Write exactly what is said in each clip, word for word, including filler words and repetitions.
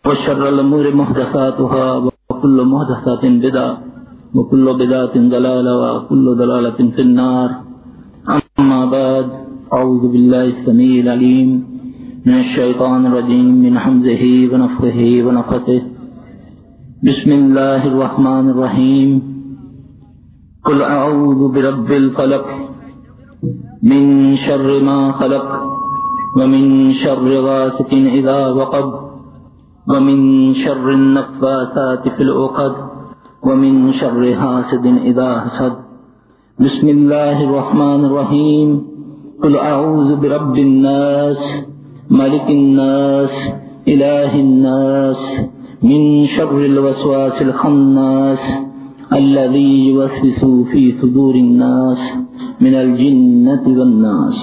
وشر الأمور محدثاتها وكل محدثات بدعة وكل بدعة ضلالة وكل ضلالة في النار. أما بعد، أعوذ بالله السميع العليم من الشيطان الرجيم من حمزه ونفخه ونفثه. بسم الله الرحمن الرحيم. قل أعوذ برب الفلق من شر ما خلق ومن شر غاسق إذا وقب ومن شر النفاثات في العقد ومن شر حاسد إذا حسد. بسم الله الرحمن الرحيم. قل أعوذ برب الناس ملك الناس إله الناس من شر الوسواس الخناس الذي يوسوس في صدور الناس من الجنة والناس.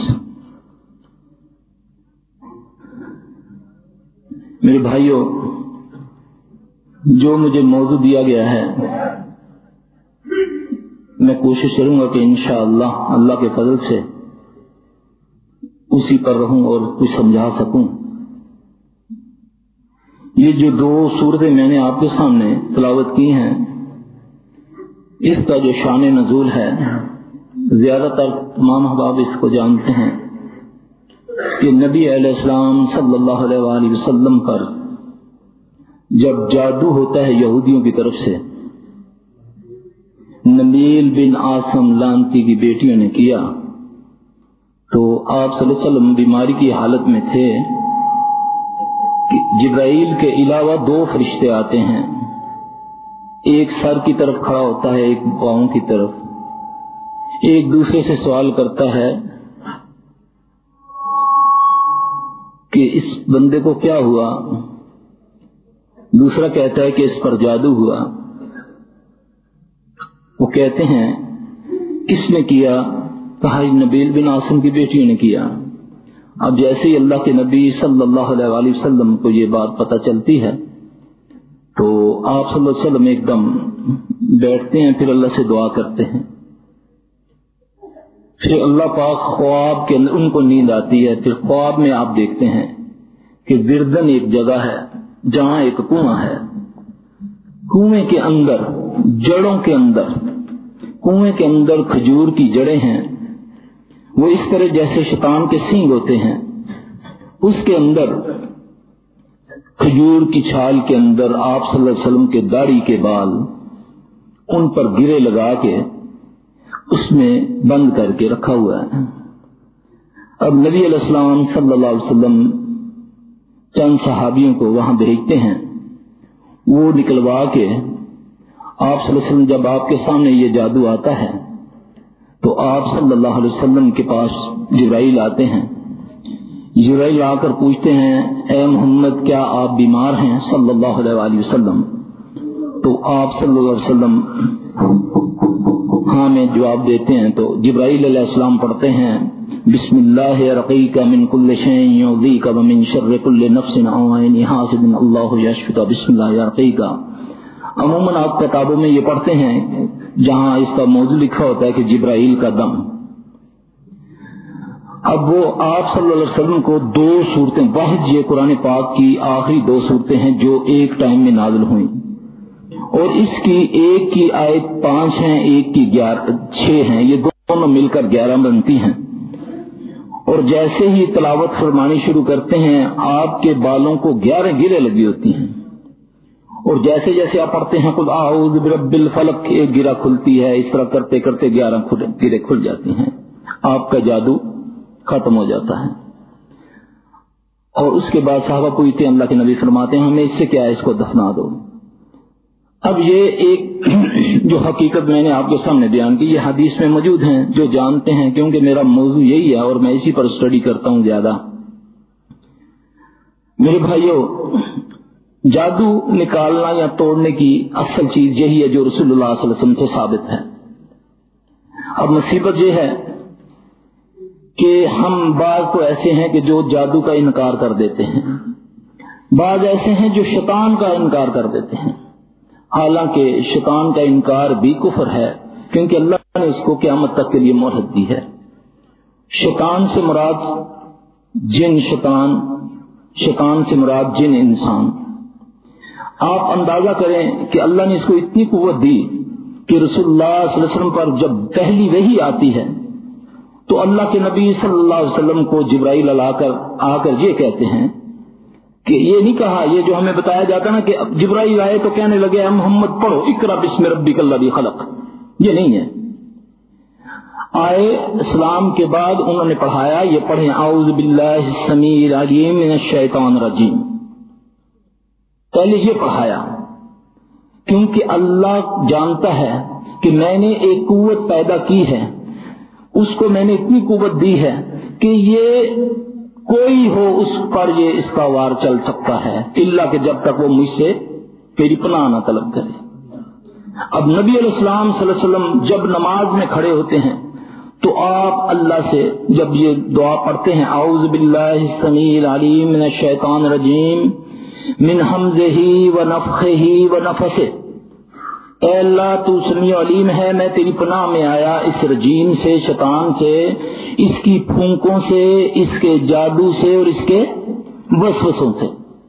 میرے بھائیوں، جو مجھے موضوع دیا گیا ہے میں کوشش کروں گا کہ انشاءاللہ اللہ کے فضل سے اسی پر رہوں اور کچھ سمجھا سکوں. یہ جو دو صورتیں میں نے آپ کے سامنے تلاوت کی ہیں، اس کا جو شان نزول ہے، زیادہ تر تمام احباب اس کو جانتے ہیں کہ نبی علیہ السلام صلی اللہ علیہ وآلہ وسلم پر جب جادو ہوتا ہے یہودیوں کی طرف سے، نمیل بن عاصم لانتی کی بیٹیوں نے کیا، تو آپ صلی اللہ علیہ وسلم بیماری کی حالت میں تھے کہ جبرائیل کے علاوہ دو فرشتے آتے ہیں، ایک سر کی طرف کھڑا ہوتا ہے، ایک پاؤں کی طرف، ایک دوسرے سے سوال کرتا ہے کہ اس بندے کو کیا ہوا، دوسرا کہتا ہے کہ اس پر جادو ہوا. وہ کہتے ہیں کس نے کیا؟ کہا نبیل بن عاصم کی بیٹیوں نے کیا. اب جیسے ہی اللہ کے نبی صلی اللہ علیہ وآلہ وسلم کو یہ بات پتہ چلتی ہے تو آپ صلی اللہ علیہ وسلم ایک دم بیٹھتے ہیں، پھر اللہ سے دعا کرتے ہیں. پھر اللہ پاک خواب کے اندر ان کو نیند آتی ہے، پھر خواب میں آپ دیکھتے ہیں کہ وردن ایک جگہ ہے جہاں ایک کنواں ہے، کنویں کے اندر، جڑوں کے اندر، کنویں کے اندر کھجور کی جڑیں ہیں، وہ اس طرح جیسے شیطان کے سینگ ہوتے ہیں، اس کے اندر کھجور کی چھال کے اندر آپ صلی اللہ علیہ وسلم کے داڑھی کے بال، ان پر گرے لگا کے اس میں بند کر کے رکھا ہوا ہے. اب نبی علیہ السلام صلی اللہ علیہ وسلم چند صحابیوں کو وہاں بھیجتے ہیں، وہ نکلوا کے آپ صلی اللہ علیہ وسلم جب آپ کے سامنے یہ جادو آتا ہے تو آپ صلی اللہ علیہ وسلم کے پاس جبرائیل آتے ہیں. جبرائیل آ کر پوچھتے ہیں اے محمد کیا آپ بیمار ہیں صلی اللہ علیہ وآلہ وسلم؟ تو آپ صلی اللہ علیہ وسلم ہاں میں جواب دیتے ہیں. تو جبرائیل علیہ السلام پڑھتے ہیں بسم اللہ رقیک من کل شیء یؤذیک ومن شر کل نفس او عین حاسد اللہ یشفیک بسم اللہ رقیک. عموماً آپ کتابوں میں یہ پڑھتے ہیں جہاں اس کا موضوع لکھا ہوتا ہے کہ جبرائیل کا دم. اب وہ آپ صلی اللہ علیہ وسلم کو دو صورتیں، واحد یہ قرآن پاک کی آخری دو صورتیں ہیں جو ایک ٹائم میں نازل ہوئیں، اور اس کی ایک کی آیت پانچ ہیں، ایک کی گیارہ چھ ہیں، یہ دونوں مل کر گیارہ بنتی ہیں. اور جیسے ہی تلاوت فرمانی شروع کرتے ہیں آپ کے بالوں کو گیارہ گرے لگی ہوتی ہیں، اور جیسے جیسے آپ پڑھتے ہیں قل اعوذ برب الفلق، ایک گرہ کھلتی ہے، اس طرح کرتے کرتے گیارہ گرے کھل جاتی ہیں، آپ کا جادو ختم ہو جاتا ہے. اور اس کے بعد صحابہ پوچھتے ہیں، اللہ کے نبی فرماتے ہیں ہمیں اس سے کیا ہے، اس کو دفنا دو. اب یہ ایک جو حقیقت میں نے آپ کے سامنے بیان کی، یہ حدیث میں موجود ہیں، جو جانتے ہیں، کیونکہ میرا موضوع یہی ہے اور میں اسی پر اسٹڈی کرتا ہوں زیادہ. میرے بھائیوں، جادو نکالنا یا توڑنے کی اصل چیز یہی ہے جو رسول اللہ صلی اللہ علیہ وسلم سے ثابت ہے. اب مصیبت یہ ہے کہ ہم بعض تو ایسے ہیں کہ جو جادو کا انکار کر دیتے ہیں، بعض ایسے ہیں جو شیطان کا انکار کر دیتے ہیں. حالانکہ شیطان کا انکار بھی کفر ہے، کیونکہ اللہ نے اس کو قیامت تک کے لیے مہلت دی ہے. شیطان سے مراد جن شیطان شیطان سے مراد جن انسان. آپ اندازہ کریں کہ اللہ نے اس کو اتنی قوت دی کہ رسول اللہ صلی اللہ علیہ وسلم پر جب پہلی وحی آتی ہے تو اللہ کے نبی صلی اللہ علیہ وسلم کو جبرائیل لا کر آ کر یہ کہتے ہیں کہ یہ نہیں کہا، یہ جو ہمیں بتایا جاتا نا کہ جبرائیل آئے تو کہنے لگے محمد پڑھو اقرا بسم ربک الذی خلق، یہ نہیں ہے۔ آئے اسلام کے بعد انہوں نے پڑھایا، یہ پڑھیں اعوذ باللہ السمیع العلیم من الشیطان الرجیم، پہلے یہ پڑھایا، کیونکہ اللہ جانتا ہے کہ میں نے ایک قوت پیدا کی ہے، اس کو میں نے اتنی قوت دی ہے کہ یہ کوئی ہو اس پر یہ اس کا وار چل سکتا ہے، الا کہ جب تک وہ مجھ سے میری پناہ نہ طلب کرے۔ اب نبی علیہ السلام صلی اللہ علیہ وسلم جب نماز میں کھڑے ہوتے ہیں تو آپ اللہ سے جب یہ دعا پڑھتے ہیں اعوذ باللہ السمیع العلیم من الشیطان الرجیم من حمزہ ونفخہ ونفثہ، اے اللہ تو سمیع علیم ہے، میں تیری پناہ میں آیا اس رجیم سے، شیطان سے، اس کی پھونکوں سے، اس کے جادو سے اور اس کے وسوسوں سے۔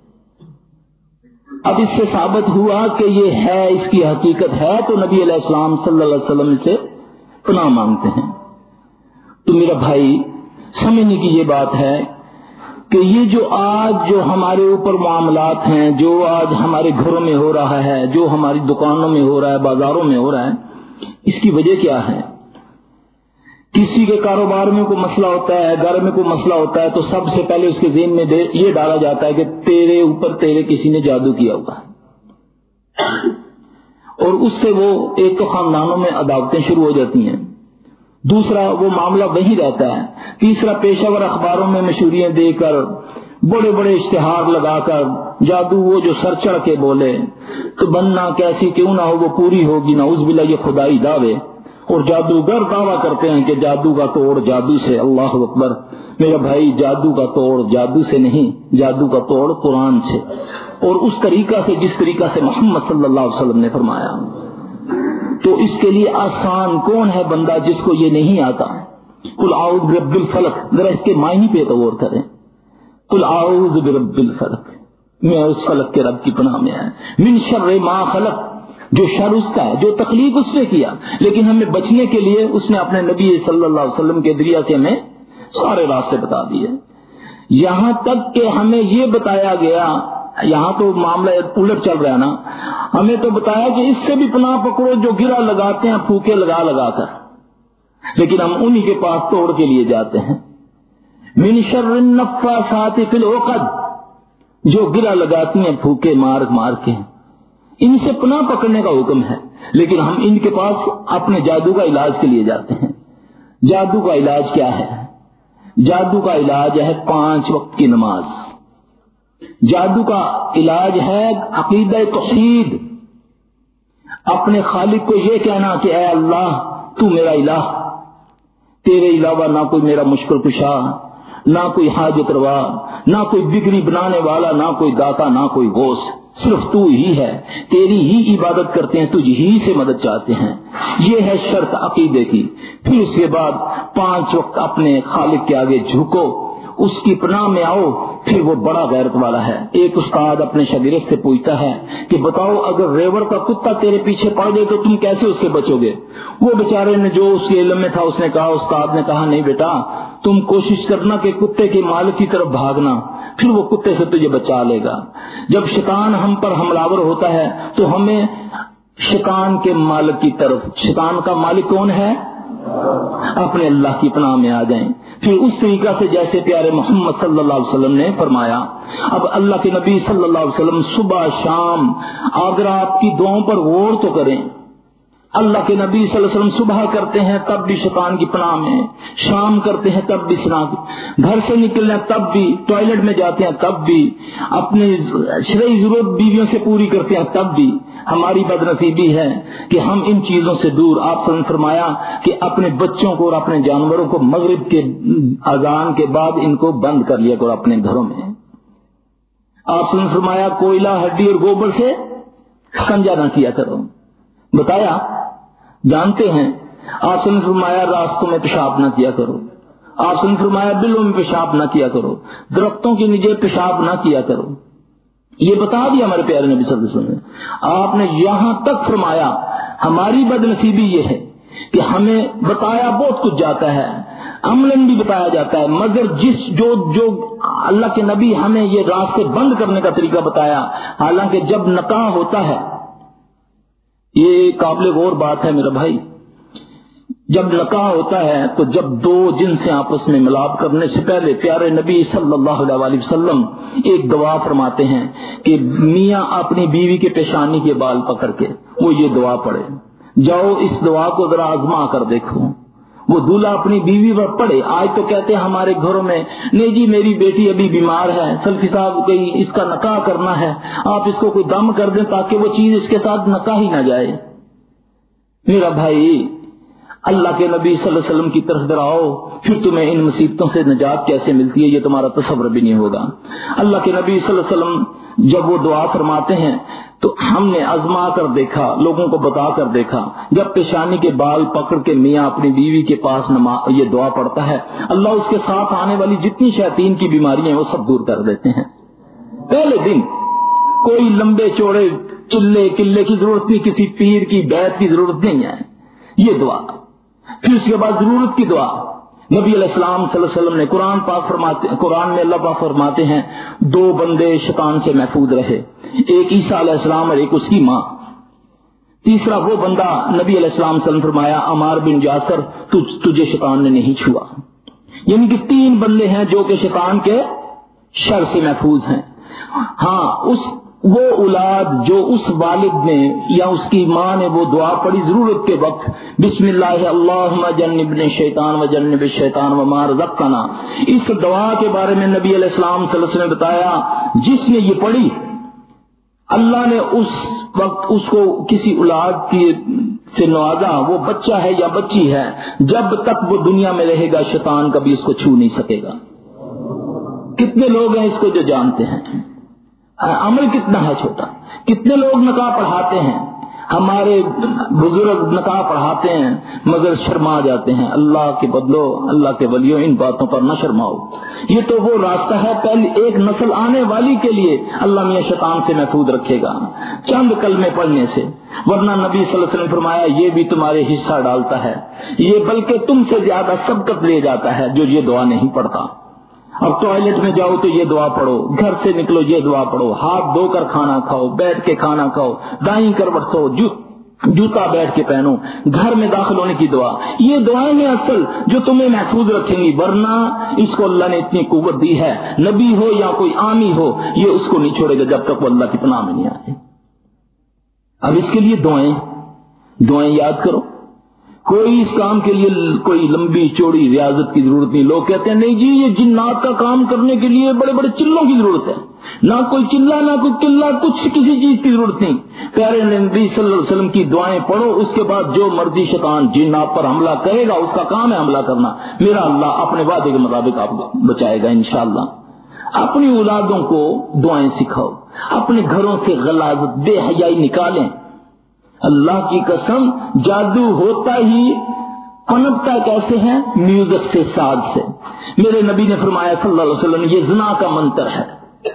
اب اس سے ثابت ہوا کہ یہ ہے، اس کی حقیقت ہے، تو نبی علیہ السلام صلی اللہ علیہ وسلم سے پناہ مانگتے ہیں۔ تو میرا بھائی سمجھنے کی یہ بات ہے کہ یہ جو آج جو ہمارے اوپر معاملات ہیں، جو آج ہمارے گھروں میں ہو رہا ہے، جو ہماری دکانوں میں ہو رہا ہے، بازاروں میں ہو رہا ہے، اس کی وجہ کیا ہے؟ کسی کے کاروبار میں کوئی مسئلہ ہوتا ہے، گھر میں کوئی مسئلہ ہوتا ہے تو سب سے پہلے اس کے ذہن میں یہ ڈالا جاتا ہے کہ تیرے اوپر تیرے کسی نے جادو کیا ہوگا، اور اس سے وہ ایک تو خاندانوں میں عداوتیں شروع ہو جاتی ہیں، دوسرا وہ معاملہ وہی رہتا ہے، تیسرا پیشہ ور اخباروں میں مشہوریاں دے کر، بڑے بڑے اشتہار لگا کر جادو وہ جو سر چڑھ کے بولے تو بننا کیسی کیوں نہ ہو وہ پوری ہوگی، نعوذ باللہ یہ خدائی دعوے، اور جادوگر دعویٰ کرتے ہیں کہ جادو کا توڑ جادو سے۔ اللہ اکبر میرا بھائی، جادو کا توڑ جادو سے نہیں، جادو کا توڑ قرآن سے، اور اس طریقہ سے جس طریقہ سے محمد صلی اللہ علیہ وسلم نے فرمایا۔ تو اس کے لیے آسان کون ہے بندہ جس کو یہ نہیں آتا؟ قل اعوذ برب الفلق، ذرا اس کے معنی پہ غور کریں۔ قل اعوذ برب الفلق، میں اس فلق کے رب کی پناہ میں آیا، من شر ما خلق، جو شر اس کا ہے، جو تخلیق اس نے کیا، لیکن ہمیں بچنے کے لیے اس نے اپنے نبی صلی اللہ علیہ وسلم کے ذریعہ سے ہمیں سارے راستے بتا دیے، یہاں تک کہ ہمیں یہ بتایا گیا، یہاں تو معاملہ الٹ چل رہا ہے نا، ہمیں تو بتایا کہ اس سے بھی پناہ پکڑو جو گرا لگاتے ہیں پھوکے لگا لگا کر، لیکن ہم انہی کے پاس توڑ کے لیے جاتے ہیں۔ من شر النفاثات فی العقد، جو گرا لگاتی ہیں پھوکے مار مار کے، ان سے پناہ پکڑنے کا حکم ہے، لیکن ہم ان کے پاس اپنے جادو کا علاج کے لیے جاتے ہیں۔ جادو کا علاج کیا ہے؟ جادو کا علاج ہے پانچ وقت کی نماز، جادو کا علاج ہے عقیدہ توحید، اپنے خالق کو یہ کہنا کہ اے اللہ تو میرا الہ، تیرے علاوہ نہ کوئی میرا مشکل کشا، نہ کوئی حاجت روا، نہ کوئی بگڑی بنانے والا، نہ کوئی داتا، نہ کوئی غوث، صرف تو ہی ہے، تیری ہی عبادت کرتے ہیں، تجھ ہی سے مدد چاہتے ہیں، یہ ہے شرط عقیدے کی۔ پھر اس کے بعد پانچ وقت اپنے خالق کے آگے جھکو، اس کی پناہ میں آؤ، پھر وہ بڑا غیرت والا ہے۔ ایک استاد اپنے شاگرد سے پوچھتا ہے کہ بتاؤ اگر ریوڑ کا کتا تیرے پیچھے پڑ جائے تو تم کیسے اس سے بچو گے؟ وہ بیچارے نے جو اس کے علم میں تھا اس نے کہا، استاد نے کہا نہیں بیٹا تم کوشش کرنا کہ کتے کے مالک کی طرف بھاگنا، پھر وہ کتے سے تجھے بچا لے گا۔ جب شیطان ہم پر حملہ ہوتا ہے تو ہمیں شیطان کے مالک کی طرف، شیطان کا مالک کون ہے؟ اپنے اللہ کی پناہ میں آ جائیں، پھر اس طریقہ سے جیسے پیارے محمد صلی اللہ علیہ وسلم نے فرمایا۔ اب اللہ کے نبی صلی اللہ علیہ وسلم صبح شام اگر آپ کی دعاؤں پر غور تو کریں، اللہ کے نبی صلی اللہ علیہ وسلم صبح کرتے ہیں تب بھی شیطان کی پناہ میں، شام کرتے ہیں تب بھی شیطان، گھر سے نکلنا تب بھی، ٹوائلٹ میں جاتے ہیں تب بھی، اپنی شرعی ضرورت بیویوں سے پوری کرتے ہیں تب بھی۔ ہماری بد نصیبی ہے کہ ہم ان چیزوں سے دور، آپ صلی اللہ علیہ وسلم نے فرمایا کہ اپنے بچوں کو اور اپنے جانوروں کو مغرب کے اذان کے بعد ان کو بند کر لیا کرو اپنے گھروں میں۔ آپ صلی اللہ علیہ وسلم نے فرمایا کوئلہ ہڈی اور گوبر سے سنجا نہ کیا کرو، بتایا جانتے ہیں۔ آپ صلی اللہ علیہ وسلم نے فرمایا راستوں میں پیشاب نہ کیا کرو، آپ صلی اللہ علیہ وسلم نے فرمایا بلوں میں پیشاب نہ کیا کرو، درختوں کے نیچے پیشاب نہ کیا کرو، یہ بتا دیا ہمارے پیارے نبی صلی اللہ علیہ وسلم نے. آپ نے یہاں تک فرمایا ہماری بد نصیبی یہ ہے کہ ہمیں بتایا بہت کچھ جاتا ہے, عملاً بھی بتایا جاتا ہے, مگر جس جو جو اللہ کے نبی ہمیں یہ راستے بند کرنے کا طریقہ بتایا, حالانکہ جب نکاح ہوتا ہے, یہ قابل غور بات ہے میرا بھائی, جب نکاح ہوتا ہے تو جب دو جنسیں آپس میں ملاپ کرنے سے پہلے پیارے نبی صلی اللہ علیہ وسلم ایک دعا فرماتے ہیں کہ میاں اپنی بیوی کے پیشانی کے بال پکڑ کے وہ یہ دعا پڑھے. جاؤ اس دعا کو ذرا آزما کر دیکھو. وہ دولہا اپنی بیوی پر پڑھے. آج تو کہتے ہیں ہمارے گھروں میں, نہیں جی میری بیٹی ابھی بیمار ہے, سلفی صاحب کوئی اس کا نکاح کرنا ہے, آپ اس کو کوئی دم کر دیں تاکہ وہ چیز اس کے ساتھ نکاح ہی نہ جائے. میرا بھائی اللہ کے نبی صلی اللہ علیہ وسلم کی طرف دراؤ, پھر تمہیں ان مصیبتوں سے نجات کیسے ملتی ہے یہ تمہارا تصور بھی نہیں ہوگا. اللہ کے نبی صلی اللہ علیہ وسلم جب وہ دعا فرماتے ہیں تو ہم نے آزما کر دیکھا, لوگوں کو بتا کر دیکھا, جب پیشانی کے بال پکڑ کے میاں اپنی بیوی کے پاس یہ دعا پڑھتا ہے, اللہ اس کے ساتھ آنے والی جتنی شیاطین کی بیماریاں ہیں وہ سب دور کر دیتے ہیں. پہلے دن کوئی لمبے چوڑے چلے قلعے کی ضرورت نہیں, کسی پیر کی بیعت کی ضرورت نہیں ہے, یہ دعا. پھر اس کے بعد ضرورت کی دعا. نبی علیہ السلام صلی اللہ علیہ وسلم نے قرآن پاک فرماتے, قرآن میں اللہ پاک فرماتے ہیں دو بندے شیطان سے محفوظ رہے, ایک عیسیٰ علیہ السلام اور ایک اس کی ماں. تیسرا وہ بندہ نبی علیہ السلام صلی اللہ علیہ وسلم فرمایا عمار بن یاسر, تجھے شیطان نے نہیں چھوا. یعنی کہ تین بندے ہیں جو کہ شیطان کے شر سے محفوظ ہیں. ہاں اس وہ اولاد جو اس والد نے یا اس کی ماں نے وہ دعا پڑھی ضرورت کے وقت, بسم اللہ اللہم جنبنا الشیطان و جنب الشیطان وما رزقنا, اس دعا کے بارے میں نبی علیہ السلام صلی اللہ علیہ وسلم نے بتایا جس نے یہ پڑھی اللہ نے اس وقت اس کو کسی اولاد کی سے نوازا, وہ بچہ ہے یا بچی ہے, جب تک وہ دنیا میں رہے گا شیطان کبھی اس کو چھو نہیں سکے گا. کتنے لوگ ہیں اس کو جو جانتے ہیں؟ عمل کتنا ہے چھوٹا. کتنے لوگ نکاح پڑھاتے ہیں, ہمارے بزرگ نکاح پڑھاتے ہیں مگر شرما جاتے ہیں. اللہ کے بدلو, اللہ کے ولیوں, ان باتوں پر نہ شرماؤ. یہ تو وہ راستہ ہے پہلی ایک نسل آنے والی کے لیے اللہ میاں شیطان سے محفوظ رکھے گا چند کلمے پڑھنے سے. ورنہ نبی صلی اللہ علیہ وسلم نے فرمایا یہ بھی تمہارے حصہ ڈالتا ہے, یہ بلکہ تم سے زیادہ سبقت لے جاتا ہے جو یہ دعا نہیں پڑھتا. اب ٹوائلٹ میں جاؤ تو یہ دعا پڑھو, گھر سے نکلو یہ دعا پڑھو, ہاتھ دھو کر کھانا کھاؤ, بیٹھ کے کھانا کھاؤ, دائیں کروٹ سو, جوتا بیٹھ کے پہنو, گھر میں داخل ہونے کی دعا. یہ دعائیں ہیں اصل جو تمہیں محفوظ رکھیں گی. ورنہ اس کو اللہ نے اتنی قوت دی ہے, نبی ہو یا کوئی عامی ہو یہ اس کو نہیں چھوڑے گا جب تک وہ اللہ کی پناہ میں نہیں آئے. اب اس کے لیے دعائیں دعائیں یاد کرو. کوئی اس کام کے لیے کوئی لمبی چوڑی ریاضت کی ضرورت نہیں. لوگ کہتے ہیں نہیں جی یہ جنات کا کام کرنے کے لیے بڑے بڑے چلوں کی ضرورت ہے. نہ کوئی چلا نہ کوئی قلہ, کچھ کسی چیز کی ضرورت نہیں. پیارے نبی صلی اللہ علیہ وسلم کی دعائیں پڑھو, اس کے بعد جو مرضی شیطان جن آپ پر حملہ کرے گا اس کا کام ہے حملہ کرنا. میرا اللہ اپنے وعدے کے مطابق آپ کو بچائے گا انشاءاللہ. اپنی اولادوں کو دعائیں سکھاؤ, اپنے گھروں سے غلاظت بے حیائی نکالیں. اللہ کی قسم جادو ہوتا ہی پنپتا کیسے ہے؟ میوزک سے, ساز سے. میرے نبی نے فرمایا صلی اللہ علیہ وسلم یہ زنا کا منتر ہے,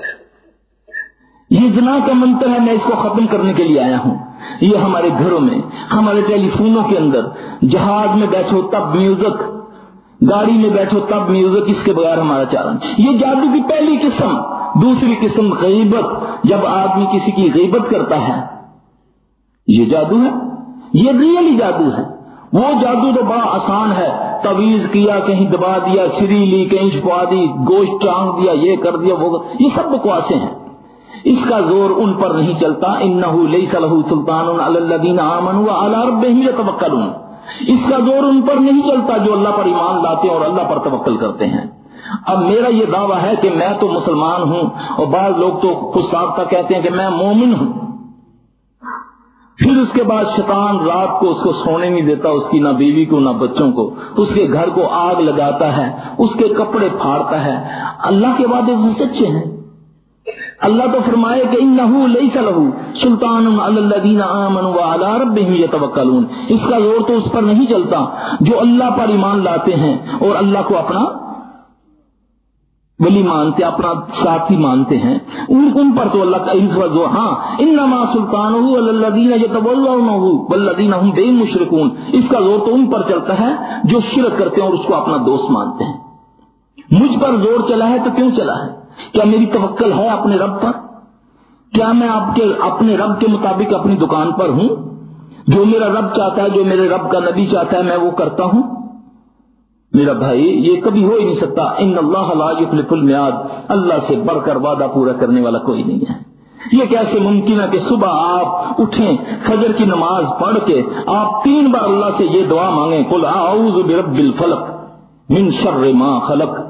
یہ زنا کا منتر ہے, میں اس کو ختم کرنے کے لیے آیا ہوں. یہ ہمارے گھروں میں, ہمارے ٹیلی فونوں کے اندر, جہاز میں بیٹھو تب میوزک, گاڑی میں بیٹھو تب میوزک, اس کے بغیر ہمارا چالن. یہ جادو کی پہلی قسم. دوسری قسم غیبت, جب آدمی کسی کی غیبت کرتا ہے یہ جادو ہے, یہ ریئلی جادو ہے. وہ جادو تو بڑا آسان ہے, تعویذ کیا کہیں دبا دیا, سری لی کہیں چھپا دی, گوشت ٹانگ دیا, یہ کر دیا وہ, یہ سب بکواسیں ہیں. اس کا زور ان پر نہیں چلتا. انہ لیس لہ سلطان علی الذین آمنوا وعلی ربہم یتوکلون. اس کا زور ان پر نہیں چلتا جو اللہ پر ایمان لاتے ہیں اور اللہ پر توکل کرتے ہیں. اب میرا یہ دعویٰ ہے کہ میں تو مسلمان ہوں, اور بعض لوگ تو خود ساختہ کہتے ہیں کہ میں مومن ہوں. پھر اس کے بعد شیطان رات کو اس کو سونے نہیں دیتا, اس کی نہ بیوی کو نہ بچوں کو, اس کے گھر کو آگ لگاتا ہے, اس کے کپڑے پھاڑتا ہے. اللہ کے وعدے سچے ہیں. اللہ تو فرمائے کہ انہ لیس لہ سلطان علی الذین آمنوا وعلی ربہم یتوکلون. اس کا زور تو اس پر نہیں چلتا جو اللہ پر ایمان لاتے ہیں اور اللہ کو اپنا वली मानते, अपना साथी मानते हैं, उन उन पर तो अल्लाह का इंसवा, हाँ इन्नमा सुल्तानुहु अलल्लज़ीना यतवल्लौनहु वल्लज़ीना हुम बिही मुशरिकून, इसका जोर तो उन पर चलता है जो शिरक करते हैं और उसको अपना दोस्त मानते हैं। मुझ पर जोर चला है तो क्यों चला है? क्या मेरी तवक्कल है अपने रब पर? क्या मैं आपके अपने रब के मुताबिक अपनी दुकान पर हूं? जो मेरा रब चाहता है, जो मेरे रब का नबी चाहता है, मैं वो करता हूं? मेरा भाई, ये कभी हो ही नहीं सकता। इन्नल्लाह ला युखलिफुल मियाद, अल्लाह से बढ़कर वादा पूरा करने वाला कोई नहीं है। ये कैसे मुमकिन है कि सुबह आप उठें, फजर की नमाज पढ़ के आप तीन बार अल्लाह से ये दुआ मांगे, कुल आऊज़ु बिरब्बिल फलक मिन शर्रि मा खलक।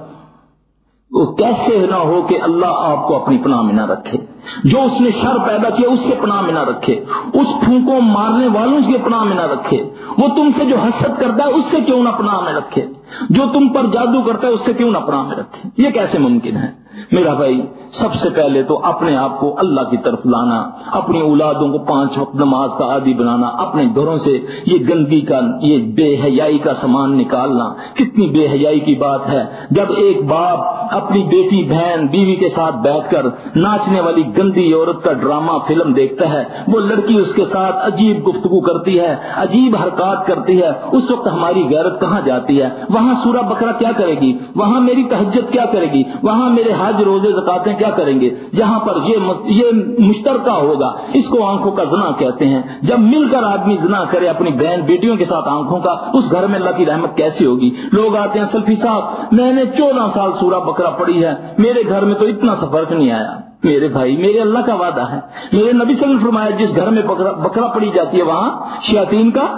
वो कैसे ना हो कि अल्लाह आपको अपनी पनाह में ना रखे, जो उसने शर पैदा किया उसके पनाह में ना रखे, उस फूंको मारने वालों के पनाह में ना रखे, वो तुमसे जो हसद करता है उससे क्यों ना पनाह में रखे, जो तुम पर जादू करता है उससे क्यों ना पनाह में रखे। ये कैसे मुमकिन है? मेरा भाई, सबसे पहले तो अपने आप को अल्लाह की तरफ लाना, अपनी औलादों को पांच वक्त नमाज का आदी बनाना, अपने घरों से ये गंदगी का, ये बेहयाई का सामान निकालना। कितनी बेहयाई की बात है जब एक बाप अपनी बेटी, बहन, बीवी के साथ बैठकर नाचने वाली गंदी औरत का ड्रामा फिल्म देखता है, वो लड़की उसके साथ अजीब गुफ्तगू करती है, अजीब हरकत करती है, उस वक्त हमारी गैरत कहाँ जाती है? वहां सूरा बकरा क्या करेगी? वहां मेरी तहज्जुद क्या करेगी? वहां मेरे हज, रोजे, ज़कातें क्या करेंगे? जहां पर ये ये मुश्तरका होगा, इसको आंखों का ज़िना कहते हैं। जब मिलकर आदमी ज़िना करे अपनी बहन बेटियों के साथ आंखों का, उस घर में अल्लाह की रहमत कैसी होगी? लोग आते हैं, सल्फी साहब मैंने चौदह साल सूरा बकरा पढ़ी है, मेरे घर में तो इतना सा फर्क नहीं आया। मेरे भाई, मेरे अल्लाह का वादा है, मेरे नबी सल्लल्लाहु अलैहि वसल्लम फरमाया, जिस घर में बकरा, बकरा पड़ी जाती है वहां शयातीन का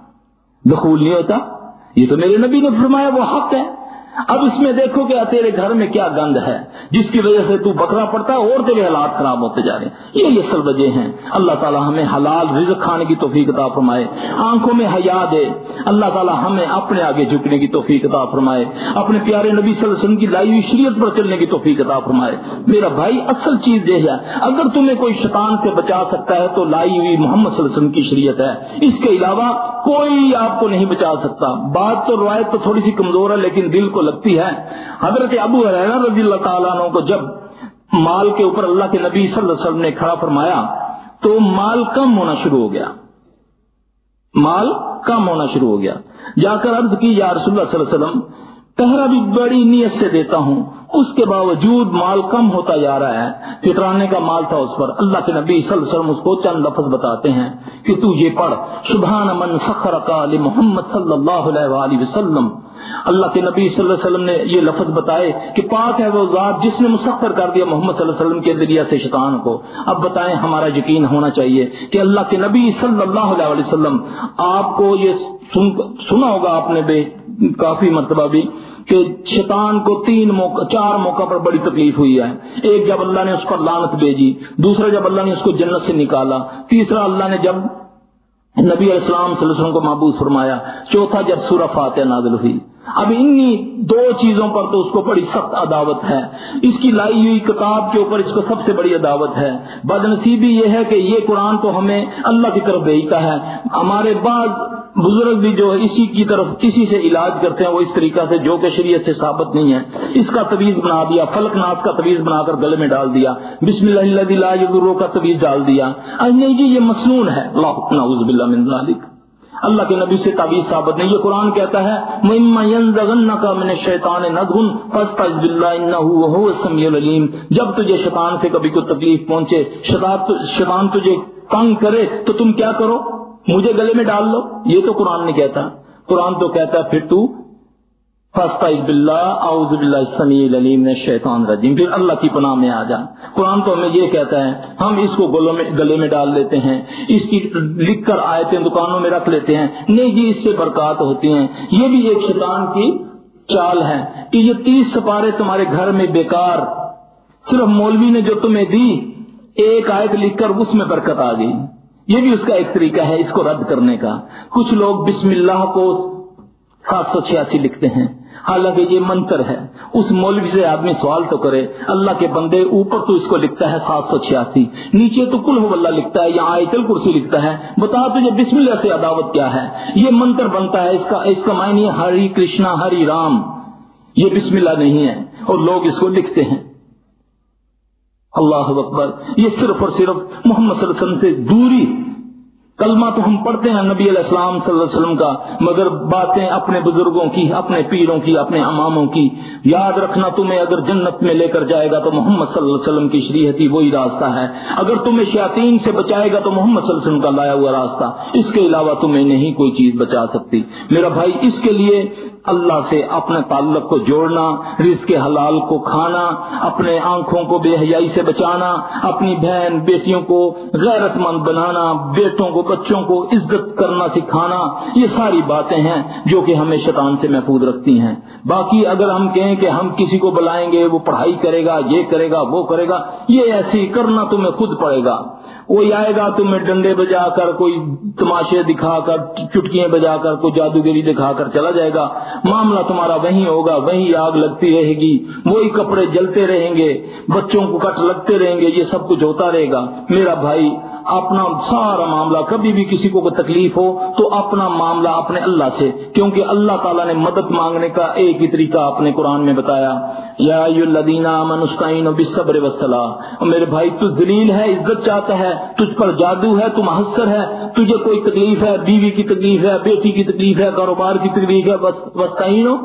दखूल नहीं होता। ये तो मेरे नबी ने फरमाया, वो हक है। अब इसमें देखो कि तेरे घर में क्या गंद है जिसकी वजह से तू बकरा पड़ता है और तेरे हालात खराब होते जा रहे हैं। ये ये सब वजह हैं। अल्लाह ताला हमें हलाल रिज़्क़ खाने की तौफीक अता फरमाए, आंखों में हया दे। अल्लाह ताला हमें अपने आगे झुकने की तौफीक अता फरमाए, अपने प्यारे नबी सल्लल्लाहु अलैहि वसल्लम की लाई हुई शरीयत पर चलने की तौफीक अता फरमाए। मेरा भाई, असल चीज ये है, अगर तुम्हें कोई शैतान से बचा सकता है तो लाई हुई मोहम्मद सल्लल्लाहु अलैहि वसल्लम की शरीयत है, इसके अलावा कोई आपको नहीं बचा सकता। बात तो रवायत तो थोड़ी सी कमजोर है लेकिन दिल को लगती है। हजरत अबू हुरैरा रज़ियल्लाहु ताला अन्हु को जब माल के ऊपर अल्लाह के नबी सल्लल्लाहु अलैहि वसल्लम ने खड़ा फरमाया तो माल कम होना शुरू हो गया, माल कम होना शुरू हो गया। जाकर अर्ज की, या रसूलुल्लाह सल्लल्लाहु अलैहि वसल्लम, पहरा भी बड़ी नियत से देता हूं, उसके बावजूद माल कम होता जा रहा है। फितराने का माल था उस पर। अल्लाह के नबी सल्लल्लाहु अलैहि वसल्लम उसको चंद लफ्ज बताते हैं कि तू ये पढ़, सुभान मन सखरका लि मोहम्मद सल्लल्लाहु अलैहि वसल्लम। अल्लाह के नबी सल्लल्लाहु अलैहि वसल्लम ने ये लफ्ज बताए कि पाक है वो जात जिसने मुसख्खर कर दिया मोहम्मद सल्लल्लाहु अलैहि वसल्लम के जरिया से शैतान को। अब बताएं, हमारा यकीन होना चाहिए कि अल्लाह के नबी सल्लल्लाहु अलैहि वसल्लम, आपको ये सुन, सुना होगा आपने बे काफी मर्तबा भी कि शैतान को तीन मौका, चार मौका पर बड़ी तकलीफ हुई है। एक जब अल्लाह ने उस पर लानत भेजी, दूसरा जब अल्लाह ने उसको जन्नत से निकाला, तीसरा अल्लाह ने जब नबी अलैहिस्सलाम सल्लल्लाहु अलैहि वसल्लम को महबूस फरमाया, चौथा जब सूरह फातिहा नाज़िल हुई। अब इन्हीं दो चीजों पर तो उसको बड़ी सख्त अदावत है। इसकी लाई हुई किताब के ऊपर इसको सबसे बड़ी अदावत है। बदनसीबी ये है कि ये कुरान तो हमें अल्लाह की तरफ भेजता है, हमारे बाद बुजुर्ग भी जो है इसी की तरफ इसी से इलाज करते हैं, वो इस तरीका से जो कि शरीयत से साबित नहीं है। इसका तवीज बना दिया, फलक नाथ का तवीज बनाकर गले में डाल दिया, बिस्मिल्लाहिल्लज़ी ला यदुर्रु का तवीज डाल दिया। नहीं जी, ये मसनून है, नाउज़ु बिल्लाहि मिन ज़ालिक। अल्लाह के नबी से तावीज साबित नहीं। ये कुरान कहता है, मिम्मा यंज़गन्नका मिनश शैतानि नज़गुन फस्तइज़ बिल्लाहि इन्नहु हुवस समीउल अलीम। जब तुझे शैतान से कभी कोई तकलीफ पहुंचे, शैतान तुझे तंग करे तो तुम क्या करो, मुझे गले में डाल लो। ये तो कुरान नहीं कहता। कुरान तो कहता है फिर तू फस्तइज़ बिल्लाह आऊज़ु बिल्लाहि समीउल अलीम मिनश शैतानिर रजीम, फिर अल्लाह की पनाह में आ जा। कुरान तो हमें ये कहता है, हम इसको गलों में गले में डाल लेते हैं, इसकी लिखकर आयतें दुकानों में रख लेते हैं। नहीं जी, इससे बरकत होती हैं। ये भी एक शैतान की चाल है कि ये तीस सपारे तुम्हारे घर में बेकार, सिर्फ मौलवी ने जो तुम्हें दी एक आयत लिखकर उसमें बरकत आ गई। ये भी उसका एक तरीका है इसको रद्द करने का। कुछ लोग बिस्मिल्लाह को सात सौ छियासी लिखते हैं, हालांकि ये मंत्र है। उस मौलवी से आदमी सवाल तो करे, अल्लाह के बंदे, ऊपर तो इसको लिखता है सात सौ छियासी, नीचे तो कुल हुवल्लाह लिखता है या आयतुल कुर्सी लिखता है, बता तुझे बिस्मिल्लाह से अदावत क्या है। ये मंत्र बनता है, इसका इसका मायने हरि कृष्णा हरि राम, ये बिस्मिल्लाह नहीं है। اور لوگ اس کو لکھتے ہیں. اللہ اکبر. یہ صرف اور صرف محمد صلی اللہ علیہ وسلم سے دوری. کلمہ تو ہم پڑھتے ہیں نبی علیہ السلام صلی اللہ علیہ وسلم کا، مگر باتیں اپنے بزرگوں کی، اپنے پیروں کی، اپنے اماموں کی. یاد رکھنا تمہیں اگر جنت میں لے کر جائے گا تو محمد صلی اللہ علیہ وسلم کی شریعت ہی وہی راستہ ہے. اگر تمہیں شیاطین سے بچائے گا تو محمد صلی اللہ علیہ وسلم کا لایا ہوا راستہ، اس کے علاوہ تمہیں نہیں کوئی چیز بچا سکتی. میرا بھائی، اس کے لیے اللہ سے اپنے تعلق کو جوڑنا، رزق حلال کو کھانا، اپنے آنکھوں کو بے حیائی سے بچانا، اپنی بہن بیٹیوں کو غیرت مند بنانا، بیٹوں کو بچوں کو عزت کرنا سکھانا، یہ ساری باتیں ہیں جو کہ ہمیں شیطان سے محفوظ رکھتی ہیں. باقی اگر ہم کہیں کہ ہم کسی کو بلائیں گے، وہ پڑھائی کرے گا، یہ کرے گا، وہ کرے گا، یہ ایسی کرنا تمہیں خود پڑے گا. کوئی آئے گا تمہیں ڈنڈے بجا کر، کوئی تماشے دکھا کر، چٹکیاں بجا کر، کوئی جادوگری دکھا کر چلا جائے گا. معاملہ تمہارا وہیں ہوگا، وہیں آگ لگتی رہے گی، وہی کپڑے جلتے رہیں گے، بچوں کو کٹ لگتے رہیں گے، یہ سب کچھ ہوتا رہے گا. میرا بھائی، اپنا سارا معاملہ، کبھی بھی کسی کو کوئی تکلیف ہو تو اپنا معاملہ اپنے اللہ سے، کیونکہ اللہ تعالیٰ نے مدد مانگنے کا ایک ہی طریقہ اپنے قرآن میں بتایا. یا ایھا الذین آمنوا استعینوا بالصبر والصلاۃ. میرے بھائی، تو ذلیل ہے، عزت چاہتا ہے، تجھ پر جادو ہے، تو محسر ہے، تجھے کوئی تکلیف ہے، بیوی کی تکلیف ہے، بیٹی کی تکلیف ہے، کاروبار کی تکلیف ہے، بس واستعینوا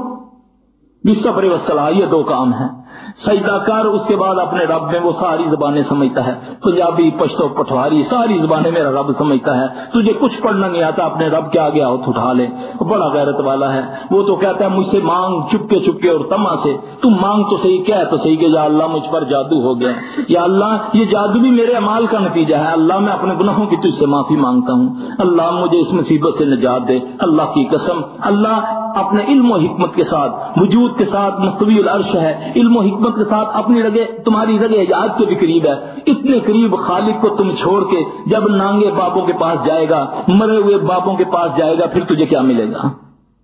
بالصبر والصلاۃ، یہ دو کام ہیں. سجدہ کر، اس کے بعد اپنے رب میں. وہ ساری زبانیں سمجھتا ہے، پنجابی، پشتو، پٹھواری، ساری زبانیں میرا رب سمجھتا ہے. تجھے کچھ پڑھنا نہیں آتا، اپنے رب کے آگے ہاتھ اٹھا لے. بڑا غیرت والا ہے وہ. تو کہتا ہے مجھ سے مانگ چپکے چپکے اور تما سے. تم مانگ تو صحیح، کہہ تو صحیح کہ یا اللہ مجھ پر جادو ہو گیا، یا اللہ یہ جادو بھی میرے اعمال کا نتیجہ ہے، اللہ میں اپنے گناہوں کی تجھ سے معافی مانگتا ہوں، اللہ مجھے اس مصیبت سے نجات دے. اللہ کی قسم، اللہ اپنے علم و حکمت کے ساتھ، وجود کے ساتھ مستوی العرش ہے، علم و حکمت کے ساتھ اپنی رگے، تمہاری رگے حجاز کے بھی قریب ہے. اتنے قریب خالق کو تم چھوڑ کے جب نانگے بابوں کے پاس جائے گا، مرے ہوئے بابوں کے پاس جائے گا، پھر تجھے کیا ملے گا؟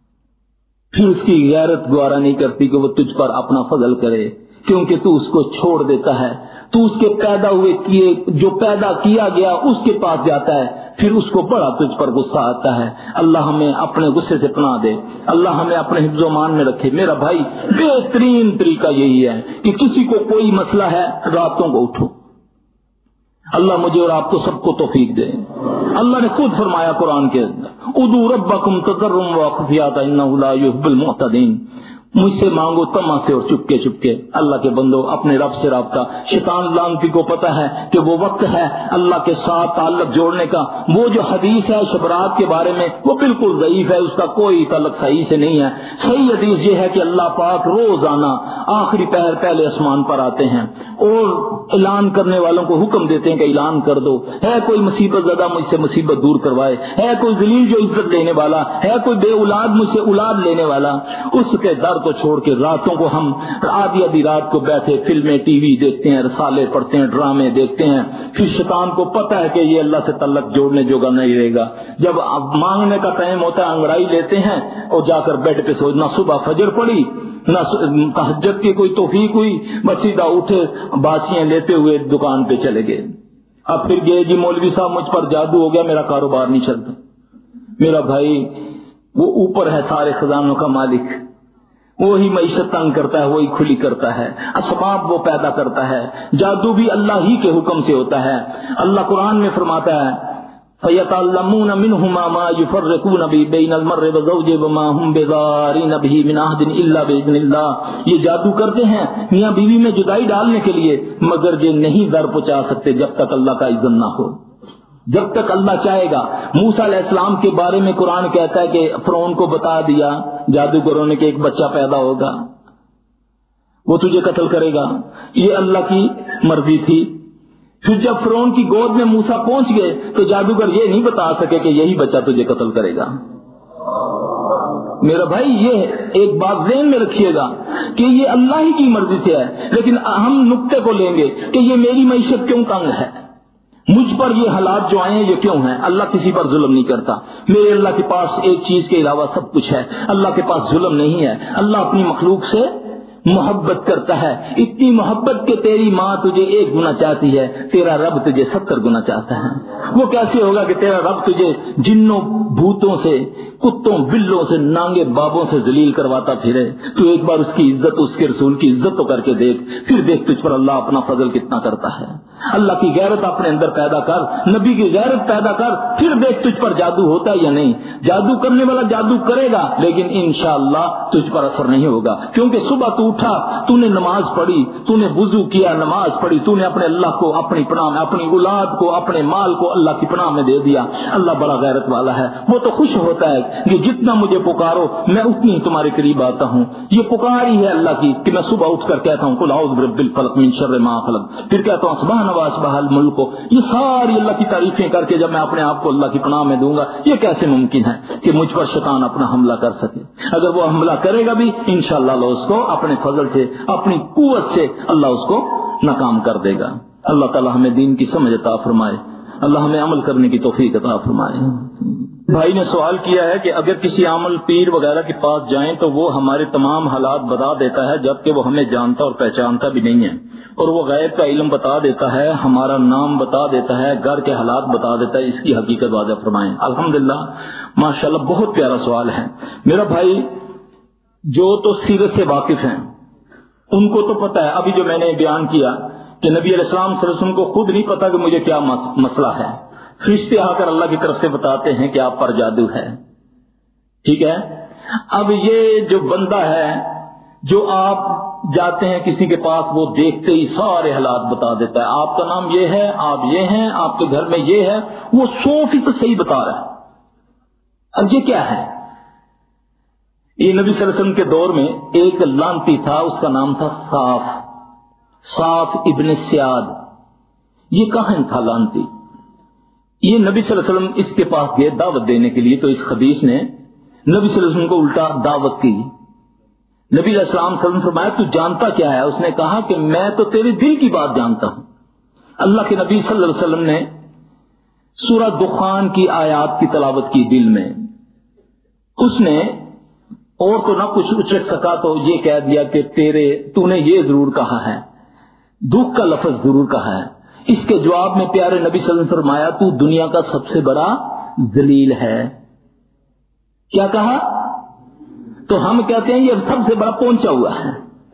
پھر اس کی غیرت گوارا نہیں کرتی کہ وہ تجھ پر اپنا فضل کرے، کیونکہ تو اس کو چھوڑ دیتا ہے. تو اس کے پیدا ہوئے کیے، جو پیدا کیا گیا اس کے پاس جاتا ہے، پھر اس کو بڑا تجھ پر غصہ آتا ہے. اللہ ہمیں اپنے غصے سے پناہ دے، اللہ ہمیں اپنے حفظ و امان میں رکھے. میرا بھائی، بہترین طریقہ یہی ہے کہ کسی کو کوئی مسئلہ ہے، راتوں کو اٹھو. اللہ مجھے اور آپ کو سب کو توفیق دے. اللہ نے خود فرمایا قرآن کے اندر، ادعوا ربکم تضرعا وخفیۃ انہ لا یحب المعتدین. مجھ سے مانگو تما سے اور چپکے چپکے. اللہ کے بندو، اپنے رب سے رابطہ. شیطان لعنتی کو پتہ ہے کہ وہ وقت ہے اللہ کے ساتھ تعلق جوڑنے کا. وہ جو حدیث ہے شبرات کے بارے میں، وہ بالکل ضعیف ہے، اس کا کوئی تعلق صحیح سے نہیں ہے. صحیح حدیث یہ ہے کہ اللہ پاک روزانہ آخری پہر پہلے آسمان پر آتے ہیں اور اعلان کرنے والوں کو حکم دیتے ہیں کہ اعلان کر دو، ہے کوئی مصیبت زدہ مجھ سے مصیبت دور کروائے، ہے کوئی ذلیل جو عزت لینے والا، ہے کوئی بے اولاد مجھ سے اولاد لینے والا. اس کے در کو چھوڑ کے راتوں کو ہم آدھی آدھی رات کو بیٹھے فلمیں ٹی وی دیکھتے ہیں، رسالے پڑھتے ہیں، ڈرامے دیکھتے ہیں. پھر شیطان کو پتہ ہے کہ یہ اللہ سے تعلق جوڑنے جوگا نہیں رہے گا. جب مانگنے کا ٹائم ہوتا ہے انگڑائی لیتے ہیں اور جا کر بیڈ پہ سو. نہ صبح فجر پڑی، نہ تہجد کی کوئی توفیق ہوئی، بس سیدھا اٹھے باسیاں لیتے ہوئے دکان پہ چلے گئے. اب پھر گئے، جی مولوی صاحب مجھ پر جادو ہو گیا، میرا کاروبار نہیں چلتا. میرا بھائی، وہ اوپر ہے سارے خزانوں کا مالک، وہی معیشت تنگ کرتا ہے، وہی کھلی کرتا ہے، اسباب وہ پیدا کرتا ہے. جادو بھی اللہ ہی کے حکم سے ہوتا ہے. اللہ قرآن میں فرماتا ہے فَيَتَعَلَّمُونَ مِنْهُمَا مَا يُفَرِّقُونَ بِهِ بَيْنَ الْمَرْءِ وَزَوْجِهِ وَمَا هُمْ بِضَارِّينَ بِهِ مِنْ أَحَدٍ إِلَّا بِإِذْنِ اللَّهِ. یہ جادو کرتے ہیں میاں بیوی میں جدائی ڈالنے کے لیے، مگر یہ نہیں در پہنچا سکتے جب تک اللہ کا اذن نہ ہو، جب تک اللہ چاہے گا. موسیٰ علیہ السلام کے بارے میں قرآن کہتا ہے کہ فرعون کو بتا دیا جادوگروں نے کہ ایک بچہ پیدا ہوگا، وہ تجھے قتل کرے گا. یہ اللہ کی مرضی تھی. پھر جب فرعون کی گود میں موسیٰ پہنچ گئے تو جادوگر یہ نہیں بتا سکے کہ یہی بچہ تجھے قتل کرے گا. میرا بھائی، یہ ایک بات ذہن میں رکھیے گا کہ یہ اللہ ہی کی مرضی سے ہے، لیکن ہم نقطے کو لیں گے کہ یہ میری معیشت کیوں تنگ ہے، مجھ پر یہ حالات جو آئے ہیں یہ کیوں ہیں. اللہ کسی پر ظلم نہیں کرتا. میرے اللہ کے پاس ایک چیز کے علاوہ سب کچھ ہے. اللہ کے پاس ظلم نہیں ہے. اللہ اپنی مخلوق سے محبت کرتا ہے، اتنی محبت کہ تیری ماں تجھے ایک گنا چاہتی ہے، تیرا رب تجھے ستر گنا چاہتا ہے. وہ کیسے ہوگا کہ تیرا رب تجھے جنوں بھوتوں سے کتوں بلوں سے نانگے بابوں سے ذلیل کرواتا پھرے، تو ایک بار اس کی عزت، اس کے رسول کی عزت تو کر کے دیکھ، پھر دیکھ تجھ پر اللہ اپنا فضل کتنا کرتا ہے۔ اللہ کی غیرت اپنے اندر پیدا کر، نبی کی غیرت پیدا کر، پھر دیکھ تجھ پر جادو ہوتا ہے یا نہیں۔ جادو کرنے والا جادو کرے گا لیکن انشاءاللہ تجھ پر اثر نہیں ہوگا، کیونکہ صبح تو اٹھا، تو نے نماز پڑھی، تو نے وضو کیا، نماز پڑھی، تو نے اپنے اللہ کو اپنی پناہ میں، اپنی اولاد کو، اپنے مال کو اللہ کی پناہ میں دے دیا۔ اللہ بڑا غیرت والا ہے، وہ تو خوش ہوتا ہے کہ جتنا مجھے پکارو میں اتنی ہی تمہارے قریب آتا ہوں۔ یہ پکار ہی ہے اللہ کی کہ میں صبح اٹھ کر کہتا ہوں قل اعوذ برب الفلق من شر ما خلق، پھر کہتا ہوں سبحان واصبح الملک۔ یہ ساری اللہ کی تعریفیں کر کے جب میں اپنے آپ کو اللہ کی پناہ میں دوں گا، یہ کیسے ممکن ہے کہ مجھ پر شیطان اپنا حملہ کر سکے؟ اگر وہ حملہ کرے گا بھی انشاءاللہ اللہ اس کو اپنے فضل سے، اپنی قوت سے اللہ اس کو ناکام کر دے گا۔ اللہ تعالی ہمیں دین کی سمجھ عطا فرمائے، اللہ ہمیں عمل کرنے کی توفیق عطا فرمائے۔ بھائی نے سوال کیا ہے کہ اگر کسی عامل پیر وغیرہ کے پاس جائیں تو وہ ہمارے تمام حالات بتا دیتا ہے جبکہ وہ ہمیں جانتا اور پہچانتا بھی نہیں ہے، اور وہ غیب کا علم بتا دیتا ہے، ہمارا نام بتا دیتا ہے، گھر کے حالات بتا دیتا ہے، اس کی حقیقت واضح فرمائیں۔ الحمدللہ، ماشاءاللہ، بہت پیارا سوال ہے میرا بھائی۔ جو تو سیرت سے واقف ہیں ان کو تو پتہ ہے، ابھی جو میں نے بیان کیا کہ نبی علیہ السلام صلی اللہ علیہ وسلم کو خود نہیں پتا کہ مجھے کیا مسئلہ ہے، فرشتے آ کر اللہ کی طرف سے بتاتے ہیں کہ آپ پر جادو ہے، ٹھیک ہے۔ اب یہ جو بندہ ہے جو آپ جاتے ہیں کسی کے پاس، وہ دیکھتے ہی سارے حالات بتا دیتا ہے، آپ کا نام یہ ہے، آپ یہ ہیں، آپ کے گھر میں یہ ہے، وہ سو فیصد صحیح بتا رہا ہے۔ اب یہ کیا ہے؟ یہ نبی صلی اللہ علیہ وسلم کے دور میں ایک لانتی تھا، اس کا نام تھا صاف صاف ابن سیاد۔ یہ کہاں تھا لانتی؟ یہ نبی صلی اللہ علیہ وسلم اس کے پاس گئے دعوت دینے کے لیے، تو اس حدیث نے نبی صلی اللہ علیہ وسلم کو الٹا دعوت کی۔ نبی علیہ السلام صلی اللہ علیہ وسلم فرمایا تو جانتا کیا ہے؟ اس نے کہا کہ میں تو تیرے دل کی بات جانتا ہوں۔ اللہ کے نبی صلی اللہ علیہ وسلم نے سورہ دخان کی آیات کی تلاوت کی دل میں، اس نے اور تو نہ کچھ اچک سکا تو یہ کہہ دیا کہ تیرے تو نے یہ ضرور کہا ہے، دکھ کا لفظ ضرور کہا ہے۔ اس کے جواب میں پیارے نبی صلی اللہ علیہ وسلم نے فرمایا تو دنیا کا سب سے بڑا ذلیل ہے۔ کیا کہا؟ تو ہم کہتے ہیں یہ سب سے بڑا پہنچا ہوا ہے۔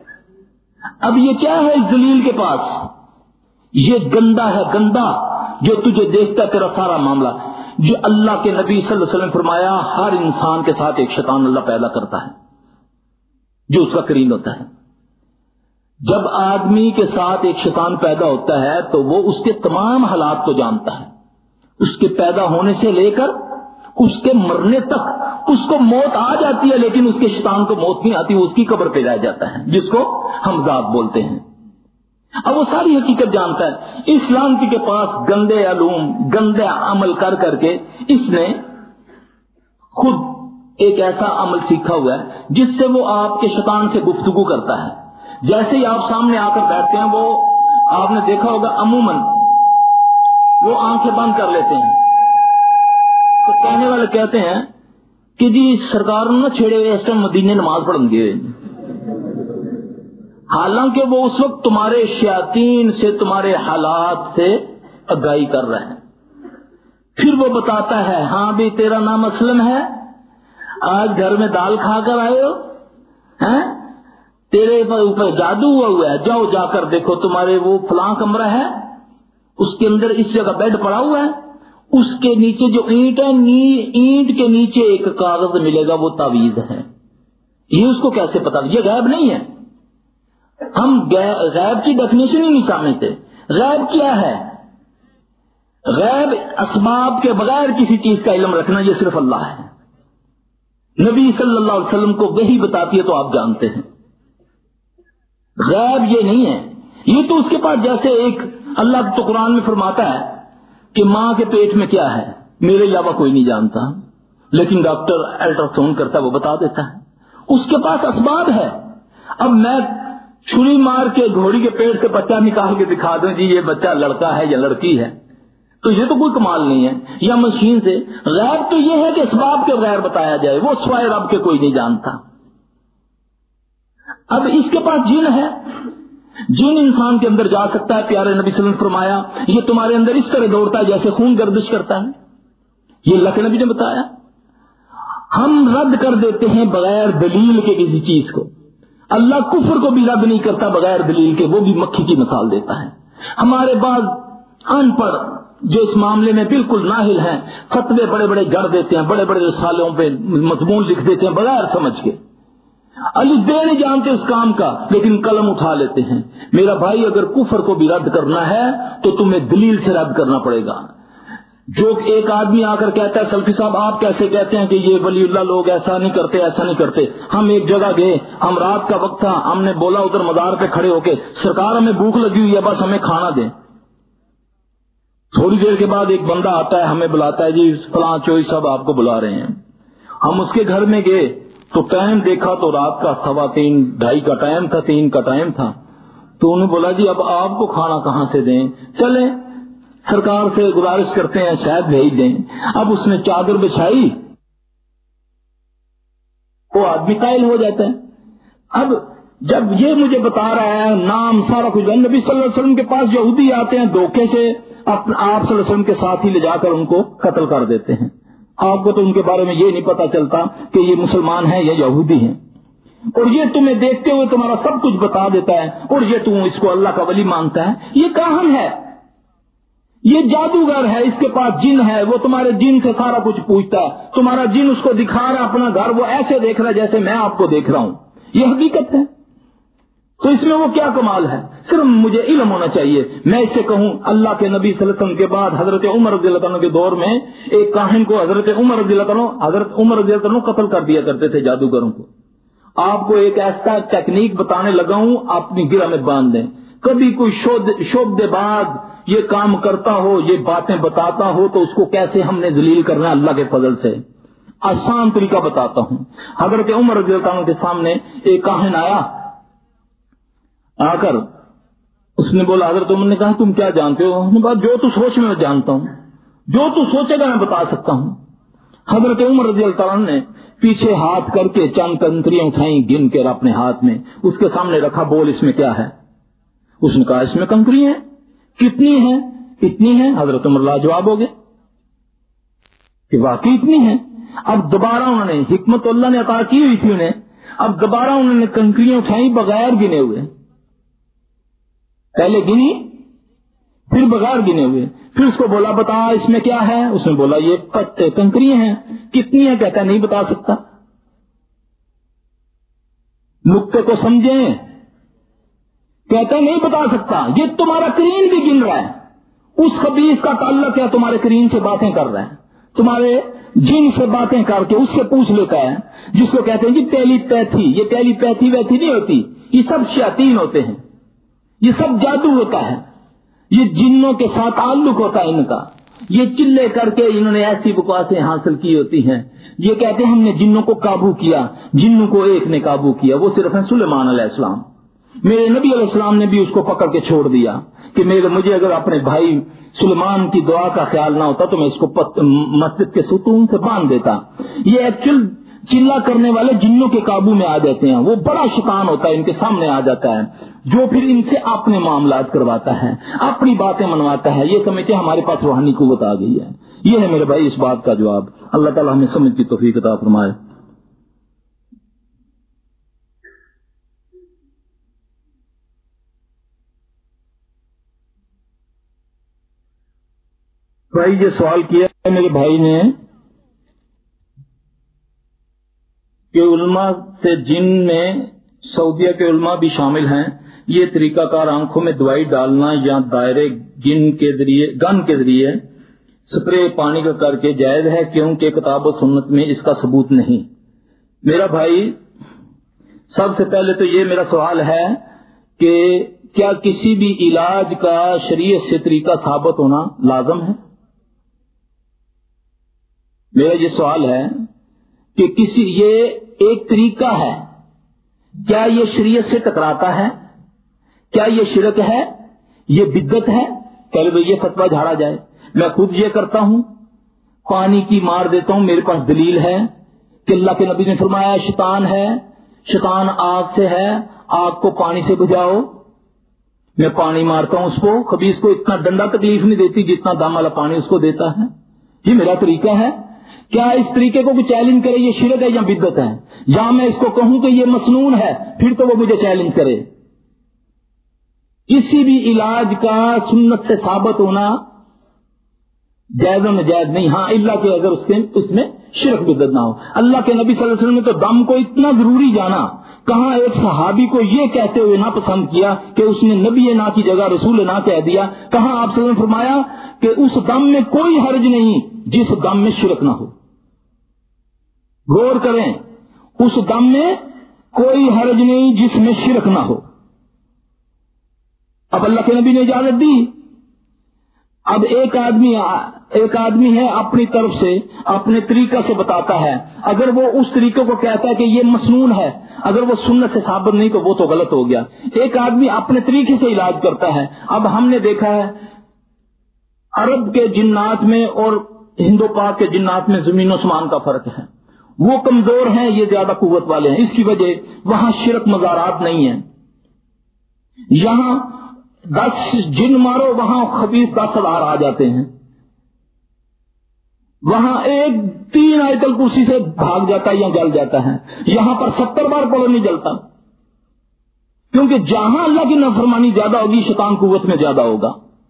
اب یہ کیا ہے اس ذلیل کے پاس؟ یہ گندا ہے، گندا جو تجھے دیکھتا ہے تیرا سارا معاملہ۔ جو اللہ کے نبی صلی اللہ علیہ وسلم نے فرمایا ہر انسان کے ساتھ ایک شیطان اللہ پیدا کرتا ہے جو اس کا قرین ہوتا ہے۔ جب آدمی کے ساتھ ایک شیطان پیدا ہوتا ہے تو وہ اس کے تمام حالات کو جانتا ہے، اس کے پیدا ہونے سے لے کر اس کے مرنے تک۔ اس کو موت آ جاتی ہے لیکن اس کے شیطان کو موت نہیں آتی، وہ اس کی قبر پہ رہ جاتا ہے، جس کو ہم ذات بولتے ہیں۔ اب وہ ساری حقیقت جانتا ہے۔ اس لعنتی کے پاس گندے علوم، گندے عمل کر کر کے اس نے خود ایک ایسا عمل سیکھا ہوا ہے جس سے وہ آپ کے شیطان سے گفتگو کرتا ہے۔ جیسے ہی آپ سامنے آ کر بیٹھتے ہیں، وہ آپ نے دیکھا ہوگا عموماً وہ آنکھیں بند کر لیتے ہیں، تو کہنے والے کہتے ہیں کہ جی سرکار نہ چھیڑے ہوئے، اس ٹائم مدینے نماز پڑھن گے، حالانکہ وہ اس وقت تمہارے شیاطین سے، تمہارے حالات سے آگاہی کر رہے ہیں۔ پھر وہ بتاتا ہے ہاں بھی تیرا نام اسلم ہے، آج گھر میں دال کھا کر آئے ہو، ہیں تیرے اوپر جادو ہوا ہوا ہے، جاؤ جا کر دیکھو تمہارے وہ فلاں کمرہ ہے، اس کے اندر اس جگہ بیڈ پڑا ہوا ہے، اس کے نیچے جو اینٹ ہے، اینٹ کے نیچے ایک کاغذ ملے گا، وہ تعویذ ہے۔ یہ اس کو کیسے پتا؟ یہ غیب نہیں ہے۔ ہم غیب کی ڈیفینیشن ہی نہیں سمجھتے۔ غیب کیا ہے؟ غیب اسباب کے بغیر کسی چیز کا علم رکھنا، یہ صرف اللہ ہے۔ نبی صلی اللہ علیہ وسلم کو وحی بتاتی ہے تو آپ جانتے ہیں۔ غیب یہ نہیں ہے، یہ تو اس کے پاس جیسے ایک اللہ تو قرآن میں فرماتا ہے کہ ماں کے پیٹ میں کیا ہے میرے علاوہ کوئی نہیں جانتا، لیکن ڈاکٹر الٹرا ساؤنڈ کرتا ہے وہ بتا دیتا ہے۔ اس کے پاس اسباب ہے۔ اب میں چھری مار کے گھوڑی کے پیٹ سے بچہ نکال کے دکھا دوں جی یہ بچہ لڑکا ہے یا لڑکی ہے، تو یہ تو کوئی کمال نہیں ہے، یا مشین سے۔ غیب تو یہ ہے کہ اسباب کے بغیر بتایا جائے، وہ سوائے رب کے کوئی نہیں جانتا۔ اب اس کے پاس جن ہے، جن انسان کے اندر جا سکتا ہے۔ پیارے نبی صلی اللہ علیہ وسلم نے فرمایا یہ تمہارے اندر اس طرح دوڑتا ہے جیسے خون گردش کرتا ہے، یہ اللہ کے نبی نے بتایا۔ ہم رد کر دیتے ہیں بغیر دلیل کے کسی چیز کو. اللہ کفر کو بھی رد نہیں کرتا بغیر دلیل کے, وہ بھی مکھی کی مثال دیتا ہے. ہمارے بعض ان پڑھ جو اس معاملے میں بالکل ناہل ہیں, فتوے بڑے بڑے گڑ دیتے ہیں, بڑے بڑے رسالوں پہ مضمون لکھ دیتے ہیں بغیر سمجھ کے, علی دے نہیں جانتے اس کام کا, لیکن قلم اٹھا لیتے ہیں. میرا بھائی, اگر کفر کو بھی رد کرنا ہے تو تمہیں دلیل سے رد کرنا پڑے گا. جو ایک آدمی آ کر کہتا ہے سلفی صاحب آپ کیسے کہتے ہیں کہ یہ ولی اللہ لوگ ایسا نہیں کرتے ایسا نہیں کرتے. ہم ایک جگہ گئے, ہم رات کا وقت تھا, ہم نے بولا ادھر مزار پہ کھڑے ہو کے سرکار ہمیں بھوک لگی ہوئی ہے, بس ہمیں کھانا دیں. تھوڑی دیر کے بعد ایک بندہ آتا ہے, ہمیں بلاتا ہے جی فلاں چوئی صاحب آپ کو بلا رہے ہیں. ہم اس کے گھر میں گئے تو ٹائم دیکھا تو رات کا سوا تین ڈھائی کا ٹائم تھا, تین کا ٹائم تھا. تو انہوں نے بولا جی اب آپ کو کھانا کہاں سے دیں, چلیں سرکار سے گزارش کرتے ہیں شاید بھیج دیں. اب اس نے چادر بچھائی, وہ آدمی قائل ہو جاتا ہے. اب جب یہ مجھے بتا رہا ہے نام سارا کچھ, نبی صلی اللہ علیہ وسلم کے پاس یہودی آتے ہیں دھوکے سے, آپ صلی اللہ علیہ وسلم کے ساتھ ہی لے جا کر ان کو قتل کر دیتے ہیں. آپ کو تو ان کے بارے میں یہ نہیں پتا چلتا کہ یہ مسلمان ہیں یا یہودی ہیں, اور یہ تمہیں دیکھتے ہوئے تمہارا سب کچھ بتا دیتا ہے, اور یہ تم اس کو اللہ کا ولی مانتا ہے. یہ کاہن ہے, یہ جادوگر ہے, اس کے پاس جن ہے, وہ تمہارے جن سے سارا کچھ پوچھتا ہے. تمہارا جن اس کو دکھا رہا اپنا گھر, وہ ایسے دیکھ رہا ہے جیسے میں آپ کو دیکھ رہا ہوں. یہ حقیقت ہے. تو اس میں وہ کیا کمال ہے؟ صرف مجھے علم ہونا چاہیے. میں اس سے کہوں اللہ کے نبی صلی اللہ علیہ وسلم کے بعد حضرت عمر رضی اللہ عنہ کے دور میں ایک کاہن کو حضرت عمر رضی اللہ عنہ حضرت عمر رضی اللہ عنہ قتل کر دیا کرتے تھے جادوگروں کو. آپ کو ایک ایسا ٹیکنیک بتانے لگا ہوں, اپنی گرہ میں باندھ دیں. کبھی کوئی شعبد بعد یہ کام کرتا ہو, یہ باتیں بتاتا ہو, تو اس کو کیسے ہم نے ذلیل کرنا اللہ کے فضل سے آسان طریقہ بتاتا ہوں. حضرت عمر رضی اللہ عنہ کے سامنے ایک کاہن آیا, آ کر اس نے بولا, حضرت عمر نے کہا تم کیا جانتے ہو؟ نے کہا جو تو سوچ میں جانتا ہوں, جو تو سوچے گا میں بتا سکتا ہوں. حضرت عمر رضی اللہ عنہ نے پیچھے ہاتھ کر کے چند کنکریاں اٹھائیں گن کے اپنے ہاتھ میں, اس کے سامنے رکھا, بول اس میں کیا ہے؟ اس نے کہا اس میں کنکری ہیں. کتنی ہیں؟ اتنی ہیں. حضرت عمر لاجواب ہو گئے کہ واقعی اتنی ہیں. اب دوبارہ انہوں نے, حکمت اللہ نے عطا کی ہوئی تھی انہیں, اب دوبارہ انہوں نے کنکریاں اٹھائیں بغیر گنے ہوئے. پہلے گنی پھر بغیر گنے ہوئے. پھر اس کو بولا بتا اس میں کیا ہے؟ اس نے بولا یہ پتے کنکریاں ہیں. کتنی ہیں؟ کہتا ہے نہیں بتا سکتا. نقطے کو سمجھیں, کہتا ہے نہیں بتا سکتا. یہ تمہارا کرین بھی گن رہا ہے, اس خبیث کا تعلق ہے تمہارے کرین سے باتیں کر رہا ہے, تمہارے جن سے باتیں کر کے اس سے پوچھ لیتا ہے, جس کو کہتے ہیں جی ٹیلی پیتھی. یہ ٹیلی پیتھی ویتھی نہیں ہوتی, یہ سب شیاطین ہوتے ہیں, یہ سب جادو ہوتا ہے, یہ جنوں کے ساتھ تعلق ہوتا ہے ان کا. یہ چلے کر کے انہوں نے ایسی بکواسیں حاصل کی ہوتی ہیں. یہ کہتے ہیں ہم نے جنوں کو قابو کیا, جنوں کو ایک نے قابو کیا, وہ صرف ہے سلیمان علیہ السلام. میرے نبی علیہ السلام نے بھی اس کو پکڑ کے چھوڑ دیا کہ میرے مجھے اگر اپنے بھائی سلیمان کی دعا کا خیال نہ ہوتا تو میں اس کو مسجد کے ستون سے باندھ دیتا. یہ ایکچوئل چلا کرنے والے جنوں کے قابو میں آ جاتے ہیں. وہ بڑا شیطان ہوتا ہے, ان کے سامنے آ جاتا ہے, جو پھر ان سے اپنے معاملات کرواتا ہے, اپنی باتیں منواتا ہے. یہ سمجھتے ہمارے پاس روحانی قوت آ گئی ہے. یہ ہے میرے بھائی اس بات کا جواب. اللہ تعالیٰ ہمیں سمجھ کی توفیق عطا فرمائے. بھائی یہ سوال کیا ہے میرے بھائی نے کہ علماء سے جن میں سعودیہ کے علماء بھی شامل ہیں, یہ طریقہ کار آنکھوں میں دوائی ڈالنا یا دائرے گن کے ذریعے گن کے ذریعے سپرے پانی کا کر کے جائز ہے, کیونکہ کتاب و سنت میں اس کا ثبوت نہیں. میرا بھائی سب سے پہلے تو یہ میرا سوال ہے کہ کیا کسی بھی علاج کا شریعت سے طریقہ ثابت ہونا لازم ہے؟ میرا یہ سوال ہے کہ کسی یہ ایک طریقہ ہے, کیا یہ شریعت سے ٹکراتا ہے؟ کیا یہ شرک ہے؟ یہ بدعت ہے؟ پہلے یہ فتویٰ جھاڑا جائے. میں خود یہ کرتا ہوں, پانی کی مار دیتا ہوں, میرے پاس دلیل ہے کہ اللہ کے نبی نے فرمایا شیطان ہے, شیطان آگ سے ہے, آگ کو پانی سے بجھاؤ. میں پانی مارتا ہوں اس کو, خبیث کو اتنا ڈنڈا تکلیف نہیں دیتی جتنا دم والا پانی اس کو دیتا ہے. یہ میرا طریقہ ہے. کیا اس طریقے کو کوئی چیلنج کرے یہ شرک ہے یا بدعت ہے؟ یا میں اس کو کہوں کہ یہ مسنون ہے پھر تو وہ مجھے چیلنج کرے. کسی بھی علاج کا سنت سے ثابت ہونا جائز و ناجائز نہیں. ہاں اللہ کے اگر اس, اس میں شرک بدعت نہ ہو. اللہ کے نبی صلی اللہ علیہ وسلم نے تو دم کو اتنا ضروری جانا, کہاں ایک صحابی کو یہ کہتے ہوئے نہ پسند کیا کہ اس نے نبی نہ کی جگہ رسول نہ کہہ دیا. کہاں آپ صلی اللہ علیہ وسلم نے فرمایا کہ اس دم میں کوئی حرج نہیں جس دم میں شرک نہ ہو. غور کریں, اس دم میں کوئی حرج نہیں جس میں شرک نہ ہو. اب اللہ کے نبی نے اجازت دی. اب ایک آدمی ایک آدمی ہے اپنی طرف سے اپنے طریقہ سے بتاتا ہے, اگر وہ اس طریقے کو کہتا ہے کہ یہ مسنون ہے, اگر وہ سنت سے ثابت نہیں تو وہ تو غلط ہو گیا. ایک آدمی اپنے طریقے سے علاج کرتا ہے. اب ہم نے دیکھا ہے عرب کے جنات میں اور ہندو پاک کے جنات میں زمین و آسمان کا فرق ہے. وہ کمزور ہیں, یہ زیادہ قوت والے ہیں. اس کی وجہ وہاں شرک مزارات نہیں ہیں. یہاں دس جن مارو وہاں خبیث دس ہزار آ جاتے ہیں. وہاں ایک تین آیت الکرسی سے بھاگ جاتا ہے یا جل جاتا ہے. یہاں پر ستر بار پڑھو نہیں جلتا, کیونکہ جہاں اللہ کی نافرمانی زیادہ ہوگی شیطان قوت میں زیادہ ہوگا.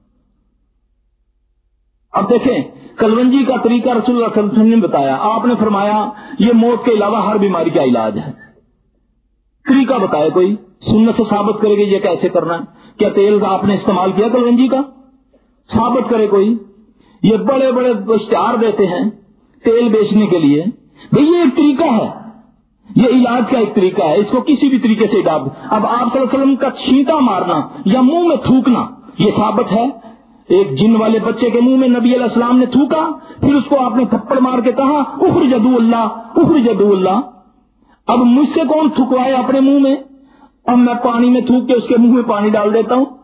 اب دیکھیں کلونجی کا طریقہ رسول اللہ صلی اللہ علیہ وسلم نے بتایا. آپ نے فرمایا یہ موت کے علاوہ ہر بیماری کا علاج ہے. طریقہ بتایا کوئی سنت سے ثابت کرے گی یہ کیسے کرنا ہے. کیا تیل آپ نے استعمال کیا کلونجی کا؟ ثابت کرے کوئی. یہ بڑے بڑے اشتہار دیتے ہیں تیل بیچنے کے لیے. بھئی یہ ایک طریقہ ہے, یہ علاج کا ایک طریقہ ہے, اس کو کسی بھی طریقے سے ڈال. اب آپ صلی اللہ علیہ وسلم کا چھینٹا مارنا یا منہ میں تھوکنا یہ ثابت ہے. ایک جن والے بچے کے منہ میں نبی علیہ السلام نے تھوکا, پھر اس کو آپ نے تھپڑ مار کے کہا اخرجوا اللہ اخرجوا اللہ. اب مجھ سے کون تھکوائے اپنے منہ میں؟ اب میں پانی میں تھوک کے اس کے منہ میں پانی ڈال دیتا ہوں.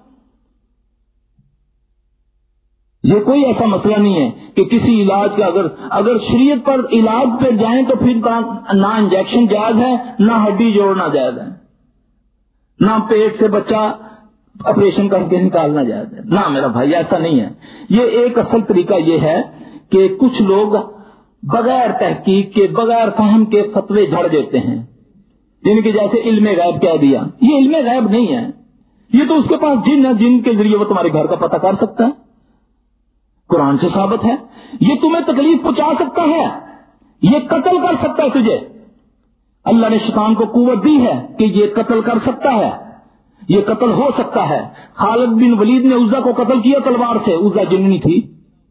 یہ کوئی ایسا مسئلہ نہیں ہے کہ کسی علاج کا اگر اگر شریعت پر علاج پہ جائیں تو پھر نہ انجیکشن جائز ہے, نہ ہڈی جوڑنا جائز ہے, نہ پیٹ سے بچہ آپریشن کر کے نکالنا جائز ہے. نہ میرا بھائی ایسا نہیں ہے. یہ ایک اصل طریقہ یہ ہے کہ کچھ لوگ بغیر تحقیق کے بغیر فہم کے فتوے جھڑ دیتے ہیں, جن کے جیسے علم غیب کہہ دیا. یہ علم غیب نہیں ہے, یہ تو اس کے پاس جن ہے جن کے ذریعے وہ تمہارے گھر کا پتہ کر سکتا ہے. قرآن سے ثابت ہے. یہ تمہیں تکلیف پہنچا سکتا ہے, یہ قتل کر سکتا ہے تجھے. اللہ نے شیطان کو قوت دی ہے کہ یہ قتل کر سکتا ہے, یہ قتل ہو سکتا ہے. خالد بن ولید نے عزا کو قتل کیا تلوار سے, عزا جننی تھی.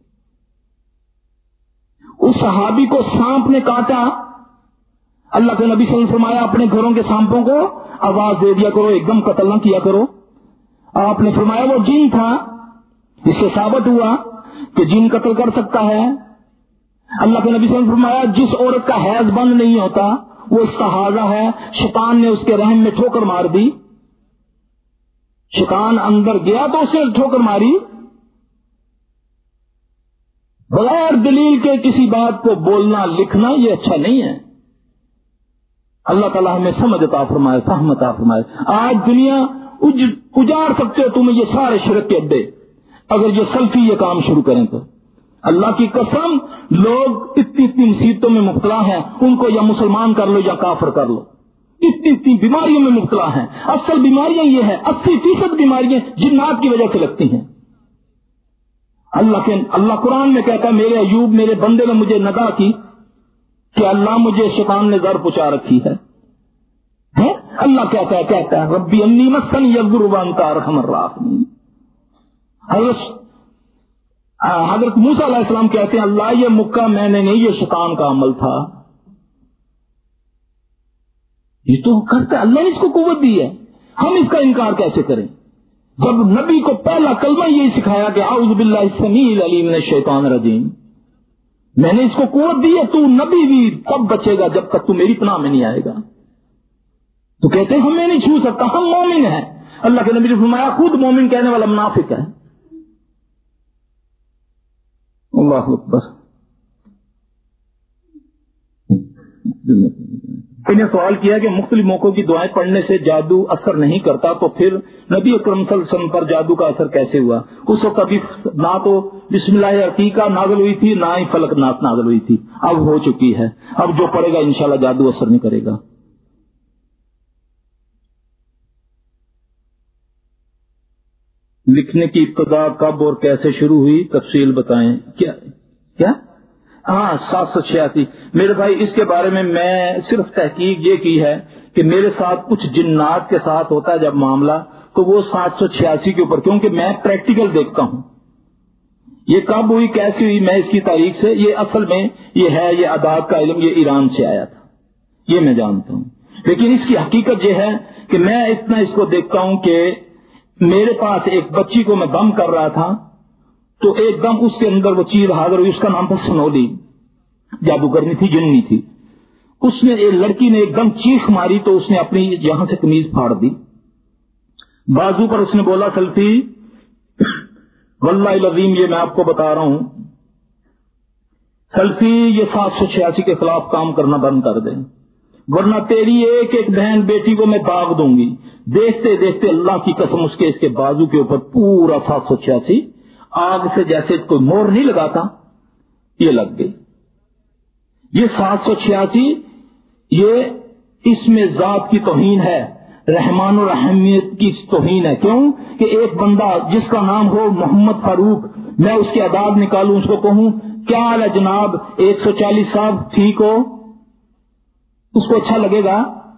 اس صحابی کو سانپ نے کاٹا, اللہ کے نبی صلی اللہ علیہ وسلم نے فرمایا اپنے گھروں کے سانپوں کو آواز دے دیا کرو, ایک دم قتل نہ کیا کرو. آپ نے فرمایا وہ جن تھا. اس سے ثابت ہوا کہ جن قتل کر سکتا ہے. اللہ کے نبی صلی اللہ علیہ وسلم نے فرمایا جس عورت کا حیض بند نہیں ہوتا وہ استحاضہ ہے, شیطان نے اس کے رحم میں ٹھوکر مار دی. شیطان اندر گیا تو اس نے ٹھوکر ماری. بغیر دلیل کے کسی بات کو بولنا لکھنا یہ اچھا نہیں ہے. اللہ تعالیٰ ہمیں سمجھ عطا فرمائے, فہم عطا فرمائے. آج دنیا اج, اجاڑ سکتے ہو تمہیں یہ سارے شرک کے اڈے اگر یہ سلفی یہ کام شروع کریں تو. اللہ کی قسم لوگ اتنی اتنی مصیبتوں میں مبتلا ہیں, ان کو یا مسلمان کر لو یا کافر کر لو. اتنی اتنی بیماریوں میں مبتلا ہیں. اصل بیماریاں یہ ہے, اسی فیصد بیماریاں جنات کی وجہ سے لگتی ہیں. اللہ کے اللہ قرآن میں کہتا ہے میرے ایوب میرے بندے نے مجھے ندا کی کہ اللہ مجھے شیطان نے ضر پہنچا رکھی ہے. ہے اللہ کہتا ہے کہتا ہے ربی انی مسنی الضر وانت ارحم الراحمین. حضرت حضرت موسیٰ علیہ السلام کہتے ہیں اللہ یہ مکہ میں نے نہیں, یہ شیطان کا عمل تھا. یہ تو کرتا ہے, اللہ نے اس کو قوت دی ہے, ہم اس کا انکار کیسے کریں جب نبی کو پہلا کلمہ یہی سکھایا کہ اعوذ باللہ السمیع العلیم من الشیطان الرجیم. میں نے اس کو قوت دی ہے, تو نبی بھی تب بچے گا جب تک تو میری پناہ میں نہیں آئے گا. تو کہتے ہیں ہمیں نہیں چھو سکتا, ہم مومن ہیں. اللہ کے نبی نے فرمایا خود مومن کہنے والا منافق ہے. اللہ اکبر. انہیں سوال کیا کہ مختلف موقعوں کی دعائیں پڑھنے سے جادو اثر نہیں کرتا, تو پھر नबी अकरम सल्लल्लाहु अलैहि वसल्लम पर जादू का असर कैसे हुआ। उस वक्त कभी ना तो बिस्मिल्लाह अकीका नाज़िल हुई थी, ना ही फलक नाथ नाज़िल हुई थी। अब हो चुकी है। अब जो पड़ेगा इंशाल्लाह जादू असर नहीं करेगा। लिखने की इब्तिदा कब और कैसे शुरू हुई, तफसील बताएं। क्या क्या हाँ सात सौ छियासी। मेरे भाई इसके बारे में मैं सिर्फ तहकीक ये की है कि मेरे साथ कुछ जिन्नात के साथ होता है जब मामला, तो वो सात सौ छियासी के ऊपर, क्योंकि मैं प्रैक्टिकल देखता हूँ। ये कब हुई कैसी हुई मैं इसकी तारीख से, ये असल में ये है ये आदात का इल्म ये ईरान से आया था, ये मैं जानता हूँ। लेकिन इसकी हकीकत ये है कि मैं इतना इसको देखता हूँ कि मेरे पास एक बच्ची को मैं दम कर रहा था, तो एकदम उसके अंदर वो चीज हाजिर हुई। उसका नाम था सनोली, जादूगरनी थी, जिन्नी थी। उसने एक लड़की ने एकदम चीख मारी, तो उसने अपनी यहां से कमीज फाड़ दी। बाजू पर उसने बोला, सल्फी वल्लाहि लज़ीम, ये मैं आपको बता रहा हूं सल्फी, ये सात सौ छियासी के खिलाफ काम करना बंद कर दे, वरना तेरी एक एक बहन बेटी को मैं दाग दूंगी। देखते देखते अल्लाह की कसम उसके इसके बाजू के ऊपर पूरा सात सौ छियासी आग से जैसे कोई मोर नहीं लगाता, ये लग गई। ये सात सौ छियासी ये इसमें जात की तौहीन है, रहमान और रहमियत की तौहीन है। क्यों कि एक बंदा जिसका नाम हो मोहम्मद फारूक, मैं उसकी आदाद निकालूं, उसको कहूं क्या हाल है जनाब, एक सौ चालीस साहब ठीक हो, उसको अच्छा लगेगा?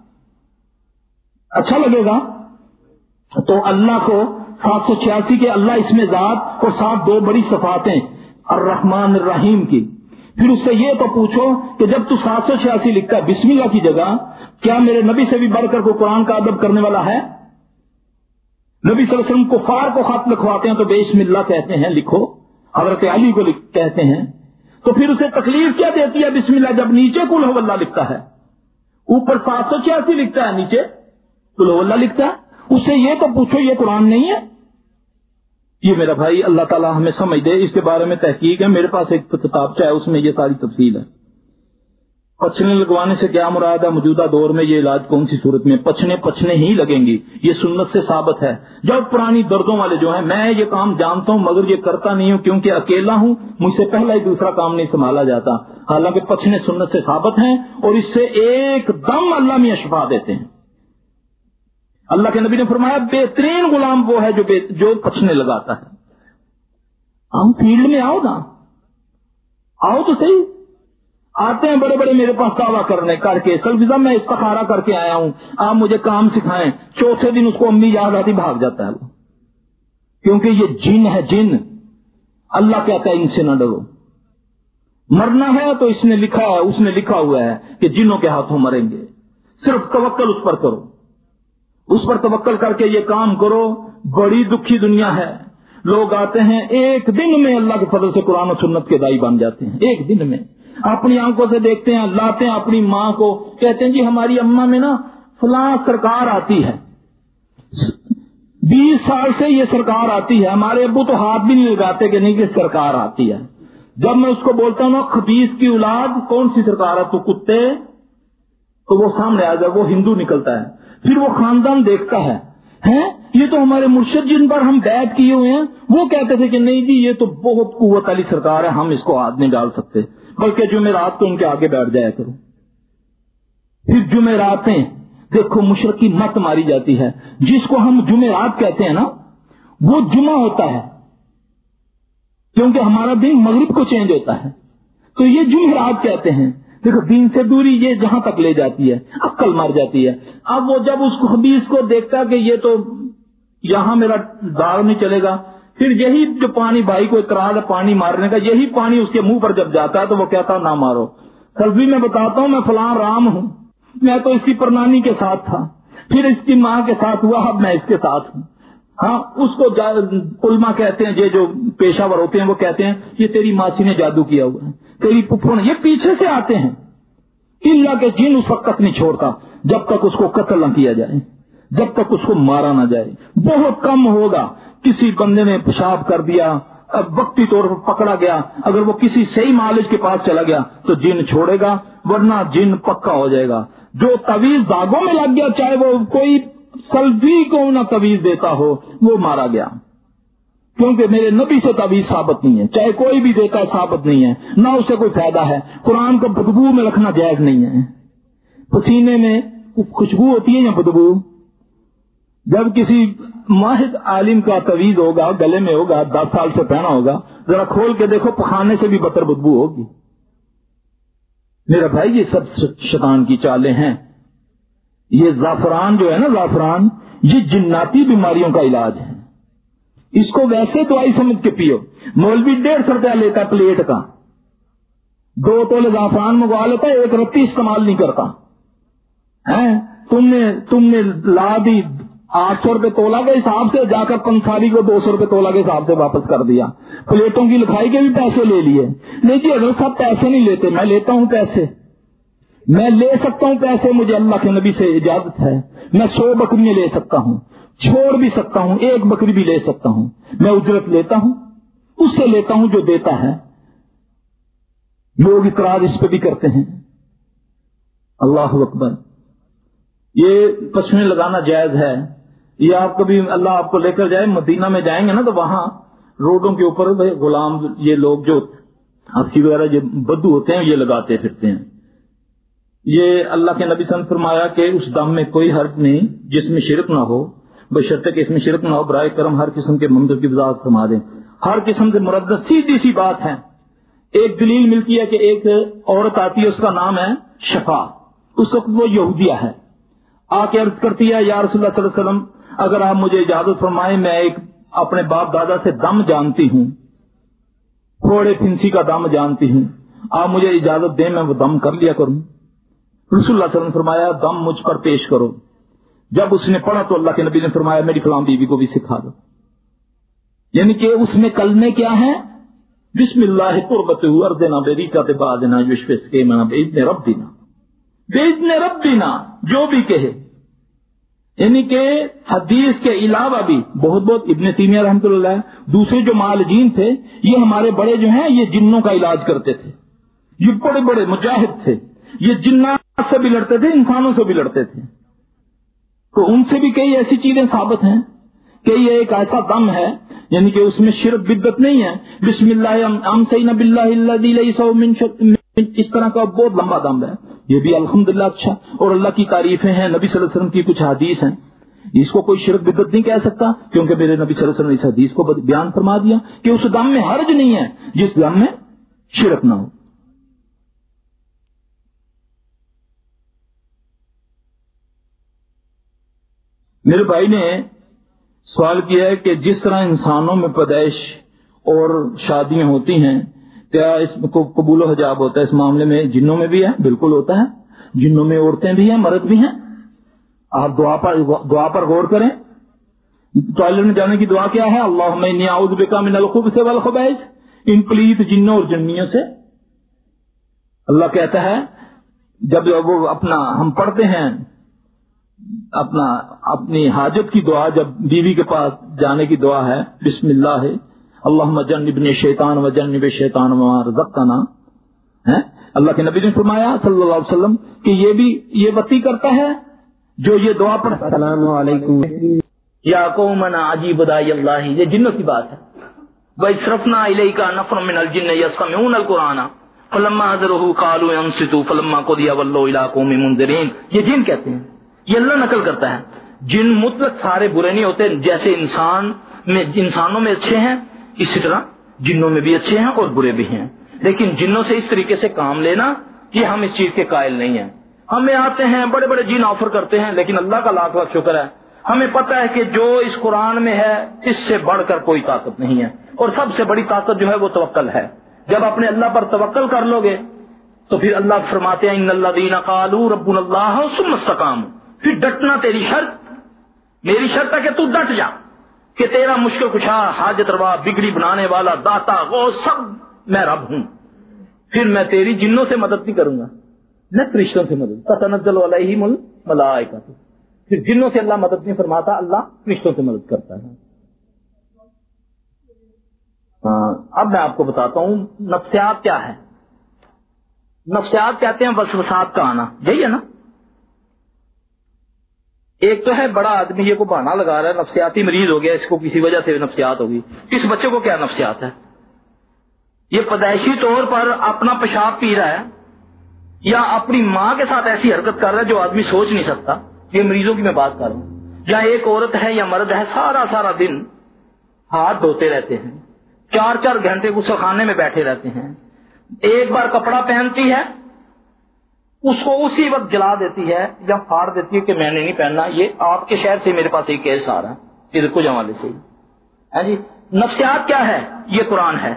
अच्छा लगेगा? तो अल्लाह को सात सौ छियासी के अल्लाह इसमें जात और साथ दो बड़ी सफातें अर्रहमान रहीम की। फिर उससे ये तो पूछो कि जब तू सात सौ छियासी लिखता है बिस्मिल्लाह की जगह, क्या मेरे नबी से भी बढ़कर को कुरान का अदब करने वाला है? नबी सल्लल्लाहु अलैहि वसल्लम कुफार को खत लिखवाते हैं तो बिस्मिल्लाह कहते हैं, लिखो। हज़रत अली को कहते हैं, तो फिर उसे तकलीफ क्या देती है बिस्मिल्लाह, जब नीचे कुल हुवल्लाह लिखता है, ऊपर सात सौ छियासी लिखता है, नीचे कुल हुवल्लाह लिखता है। उससे ये तो पूछो ये कुरान नहीं है? ये मेरा भाई अल्लाह ताला हमें समझ दे, इसके बारे में तहकीक है। मेरे पास एक किताबचा है, उसमें ये सारी तफसील है। पछने लगवाने से क्या मुराद है? मौजूदा दौर में ये इलाज कौन सी सूरत में? पछने पछने ही लगेंगी, ये सुन्नत से साबित है। जब पुरानी दर्दों वाले जो हैं, मैं ये काम जानता हूं मगर ये करता नहीं हूं क्योंकि अकेला हूं, मुझसे पहला ही दूसरा काम नहीं संभाला जाता। हालांकि पछने सुन्नत से साबित हैं और इससे एकदम अल्लाह में शफा देते हैं। अल्लाह के नबी ने फरमाया बेहतरीन गुलाम वो है जो जो पछने लगाता है। हम फील्ड में आओ ना, आओ तो सही। आते हैं बड़े बड़े मेरे पास दावा करने करके, सल्फी साहब मैं इस्तिखारा करके आया हूं, आप मुझे काम सिखाएं। चौथे दिन उसको अम्मी याद आती, भाग जाता है वो, क्योंकि ये जिन है, जिन। अल्लाह कहता है इनसे न डरो, मरना है तो इसने लिखा है, उसने लिखा हुआ है कि जिनों के हाथों मरेंगे। सिर्फ तवक्कल उस पर करो, उस पर तवक्कल करके ये काम करो। बड़ी दुखी दुनिया है, लोग आते हैं एक दिन में अल्लाह के फजल से कुरान और सुन्नत के दाई बन जाते हैं। एक दिन में अपनी आंखों से देखते हैं, लाते हैं अपनी माँ को, कहते हैं जी हमारी अम्मा में ना फलां सरकार आती है, बीस साल से ये सरकार आती है। हमारे अब्बू तो हाथ भी नहीं लगाते कि नहीं कि सरकार आती है। जब मैं उसको बोलता हूँ खबीस की औलाद कौन सी सरकार है, तू कुत्ते, तो वो सामने आ जाए, वो हिंदू निकलता है। फिर वो खानदान देखता है, हैं ये तो हमारे मुर्शिद जिन पर हम बैत किए हुए हैं, वो कहते थे कि नहीं जी ये तो बहुत कुव्वत वाली सरकार है, हम इसको हाथ नहीं डाल सकते, बल्कि जुमेरात तो उनके आगे बैठ जाया करो। फिर जुमेरातें देखो मुशरकी मत मारी जाती है। जिसको हम जुमेरात कहते हैं ना, वो जुमा होता है, क्योंकि हमारा दिन मगरिब को चेंज होता है, तो ये जुमेरात कहते हैं। देखो दीन से दूरी ये जहां तक ले जाती है, अक्ल मर जाती है। अब वो जब उसको हबीस को देखता कि ये तो यहां मेरा दाग नहीं चलेगा, फिर यही जो पानी भाई को इकरार है पानी मारने का, यही पानी उसके मुंह पर जब जाता है तो वो कहता ना मारो। कभी मैं बताता हूं मैं फलां राम हूं, मैं तो इसकी परनानी के साथ था, फिर इसकी माँ के साथ हुआ, अब मैं इसके साथ हूं। हाँ उसको उल्मा कहते हैं, ये जो पेशावर होते हैं वो कहते हैं ये तेरी मासी ने जादू किया हुआ है, तेरी पुप्पो ने, ये पीछे से आते हैं। इल्ला के जिन उस वक्त नहीं छोड़ता जब तक उसको कत्ल न किया जाए, जब तक उसको मारा ना जाए। बहुत कम होगा किसी बंदे ने पेशाब कर दिया, अब वक्ती तौर पर पकड़ा गया, अगर वो किसी सही मालिज के पास चला गया तो जिन छोड़ेगा, वरना जिन पक्का हो जाएगा। जो तवीज दागों में लग गया, चाहे वो कोई सल्फी को ना तवीज देता हो वो मारा गया, क्योंकि मेरे नबी से तवीज साबित नहीं है, चाहे कोई भी देता है साबित नहीं है, ना उससे कोई फायदा है। कुरान को बदबू में रखना जायज नहीं है। पसीने में खुशबू होती है या बदबू? जब किसी माहिर आलिम का तवीज होगा, गले में होगा, दस साल से पहना होगा, जरा खोल के देखो, पखाने से भी बदतर बदबू होगी। मेरा भाई ये सब शैतान की चालें हैं। ये जाफरान जो है ना, जाफरान, ये जिन्नाती बीमारियों का इलाज है। इसको वैसे दवाई समझ के पियो। मौलवी डेढ़ सौ रुपया लेता प्लेट का, दो तोले जाफरान मंगवा लेता है, एक रत्ती इस्तेमाल नहीं करता है। तुमने तुमने ला दी आठ सौ रुपये तोला के हिसाब से, जाकर पंसारी को दो सौ रुपये तोला के हिसाब से वापस कर दिया। प्लेटों की लिखाई के भी पैसे ले लिए। नहीं जी अगर सब पैसे नहीं लेते, मैं लेता हूं पैसे, मैं ले सकता हूं पैसे, मुझे अल्लाह के नबी से इजाजत है। मैं सौ बकरियां ले सकता हूं, छोड़ भी सकता हूं, एक बकरी भी ले सकता हूं। मैं उजरत लेता हूं, उससे लेता हूं जो देता है। लोग इतराज इस पे भी करते हैं। अल्लाह अकबर। ये पश्चिमें लगाना जायज है। ये आप कभी अल्लाह आपको लेकर जाए, मदीना में जाएंगे ना, तो वहां रोडों के ऊपर गुलाम, ये लोग जो हाथी वगैरह जो बद्दू होते हैं, ये लगाते फिरते हैं। ये अल्लाह के नबी सन फरमाया कि उस दम में कोई हर्ज नहीं जिसमें शिरक ना हो, बशर्ते कि इसमें शिरक ना हो। बराए करम हर किस्म के मंदिर की वजाहत फरमा दें। हर किस्म से मुरद्दद सीधी सी बात है। एक दलील मिलती है कि एक औरत आती है, उसका नाम है शफा। उस वक्त वो यहूदिया है, आके अर्ज करती है, या रसूलुल्लाह सल्लल्लाहु अलैहि वसल्लम अगर आप मुझे इजाजत फरमाएं, मैं एक अपने बाप दादा से दम जानती हूँ, फोड़े फिंसी का दम जानती हूँ, आप मुझे इजाजत दें, मैं वो दम कर लिया करूं। रसूलुल्लाह सल्लल्लाहु अलैहि वसल्लम फरमाया, दम मुझ पर पेश करो। जब उसने पढ़ा तो अल्लाह के नबी ने फरमाया, मेरी फलां बीवी को भी सिखा दो। यानी कि उसमें कलमे क्या है? बिस्मिल्लाह कुर्बतहु अर्दना बेरिका ते बादना युशफिस के मना बेइज़्न रब्बिना, बेइज़्न रब्बिना, जो भी कहे। यानी कि हदीस के अलावा भी बहुत बहुत इब्न तैमिया रहमतुल्लाह, दूसरे जो मालजीन थे, ये हमारे बड़े जो हैं, ये जिन्नों का इलाज करते थे। ये बड़े बड़े मुजाहिद थे, ये जिन्नात से भी लड़ते थे, इंसानों से भी लड़ते थे। तो उनसे भी कई ऐसी चीजें साबित हैं कि ये एक ऐसा दम है, यानी कि उसमें शिरक बिद्दत नहीं है। बिस्मिल्लाह अम सैना बिल्लाहि अल्लज़ी लैसा मिन शक, इस तरह का बहुत लंबा दम है। ये भी अल्हम्दुलिल्लाह अच्छा, और अल्लाह की तारीफें हैं। नबी सल्लल्लाहु अलैहि वसल्लम की कुछ हदीस हैं, इसको कोई शिरक बिद्दत नहीं कह सकता, क्योंकि मेरे नबी सल्लल्लाहु अलैहि वसल्लम ने इस हदीस को बयान फरमा दिया कि उस दम में हर्ज नहीं है जिस दम में शिरक ना हो। मेरे भाई ने सवाल किया है कि जिस तरह इंसानों में पैदाइश और शादियां होती हैं, क्या इसको कबूल हिजाब होता है? इस मामले में जिन्नों में भी है, बिल्कुल होता है। जिन्नों में औरतें भी हैं, मर्द भी हैं। आप दुआ पर दुआ पर गौर करें। टॉयलेट में जाने की दुआ क्या है? अल्लाहुम्मा इन्नी अऊज़ु बिका मिनल खुब्थि वल खबाइस, इन पलीत जिन्नों और जन्नियों से। अल्लाह कहता है, जब वो अपना हम पढ़ते हैं अपना अपनी हाजत की दुआ, जब बीवी के पास जाने की दुआ है, बिस्मिल्लाह अल्लाहुम्मा जन्निबनी शैतान व जन्निब शैतान मा रज़क़तना, है। अल्लाह के नबी ने फरमाया सल्लल्लाहु अलैहि वसल्लम कि ये भी ये वती करता है जो ये दुआ पढ़ता है। अस्सलामु अलैकुम या कौमना अजीब दाई अल्लाह, ये जिन्नों की बात है। व इसरफना इलैका नफरम मिनल जिन्न यस्मऊनल कुराना फलम्मा हज़रुहु क़ालू अंसितू फलम्मा क़ुदिया वल्लू इला कौमिन मुनज़िरीन। ये जिन कहते हैं, ये अल्लाह नकल करता है। जिन मुतलक सारे बुरे नहीं होते, जैसे इंसान में इंसानों में अच्छे हैं, इसी तरह जिन्नों में भी अच्छे हैं और बुरे भी हैं। लेकिन जिन्नों से इस तरीके से काम लेना, ये हम इस चीज के कायल नहीं है। हमें आते हैं बड़े बड़े जिन ऑफर करते हैं, लेकिन अल्लाह का लाख लाख शुक्र है, हमें पता है कि जो इस कुरान में है इससे बढ़कर कोई ताकत नहीं है। और सबसे बड़ी ताकत जो है वो तवक्कल है। जब अपने अल्लाह पर तवक्कल कर लोगे तो फिर अल्लाह फरमाते हैं, इन्नल्लज़ीना क़ालू रब्बुनल्लाह सुम्मा इस्तक़ामू, फिर डटना तेरी शर्त, मेरी शर्त है कि तू डट जा, कि तेरा मुश्किल कुशा, हाजत रवा, बिगड़ी बनाने वाला, दाता, वो सब मैं रब हूं। फिर मैं तेरी जिन्नों से मदद नहीं करूंगा, न फरिश्तों से मदद। ततनज़्ज़लु अलैहिमुल मलाइकतु, फिर जिन्नों से अल्लाह मदद नहीं फरमाता, अल्लाह फरिश्तों से मदद करता है। हाँ, अब मैं आपको बताता हूं नफ्सियात क्या है। नफ्सियात कहते हैं वसवसात का आना, यही है ना। ایک تو ہے بڑا آدمی یہ کو بہانا لگا رہا ہے نفسیاتی مریض ہو گیا، اس کو کسی وجہ سے نفسیات ہوگی. اس بچے کو کیا نفسیات ہے؟ یہ پیدائشی طور پر اپنا پیشاب پی رہا ہے یا اپنی ماں کے ساتھ ایسی حرکت کر رہا ہے جو آدمی سوچ نہیں سکتا. یہ مریضوں کی میں بات کر رہا ہوں. یا ایک عورت ہے یا مرد ہے سارا سارا دن ہاتھ دھوتے رہتے ہیں، چار چار گھنٹے غسلخانے میں بیٹھے رہتے ہیں، ایک بار کپڑا پہنتی ہے اس کو اسی وقت جلا دیتی ہے یا پھاڑ دیتی ہے کہ میں نے نہیں پہننا. یہ آپ کے شہر سے میرے پاس ایک کیس آ رہا ہے ادھر کچھ حوالے سے ہی جی. نفسیات کیا ہے؟ یہ قرآن ہے.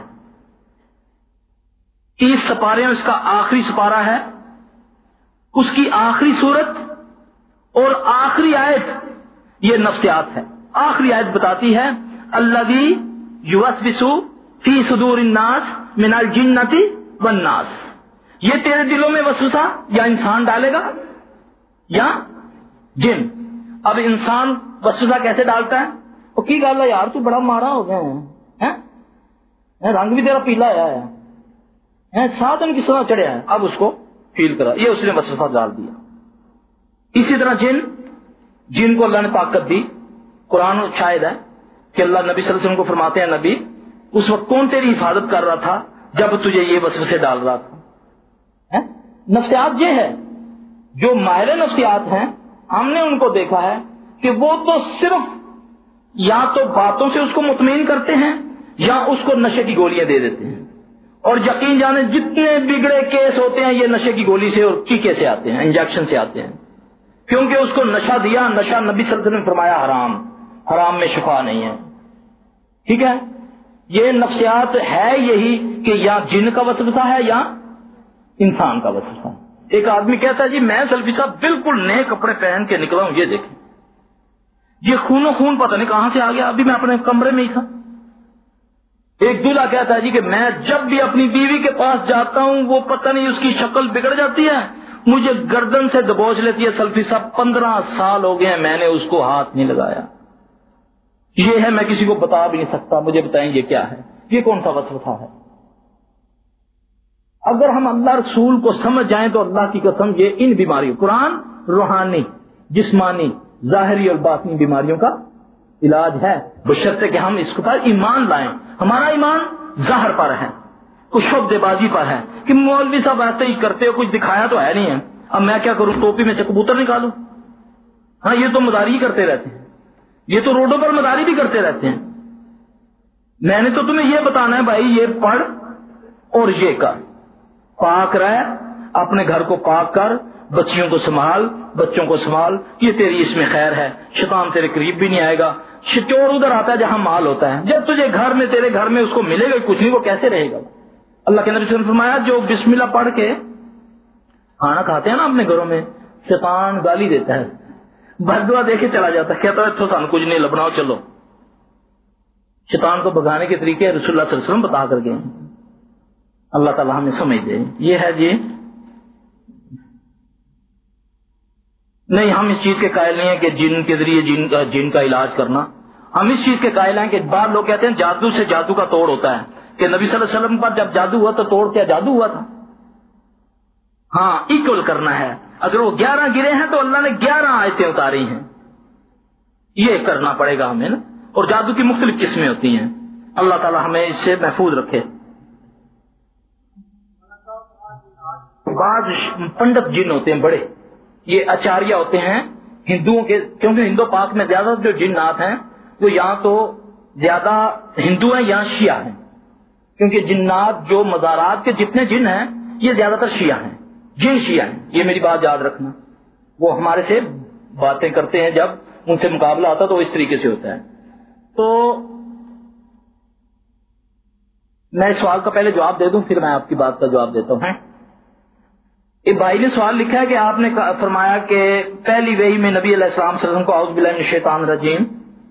تیس سپارے اس کا آخری سپارہ ہے، اس کی آخری صورت اور آخری آیت یہ نفسیات ہے. آخری آیت بتاتی ہے الذی یوسوس فی صدور الناس من الجنۃ والناس. یہ تیرے دلوں میں وسوسہ یا انسان ڈالے گا یا جن. اب انسان وسوسہ کیسے ڈالتا ہے؟ وہ کی گل ہے یار تو بڑا مارا ہو گیا ہے، رنگ بھی تیرا پیلا آیا ہے، سات دن کس طرح چڑھیا ہے، اب اس کو فیل کرا. یہ اس نے وسوسہ ڈال دیا. اسی طرح جن جن کو اللہ نے طاقت دی. قرآن شاہد ہے کہ اللہ نبی صلی اللہ علیہ وسلم کو فرماتے ہیں نبی اس وقت کون تیری حفاظت کر رہا تھا جب تجھے یہ وسوسے ڈال رہا تھا. نفسیات یہ ہے جو ماہر نفسیات ہیں، ہم نے ان کو دیکھا ہے کہ وہ تو صرف یا تو باتوں سے اس کو مطمئن کرتے ہیں یا اس کو نشے کی گولیاں دے دیتے ہیں. اور یقین جانے جتنے بگڑے کیس ہوتے ہیں یہ نشے کی گولی سے اور ٹیکے سے آتے ہیں، انجیکشن سے آتے ہیں. کیونکہ اس کو نشہ دیا. نشہ نبی صلی اللہ علیہ وسلم نے فرمایا حرام، حرام میں شفا نہیں ہے. ٹھیک ہے. یہ نفسیات ہے یہی کہ یا جن کا وسوسہ ہے یا انسان کا وسوسہ. ایک آدمی کہتا ہے جی میں سلفی صاحب بالکل نئے کپڑے پہن کے نکلا ہوں، یہ دیکھیں یہ خون و خون پتہ نہیں کہاں سے آ گیا، ابھی میں اپنے کمرے میں ہی تھا. ایک دلہا کہتا ہے جی کہ میں جب بھی اپنی بیوی کے پاس جاتا ہوں وہ پتہ نہیں اس کی شکل بگڑ جاتی ہے، مجھے گردن سے دبوچ لیتی ہے. سلفی صاحب پندرہ سال ہو گئے ہیں میں نے اس کو ہاتھ نہیں لگایا. یہ ہے میں کسی کو بتا بھی نہیں سکتا. مجھے بتائیں یہ کیا ہے؟ یہ کون سا وسوسہ ہے؟ اگر ہم اللہ رسول کو سمجھ جائیں تو اللہ کی قسم یہ ان بیماریوں، قرآن روحانی جسمانی ظاہری اور باطنی بیماریوں کا علاج ہے، بشرطے کہ ہم اس پر ایمان لائیں. ہمارا ایمان ظاہر پر ہے، کچھ شبدے بازی پر ہے کہ مولوی صاحب ایسے ہی کرتے ہو، کچھ دکھایا تو ہے نہیں ہے، اب میں کیا کروں ٹوپی میں سے کبوتر نکالوں. ہاں یہ تو مداری کرتے رہتے ہیں، یہ تو روڈوں پر مداری بھی کرتے رہتے ہیں. میں نے تو تمہیں یہ بتانا ہے بھائی یہ پڑھ اور یہ کر، پاک رہ، اپنے گھر کو پاک کر، بچیوں کو سنبھال، بچوں کو سنبھال، یہ تیری اس میں خیر ہے. شیطان تیرے قریب بھی نہیں آئے گا. چور ادھر آتا ہے جہاں مال ہوتا ہے. جب تجھے گھر میں تیرے گھر میں اس کو ملے گا کچھ نہیں، وہ کیسے رہے گا؟ اللہ کے نبی صلی اللہ علیہ وسلم نے فرمایا جو بسم اللہ پڑھ کے کھانا کھاتے ہیں نا اپنے گھروں میں، شیطان گالی دیتا ہے، بددعا دے کے چلا جاتا ہے، کہتا ہے تو سانو کچھ نہیں لبنا، چلو. شیطان کو بھگانے کے طریقے رسول اللہ صلی اللہ علیہ وسلم بتا کر گئے. اللہ تعالیٰ ہمیں سمجھ دے. یہ ہے جی نہیں، ہم اس چیز کے قائل نہیں ہیں کہ جن کے ذریعے جن کا جن کا علاج کرنا. ہم اس چیز کے قائل ہیں کہ بعض لوگ کہتے ہیں جادو سے جادو کا توڑ ہوتا ہے، کہ نبی صلی اللہ علیہ وسلم پر جب جادو ہوا تو توڑ کیا جادو ہوا تھا؟ ہاں ایکول کرنا ہے. اگر وہ گیارہ گرے ہیں تو اللہ نے گیارہ آیتیں اتاری ہیں، یہ کرنا پڑے گا ہمیں نا. اور جادو کی مختلف قسمیں ہوتی ہیں. اللہ تعالیٰ ہمیں اس سے محفوظ رکھے. بعض پنڈت جن ہوتے ہیں بڑے، یہ آچاریہ ہوتے ہیں ہندوؤں کے، کیونکہ ہندو پاک میں زیادہ جو جنات ہیں وہ یہاں تو زیادہ ہندو ہیں یا شیعہ ہیں، کیونکہ جنات جو مزارات کے جتنے جن ہیں یہ زیادہ تر شیعہ ہیں. جن شیعہ ہیں، یہ میری بات یاد رکھنا. وہ ہمارے سے باتیں کرتے ہیں، جب ان سے مقابلہ ہوتا تو اس طریقے سے ہوتا ہے. تو میں اس سوال کا پہلے جواب دے دوں پھر میں آپ کی بات کا جواب دیتا ہوں. ایک بھائی نے سوال لکھا ہے کہ آپ نے فرمایا کہ پہلی وحی میں نبی علیہ السلام صلی اللہ علیہ وسلم کو اعوذ باللہ من الشیطان الرجیم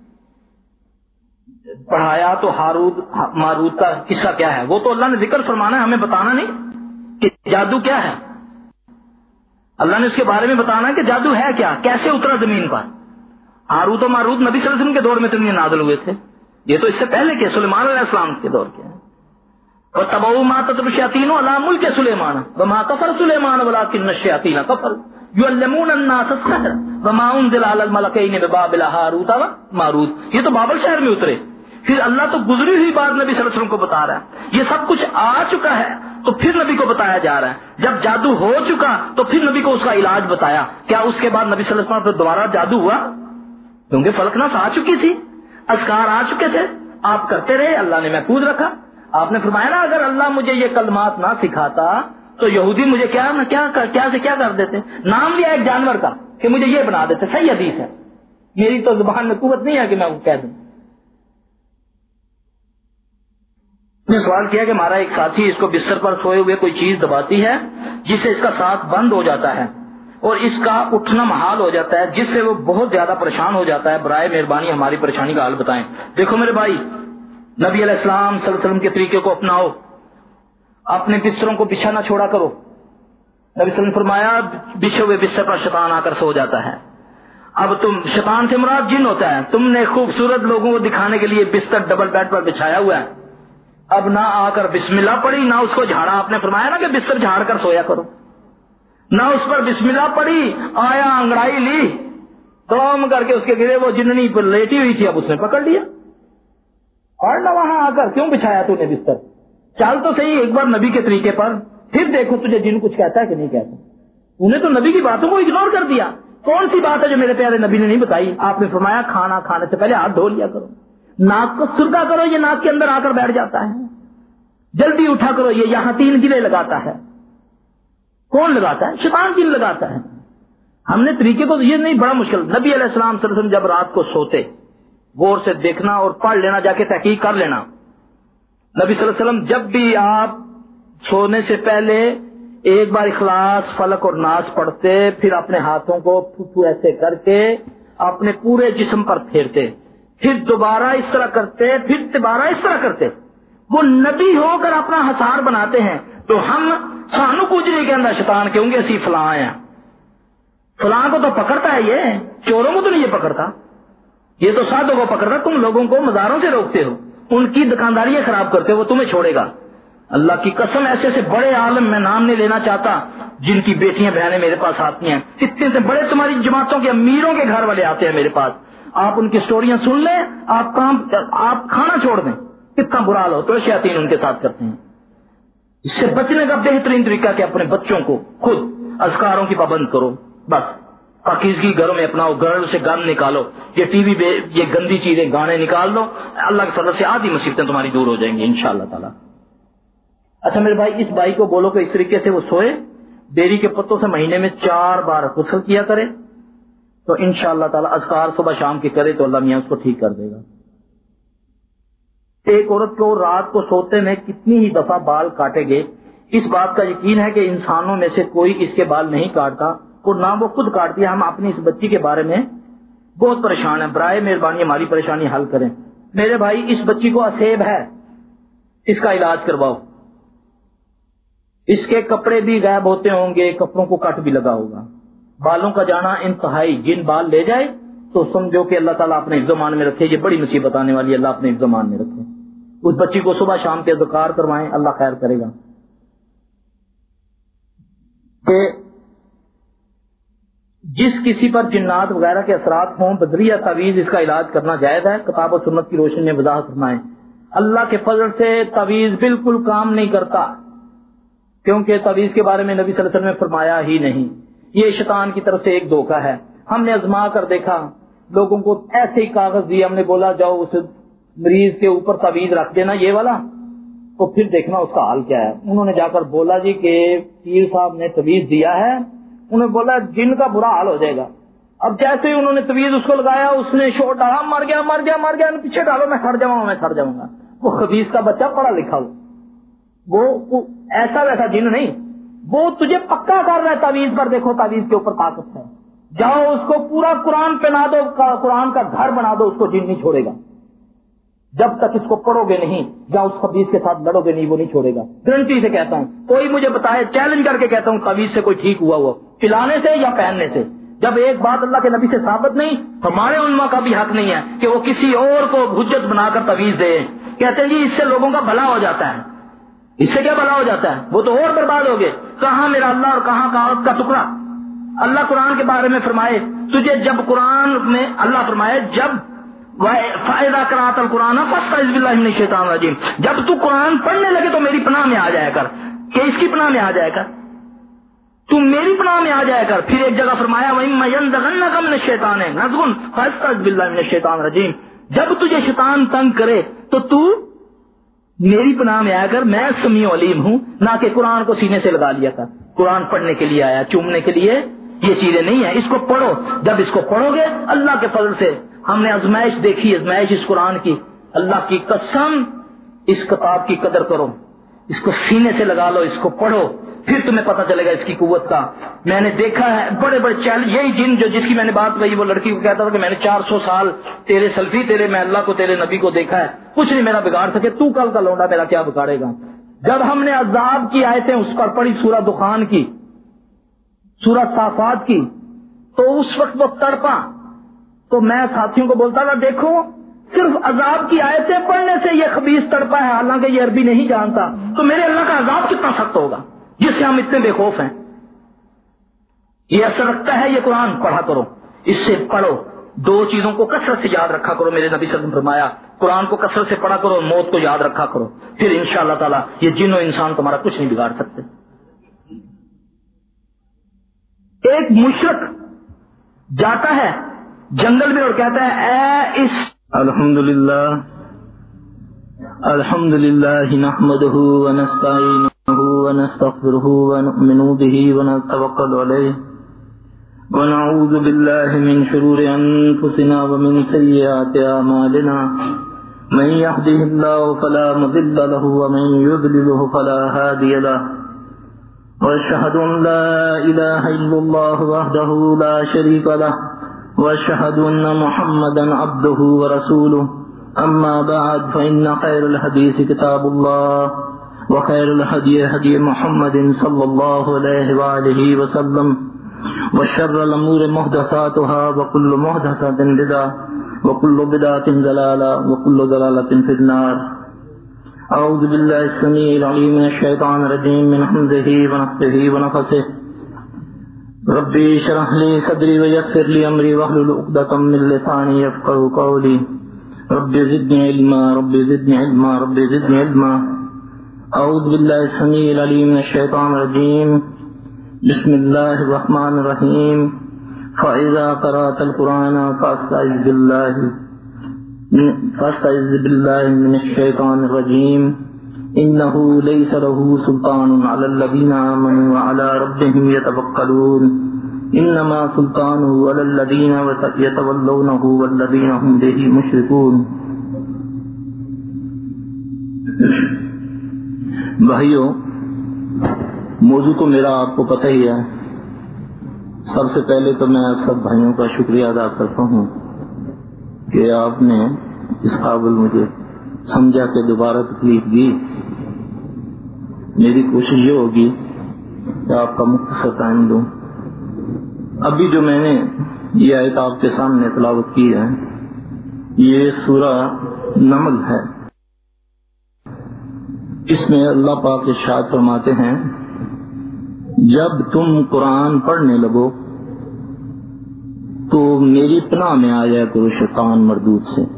پڑھایا تو ہاروت ماروت کا قصہ کیا ہے؟ وہ تو اللہ نے ذکر فرمانا ہے، ہمیں بتانا نہیں کہ جادو کیا ہے. اللہ نے اس کے بارے میں بتانا ہے کہ جادو ہے کیا، کیسے اترا زمین پر. ہاروت و ماروت نبی صلی اللہ علیہ وسلم کے دور میں تو نہیں نازل ہوئے تھے، یہ تو اس سے پہلے کے سلیمان علیہ السلام کے دور کے ہیں. وَتَبَوْا مَا تَتْلُو الشَّيَاطِينُ عَلَىٰ مُلْكِ سُلَيْمَانَ وَمَا كَفَرَ سُلَيْمَانُ وَلَٰكِنَّ الشَّيَاطِينَ كَفَرُوا يُعَلِّمُونَ النَّاسَ السِّحْرَ وما انزل علی الملکین ببابل ہاروت و ماروت، یہ تو بابل شہر میں اترے. پھر اللہ تو گزری ہوئی بات نبی صلی اللہ علیہ وسلم کو بتا رہا ہے. یہ سب کچھ آ چکا ہے تو پھر نبی کو بتایا جا رہا ہے. جب جادو ہو چکا تو پھر نبی کو اس کا علاج بتایا. کیا اس کے بعد نبی صلی اللہ علیہ وسلم پہ دوبارہ جادو ہوا؟ کیونکہ فلکنس آ چکی تھی، اذکار آ چکے تھے، آپ کرتے رہے، اللہ نے محفوظ رکھا. آپ نے فرمایا نا اگر اللہ مجھے یہ کلمات نہ سکھاتا تو یہودی مجھے کیا نہ کیا کیا سے کیا کر دیتے، نام لیا ایک جانور کا کہ مجھے یہ بنا دیتے. صحیح حدیث ہے، میری تو زبان میں قوت نہیں ہے کہ میں وہ کہہ دوں. نے سوال کیا کہ ہمارا ایک ساتھی اس کو بستر پر سوئے ہوئے کوئی چیز دباتی ہے جس سے اس کا سانس بند ہو جاتا ہے اور اس کا اٹھنا محال ہو جاتا ہے، جس سے وہ بہت زیادہ پریشان ہو جاتا ہے. برائے مہربانی ہماری پریشانی کا حل بتائیں. دیکھو میرے بھائی، نبی علیہ السلام صلی اللہ علیہ وسلم کے طریقے کو اپناؤ، اپنے بستروں کو بچھا نہ چھوڑا کرو. نبی صلی اللہ علیہ وسلم نے فرمایا بچھے ہوئے بستر پر شیطان آ کر سو جاتا ہے. اب تم، شیطان سے مراد جن ہوتا ہے، تم نے خوبصورت لوگوں کو دکھانے کے لیے بستر ڈبل بیڈ پر بچھایا ہوا ہے، اب نہ آ کر بسم اللہ پڑھی نہ اس کو جھاڑا. آپ نے فرمایا نا کہ بستر جھاڑ کر سویا کرو، نہ اس پر بسم اللہ پڑھی، آیا انگڑائی لی توم کر کے اس کے گرے وہ جننی پر لیٹی ہوئی تھی، اب اس نے پکڑ لیا. اور نہ وہاں آ کر کیوں بچھایا تو نے بستر؟ چل تو صحیح ایک بار نبی کے طریقے پر، پھر دیکھو تجھے جن کچھ کہتا ہے کہ نہیں کہتا. انہیں تو نبی کی باتوں کو اگنور کر دیا. کون سی بات ہے جو میرے پیارے نبی نے نہیں بتائی؟ آپ نے فرمایا کھانا کھانے سے پہلے ہاتھ دھو لیا کرو، ناک کو سرکا کرو، یہ ناک کے اندر آ کر بیٹھ جاتا ہے، جلدی اٹھا کرو، یہ یہاں تین گرے لگاتا ہے. کون لگاتا ہے؟ شیطان جن لگاتا ہے. ہم نے طریقے کو، یہ نہیں بڑا مشکل. نبی علیہ السلام صلی اللہ علیہ وسلم جب رات کو سوتے، غور سے دیکھنا اور پڑھ لینا، جا کے تحقیق کر لینا. نبی صلی اللہ علیہ وسلم جب بھی آپ سونے سے پہلے ایک بار اخلاص، فلق اور ناس پڑھتے، پھر اپنے ہاتھوں کو پھو ایسے کر کے اپنے پورے جسم پر پھیرتے، پھر دوبارہ اس طرح کرتے، پھر دوبارہ اس طرح کرتے. وہ نبی ہو کر اپنا ہتھیار بناتے ہیں تو ہم سانو گجری کے اندر شیطان کہوں گے اسی فلاں ہیں. فلاں کو تو پکڑتا ہے، یہ چوروں کو تو نہیں یہ پکڑتا، یہ تو سادھوں کو پکڑتا. تم لوگوں کو مزاروں سے روکتے ہو، ان کی دکانداریاں خراب کرتے ہو، وہ تمہیں چھوڑے گا. اللہ کی قسم ایسے سے بڑے عالم، میں نام نہیں لینا چاہتا، جن کی بیٹیاں بہنیں میرے پاس آتی ہیں، اتنے سے بڑے تمہاری جماعتوں کے امیروں کے گھر والے آتے ہیں میرے پاس. آپ ان کی سٹوریاں سن لیں، آپ کام آپ کھانا چھوڑ دیں، کتنا برا حال ہو تو شیاطین ان کے ساتھ کرتے ہیں. اس سے بچنے کا بہترین طریقہ کہ اپنے بچوں کو خود اذکاروں کی پابند کرو. بس پاکیزگی گھروں میں اپناؤ، گھر سے گند نکالو، یہ ٹی وی پہ یہ گندی چیزیں گانے نکال دو، اللہ کے فضل سے آدھی مصیبتیں تمہاری دور ہو جائیں گی انشاءاللہ تعالی. اچھا میرے بھائی، اس بھائی کو بولو کہ اس طریقے سے وہ سوئے، بیری کے پتوں سے مہینے میں چار بار غسل کیا کرے، تو انشاءاللہ تعالی اذکار صبح شام کے کرے تو اللہ میاں اس کو ٹھیک کر دے گا. ایک عورت کو رات کو سوتے میں کتنی ہی دفعہ بال کاٹے گئے، اس بات کا یقین ہے کہ انسانوں میں سے کوئی اس کے بال نہیں کاٹتا اور نہ وہ خود کاٹتی ہے. ہم اپنی اس بچی کے بارے میں بہت پریشان ہیں، برائے مہربانی ہماری پریشانی حل کریں. میرے بھائی، اس بچی کو اسیب ہے، اس کا علاج کرواؤ. اس کے کپڑے بھی غائب ہوتے ہوں گے، کپڑوں کو کٹ بھی لگا ہوگا. بالوں کا جانا انتہائی، جن بال لے جائے تو سمجھو کہ اللہ تعالیٰ اپنے حفظ و امان میں رکھے. یہ بڑی مصیبت آنے والی ہے، اللہ اپنے حفظ و امان میں رکھے. اس بچی کو صبح شام کے اذکار کروائیں، اللہ خیر کرے گا. کہ جس کسی پر جنات وغیرہ کے اثرات ہوں، بدریہ تعویذ اس کا علاج کرنا جائز ہے. کتاب و سنت کی روشنی میں وضاحت فرمائیں. اللہ کے فضل سے تعویذ بالکل کام نہیں کرتا، کیونکہ تعویذ کے بارے میں نبی صلی اللہ علیہ وسلم نے فرمایا ہی نہیں. یہ شیطان کی طرف سے ایک دھوکہ ہے. ہم نے آزما کر دیکھا، لوگوں کو ایسے ہی کاغذ دیا، ہم نے بولا جاؤ اس مریض کے اوپر تعویذ رکھ دینا یہ والا، تو پھر دیکھنا اس کا حال کیا ہے. انہوں نے جا کر بولا جی کہ پیر صاحب نے تعویذ دیا ہے، انہوں نے بولا جن کا برا حال ہو جائے گا. اب جیسے ہی انہوں نے تعویذ اس کو لگایا، اس نے شور ڈالا، مر گیا مر گیا مر گیا، پیچھے ڈالو میں کھڑ جاؤں میں کھڑ جاؤں گا. وہ خبیث کا بچہ پڑھا لکھا ہو، وہ ایسا ویسا جن نہیں، وہ تجھے پکا کر رہا ہے تعویذ پر. دیکھو تعویذ کے اوپر طاقت ہے، جاؤ اس کو پورا قرآن پہنا دو، قرآن کا گھر بنا دو، اس کو جن نہیں چھوڑے گا. جب تک اس کو پڑھو گے نہیں، یا اس خبیث کے ساتھ لڑو گے نہیں، وہ نہیں چھوڑے گا. گارنٹی سے کہتا ہوں، کوئی مجھے بتائے، چیلنج کر کے کہتا ہوں، تعویذ سے کوئی ٹھیک ہوا ہوا پلانے سے یا پہننے سے. جب ایک بات اللہ کے نبی سے ثابت نہیں، ہمارے علماء کا بھی حق نہیں ہے کہ وہ کسی اور کو حجت بنا کر تعویذ دے. کہتے ہیں جی اس سے لوگوں کا بھلا ہو جاتا ہے. اس سے کیا بھلا ہو جاتا ہے؟ وہ تو اور برباد ہو گئے. کہاں میرا اللہ اور کہاں کاغذ کا ٹکڑا. اللہ قرآن کے بارے میں فرمائے تجھے جب قرآن میں اللہ فرمائے جب فَإِذَا قَرَأْتَ الْقُرْآنَ فَاسْتَعِذْ بِاللَّهِ مِنَ الشَّيْطَانِ الرَّجِيمِ، جب تو قرآن پڑھنے لگے تو میری پناہ میں آ جایا کر. کہ اس کی پناہ میں آ جایا کر، تو میری پناہ میں آ جایا کر. پھر ایک جگہ فرمایا وَإِمَّا يَنزَغَنَّكَ مِنَ الشَّيْطَانِ نَزْغٌ فَاسْتَعِذْ بِاللَّهِ مِنَ الشَّيْطَانِ الرَّجِيمِ، جب تجھے شیطان تنگ کرے تو تو میری پناہ میں آیا کر، میں سمیع علیم ہوں. نہ کہ قرآن کو سینے سے لگا لیا کر. قرآن پڑھنے کے لیے آیا، چومنے کے لیے یہ چیزیں نہیں ہیں. اس کو پڑھو، جب اس کو پڑھو گے اللہ کے فضل سے ہم نے آزمائش دیکھی، آزمائش اس قرآن کی. اللہ کی قسم اس کتاب کی قدر کرو، اس کو سینے سے لگا لو، اس کو پڑھو، پھر تمہیں پتہ چلے گا اس کی قوت کا. میں نے دیکھا ہے بڑے بڑے چیلنج، یہی جن جو جس کی میں نے بات کہی وہ لڑکی کو کہتا تھا کہ میں نے چار سو سال تیرے سلفی تیرے میں اللہ کو تیرے نبی کو دیکھا ہے، کچھ نہیں میرا بگاڑ سکے، تو کل کا لونڈا میرا کیا بگاڑے گا. جب ہم نے عذاب کی آیتیں اس پر پڑھی، سورہ دخان کی، سورہ صافات کی، تو اس وقت وہ تڑپا. تو میں ساتھیوں کو بولتا تھا دیکھو صرف عذاب کی آیتیں پڑھنے سے یہ خبیث تڑپا ہے، حالانکہ یہ عربی نہیں جانتا. تو میرے اللہ کا عذاب کتنا سخت ہوگا جس سے ہم اتنے بے خوف ہیں. یہ اثر رکھتا ہے یہ قرآن. پڑھا کرو، اس سے پڑھو. دو چیزوں کو کثرت سے یاد رکھا کرو. میرے نبی صلی اللہ علیہ وسلم فرمایا قرآن کو کثرت سے پڑھا کرو، موت کو یاد رکھا کرو، پھر انشاءاللہ تعالی یہ جن و انسان تمہارا کچھ نہیں بگاڑ سکتے. ایک مشرک جاتا ہے جنگل میں اور کہتا ہے اے اس الحمدللہ الحمدللہ نحمدہ ونستعینہ ونستغفرہ ونؤمن بہ ونتوکل علیہ ونعوذ باللہ من شرور انفسنا ومن سیئات اعمالنا من یهده اللہ فلا مضل له ومن یضلله فلا هادی له واشهد ان لا الہ الا اللہ وحدہ لا شریک له واشهد ان محمدا عبده ورسوله اما بعد فان خير الحديث كتاب الله وخير الهدي هدي محمد صلى الله عليه واله وسلم وشر الامور محدثاتها وكل محدثة بدعة وكل بدعة ضلالة وكل ضلالة في النار. اعوذ بالله السميع العليم من الشيطان الرجيم من همزه ونفخه ونفثه. ربی اشرح لي صدری ويسر لي امری واحلل عقدة من لسانی يفقهوا قولی. ربی زدنی علما ربی زدنی علما ربی زدنی علما. اعوذ باللہ السمیع العلیم من الشیطان الرجیم. بسم اللہ الرحمن الرحیم. فإذا قرأت القرآن فاستعذ باللہ فاستعذ باللہ من الشیطان الرجیم. انه ليس له سلطان على الذين آمنوا وعلى ربهم يتوكلون. انما سلطانه على الذين يتولونه والذين هم به مشركون. بھائیو، موضوع تو میرا آپ کو پتہ ہی ہے. سب سے پہلے تو میں آپ سب بھائیوں کا شکریہ ادا کرتا ہوں کہ آپ نے اس قابل مجھے سمجھا کہ دوبارہ تکلیف دی. میری کوشش یہ ہوگی کہ آپ کا مختصر ٹائم دوں. ابھی جو میں نے یہ آیت آپ کے سامنے تلاوت کی ہے یہ سورہ نمل ہے. اس میں اللہ پاک ارشاد فرماتے ہیں جب تم قرآن پڑھنے لگو تو میری پناہ میں آ جائے کرو شیطان مردود سے.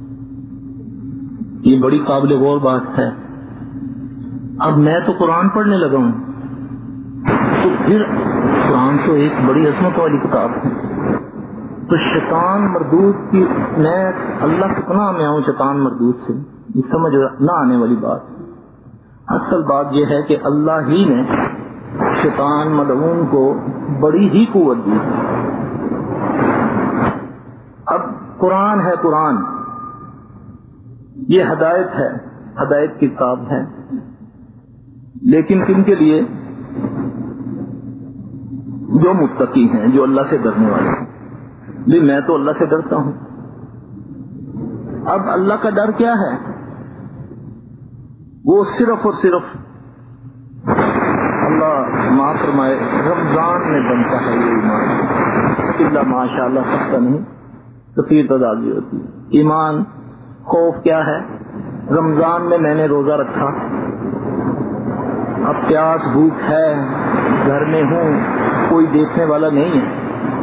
یہ بڑی قابل غور بات ہے. اب میں تو قرآن پڑھنے لگا ہوں تو پھر قرآن تو ایک بڑی عظمت والی کتاب ہے. تو شیطان مردود کی میں اللہ کی پناہ میں آؤں شیطان مردود سے، یہ سمجھ نہ آنے والی بات. اصل بات یہ ہے کہ اللہ ہی نے شیطان ملعون کو بڑی ہی قوت دی. اب قرآن ہے، قرآن یہ ہدایت ہے، ہدایت کی کتاب ہے. لیکن کن کے لیے؟ جو متقی ہیں، جو اللہ سے ڈرنے والے ہیں. بھی میں تو اللہ سے ڈرتا ہوں. اب اللہ کا ڈر کیا ہے؟ وہ صرف اور صرف اللہ معاف فرمائے رمضان میں بنتا ہے. یہ ایمان اللہ ماشاء اللہ سب کا نہیں، کثیر تعداد بھی ہوتی ہے. ایمان خوف کیا ہے؟ رمضان میں میں نے روزہ رکھا اب پیاس بھوک ہے، گھر میں ہوں، کوئی دیکھنے والا نہیں ہے،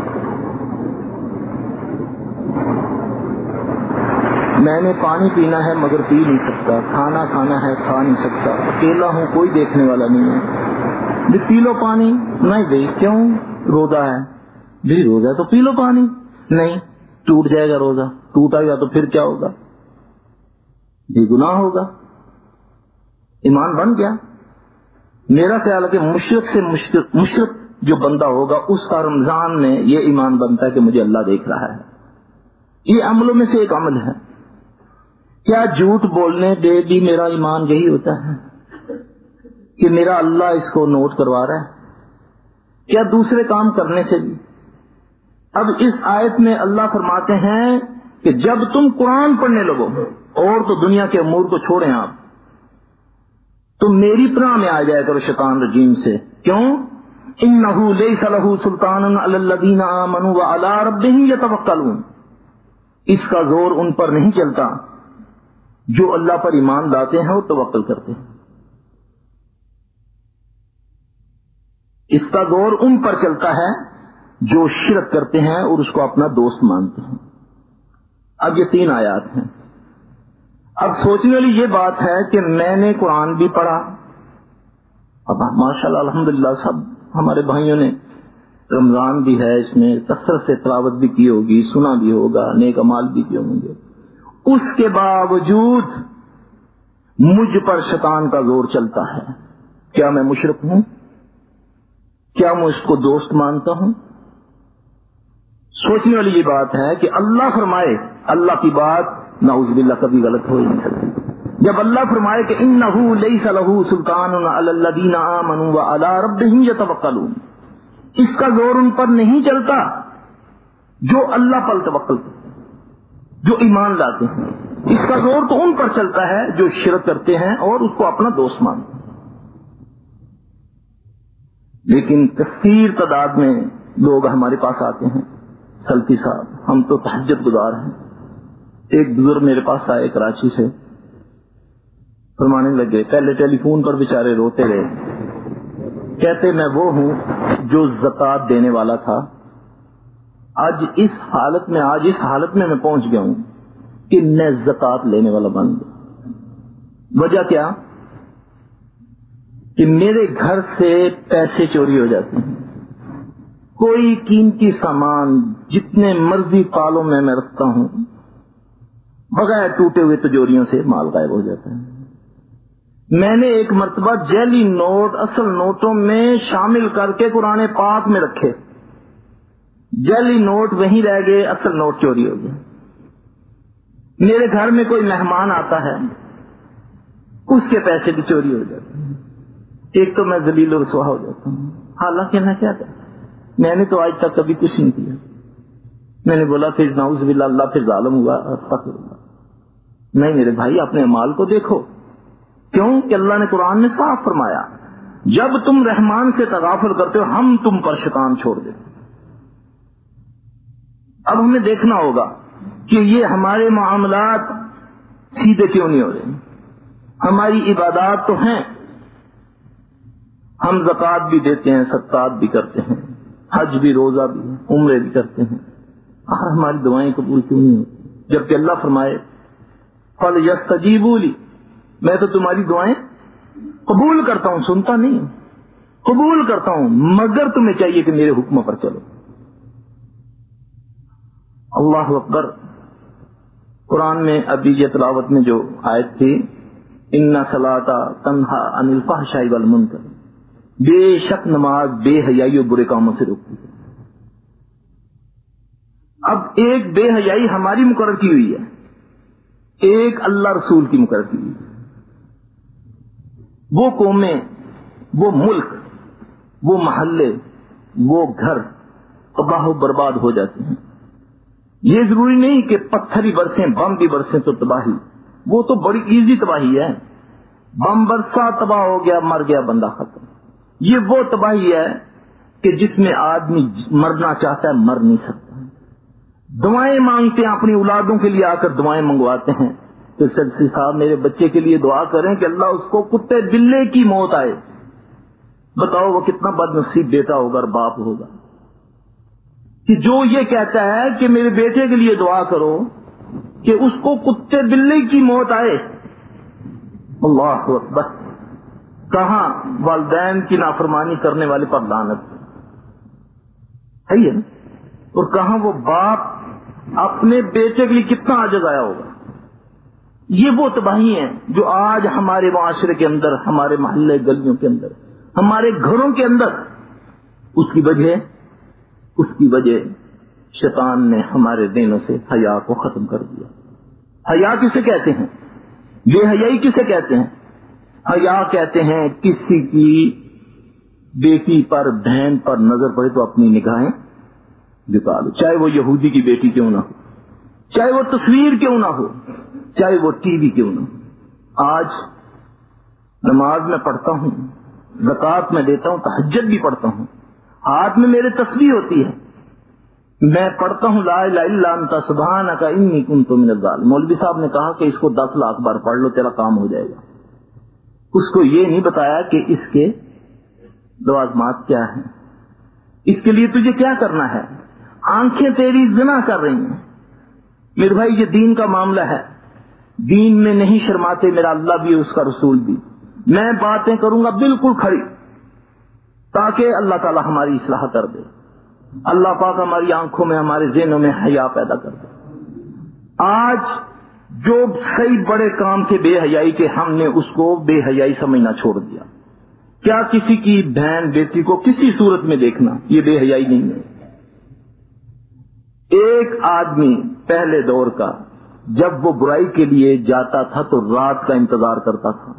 میں نے پانی پینا ہے مگر پی نہیں سکتا، کھانا کھانا ہے کھا نہیں سکتا، اکیلا ہوں، کوئی دیکھنے والا نہیں ہے، بھی پی لو پانی، نہیں بھائی کیوں، روزہ ہے، بھی روزہ تو پی لو پانی، نہیں ٹوٹ جائے گا روزہ، ٹوٹا گا تو پھر کیا ہوگا، بھی گناہ ہوگا، ایمان بن گیا۔ میرا خیال ہے کہ مشرک سے مشرک مشرک جو بندہ ہوگا اس کا رمضان میں یہ ایمان بنتا ہے کہ مجھے اللہ دیکھ رہا ہے۔ یہ عملوں میں سے ایک عمل ہے۔ کیا جھوٹ بولنے پہ بھی میرا ایمان یہی ہوتا ہے کہ میرا اللہ اس کو نوٹ کروا رہا ہے؟ کیا دوسرے کام کرنے سے بھی؟ اب اس آیت میں اللہ فرماتے ہیں کہ جب تم قرآن پڑھنے لگو اور تو دنیا کے امور کو چھوڑیں آپ، تو میری پناہ میں آ جائے کرو شیطان رجیم سے۔ کیوں؟ انہ لیس لہ سلطان علی الذین آمنوا وعلی ربہم یتوکلون، اس کا زور ان پر نہیں چلتا جو اللہ پر ایمان لاتے ہیں اور توکل کرتے ہیں، اس کا زور ان پر چلتا ہے جو شرک کرتے ہیں اور اس کو اپنا دوست مانتے ہیں۔ اب یہ تین آیات ہیں۔ اب سوچنے والی یہ بات ہے کہ میں نے قرآن بھی پڑھا، اب ماشاءاللہ الحمدللہ سب ہمارے بھائیوں نے رمضان بھی ہے، اس میں کثرت سے تلاوت بھی کی ہوگی، سنا بھی ہوگا، نیک اعمال بھی کیے ہوں گے، اس کے باوجود مجھ پر شیطان کا زور چلتا ہے۔ کیا میں مشرک ہوں؟ کیا میں اس کو دوست مانتا ہوں؟ سوچنے والی یہ بات ہے کہ اللہ فرمائے، اللہ کی بات نعوذ باللہ کبھی غلط ہو ہی نہیں سکتی۔ جب اللہ فرمائے کہ انہ لیس لہ سلطان علی الذین آمنوا وعلی ربہم یتوکلون، اس کا زور ان پر نہیں چلتا جو اللہ پر توکل کرتے ہیں، جو ایمان لاتے ہیں، اس کا زور تو ان پر چلتا ہے جو شرک کرتے ہیں اور اس کو اپنا دوست مانتے ہیں۔ لیکن کثیر تعداد میں لوگ ہمارے پاس آتے ہیں، سلفی صاحب ہم تو تہجد گزار ہیں۔ ایک بزرگ میرے پاس آئے کراچی سے، فرمانے لگے، پہلے ٹیلی فون پر بیچارے روتے رہے، کہتے میں وہ ہوں جو زکوٰۃ دینے والا تھا، آج اس حالت میں آج اس حالت میں میں پہنچ گیا ہوں کہ میں زکوٰۃ لینے والا بن گیا۔ وجہ کیا؟ کہ میرے گھر سے پیسے چوری ہو جاتے ہیں، کوئی قیمتی سامان جتنے مرضی پالوں میں میں رکھتا ہوں بغیر ٹوٹے ہوئے تجوریوں سے مال غائب ہو جاتا ہے۔ میں نے ایک مرتبہ جعلی نوٹ اصل نوٹوں میں شامل کر کے قرآن پاک میں رکھے، جعلی نوٹ وہیں رہ گئے، اصل نوٹ چوری ہو گئے۔ میرے گھر میں کوئی مہمان آتا ہے، اس کے پیسے بھی چوری ہو جاتے ہیں، ایک تو میں ذلیل و رسوا ہو جاتا ہوں۔ حالانکہ میں کیا کرتا، میں نے تو آج تک کبھی کچھ نہیں کیا۔ میں نے بولا پھر نعوذ باللہ اللہ پھر ظالم ہوا، استغفر اللہ۔ نہیں میرے بھائی، اپنے مال کو دیکھو، کیوں کہ اللہ نے قرآن میں صاف فرمایا جب تم رحمان سے تغافل کرتے ہو ہم تم پر شیطان چھوڑ دیتے۔ اب ہمیں دیکھنا ہوگا کہ یہ ہمارے معاملات سیدھے کیوں نہیں ہو رہے۔ ہماری عبادات تو ہیں، ہم زکوٰۃ بھی دیتے ہیں، صدقات بھی کرتے ہیں، حج بھی، روزہ بھی، عمرے بھی کرتے ہیں، اور ہماری دعائیں قبول کیوں نہیں ہوتی؟ جبکہ اللہ فرمائے فَلْيَسْتَجِيبُوا لِي، میں تو تمہاری دعائیں قبول کرتا ہوں، سنتا نہیں ہوں، قبول کرتا ہوں، مگر تمہیں چاہیے کہ میرے حکم پر چلو۔ اللہ اکبر۔ قرآن میں ابھی یہ تلاوت میں جو آیت تھی، اِنَّ الصَّلَاةَ تَنْہَىٰ عَنِ الْفَحْشَاءِ وَالْمُنکَرِ، بے شک نماز بے حیائی اور برے کاموں سے روکتی ہے۔ اب ایک بے حیائی ہماری مقرر کی ہوئی ہے، ایک اللہ رسول کی مقرر کی ہوئی ہے۔ وہ قومیں، وہ ملک، وہ محلے، وہ گھر تباہ و برباد ہو جاتے ہیں۔ یہ ضروری نہیں کہ پتھر ہی برسیں، بم بھی برسیں تو تباہی، وہ تو بڑی ایزی تباہی ہے، بم برسا تباہ ہو گیا، مر گیا بندہ، ختم۔ یہ وہ تباہی ہے کہ جس میں آدمی مرنا چاہتا ہے مر نہیں سکتا۔ دعائیں مانگتے ہیں، اپنی اولادوں کے لیے آ کر دعائیں منگواتے ہیں کہ سلسی صاحب میرے بچے کے لیے دعا کریں کہ اللہ اس کو کتے بلے کی موت آئے، بتاؤ وہ کتنا بد نصیب بیٹا ہوگا اور باپ ہوگا کہ جو یہ کہتا ہے کہ میرے بیٹے کے لیے دعا کرو کہ اس کو کتے بلی کی موت آئے. اللہ اکبر. کہاں والدین کی نافرمانی کرنے والے پر لعنت ہے نا, اور کہاں وہ باپ اپنے بیٹے کے لیے کتنا عاجز آیا ہوگا. یہ وہ تباہی ہیں جو آج ہمارے معاشرے کے اندر, ہمارے محلے گلیوں کے اندر, ہمارے گھروں کے اندر. اس کی وجہ اس کی وجہ شیطان نے ہمارے دینوں سے حیا کو ختم کر دیا. حیا کسے کہتے ہیں؟ بے حیائی کسے کہتے ہیں؟ حیا کہتے ہیں کسی کی بیٹی پر, بہن پر نظر پڑے تو اپنی نگاہیں جھکا لو, چاہے وہ یہودی کی بیٹی کیوں نہ ہو, چاہے وہ تصویر کیوں نہ ہو, چاہے وہ ٹی وی کیوں نہ ہو. آج نماز میں پڑھتا ہوں, زکوٰۃ میں دیتا ہوں, تہجد بھی پڑھتا ہوں, ہاتھ میں میرے تسبیح ہوتی ہے, میں پڑھتا ہوں لا الہ الا انت سبحانک انی کنت من الظالمین. مولوی صاحب نے کہا کہ اس کو دس لاکھ بار پڑھ لو تیرا کام ہو جائے گا. اس کو یہ نہیں بتایا کہ اس کے لوازمات کیا ہیں, اس کے لیے تجھے کیا کرنا ہے. آنکھیں تیری زنا کر رہی ہیں. میرے بھائی یہ دین کا معاملہ ہے, دین میں نہیں شرماتے میرا اللہ بھی اس کا رسول بھی. میں باتیں کروں گا بالکل کھڑی تاکہ اللہ تعالی ہماری اصلاح کر دے. اللہ پاک ہماری آنکھوں میں, ہمارے ذہنوں میں حیا پیدا کر دے. آج جو صحیح بڑے کام تھے بے حیائی کے, ہم نے اس کو بے حیائی سمجھنا چھوڑ دیا. کیا کسی کی بہن بیٹی کو کسی صورت میں دیکھنا یہ بے حیائی نہیں ہے. ایک آدمی پہلے دور کا جب وہ برائی کے لیے جاتا تھا تو رات کا انتظار کرتا تھا.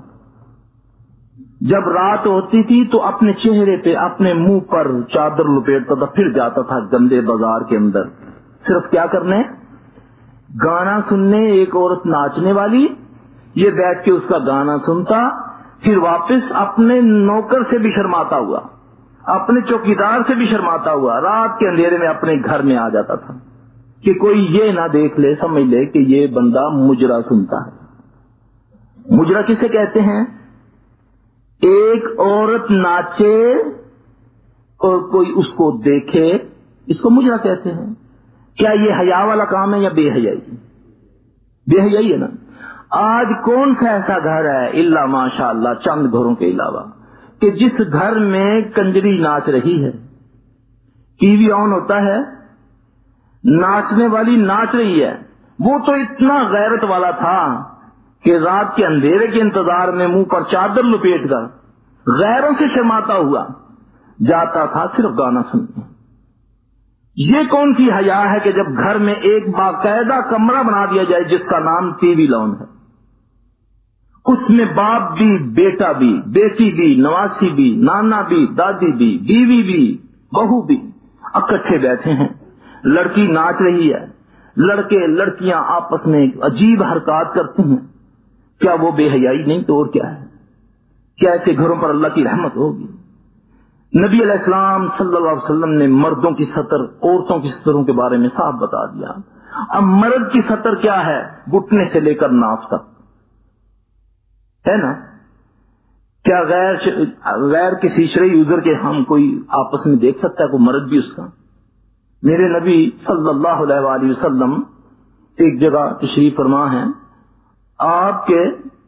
جب رات ہوتی تھی تو اپنے چہرے پہ, اپنے منہ پر چادر لپیٹتا تھا, پھر جاتا تھا گندے بازار کے اندر. صرف کیا کرنے؟ گانا سننے. ایک عورت ناچنے والی, یہ بیٹھ کے اس کا گانا سنتا, پھر واپس اپنے نوکر سے بھی شرماتا ہوا, اپنے چوکیدار سے بھی شرماتا ہوا رات کے اندھیرے میں اپنے گھر میں آ جاتا تھا کہ کوئی یہ نہ دیکھ لے, سمجھ لے کہ یہ بندہ مجرا سنتا ہے. مجرا کسے کہتے ہیں؟ ایک عورت ناچے اور کوئی اس کو دیکھے, اس کو مجرا کہتے ہیں. کیا یہ حیا والا کام ہے یا بے حیائی؟ بے حیائی ہے نا. آج کون سا ایسا گھر ہے الا ماشاء اللہ چند گھروں کے علاوہ کہ جس گھر میں کنجری ناچ رہی ہے, ٹی وی آن ہوتا ہے, ناچنے والی ناچ رہی ہے. وہ تو اتنا غیرت والا تھا کہ رات کے اندھیرے کے انتظار میں منہ پر چادر لپیٹ کر غیروں سے شرماتا ہوا جاتا تھا صرف گانا سننے. یہ کون سی حیا ہے کہ جب گھر میں ایک باقاعدہ کمرہ بنا دیا جائے جس کا نام ٹی وی لان ہے, اس میں باپ بھی, بیٹا بھی, بیٹی بھی, نواسی بھی, نانا بھی, دادی بھی, بیوی بھی, بہو بھی اکٹھے بیٹھے ہیں. لڑکی ناچ رہی ہے, لڑکے لڑکیاں آپس میں عجیب حرکات کرتے ہیں. کیا وہ بے حیائی نہیں تو اور کیا ہے؟ کیا ایسے گھروں پر اللہ کی رحمت ہوگی؟ نبی علیہ السلام صلی اللہ علیہ وسلم نے مردوں کی سطر, عورتوں کی سطروں کے بارے میں صاف بتا دیا. اب مرد کی سطر کیا ہے؟ گھٹنے سے لے کر ناف تک ہے نا. کیا غیر غیر کسی شرعی عذر کے ہم کوئی آپس میں دیکھ سکتا ہے کوئی مرد بھی اس کا؟ میرے نبی صلی اللہ علیہ وآلہ وسلم ایک جگہ تشریف فرما ہیں, آپ کے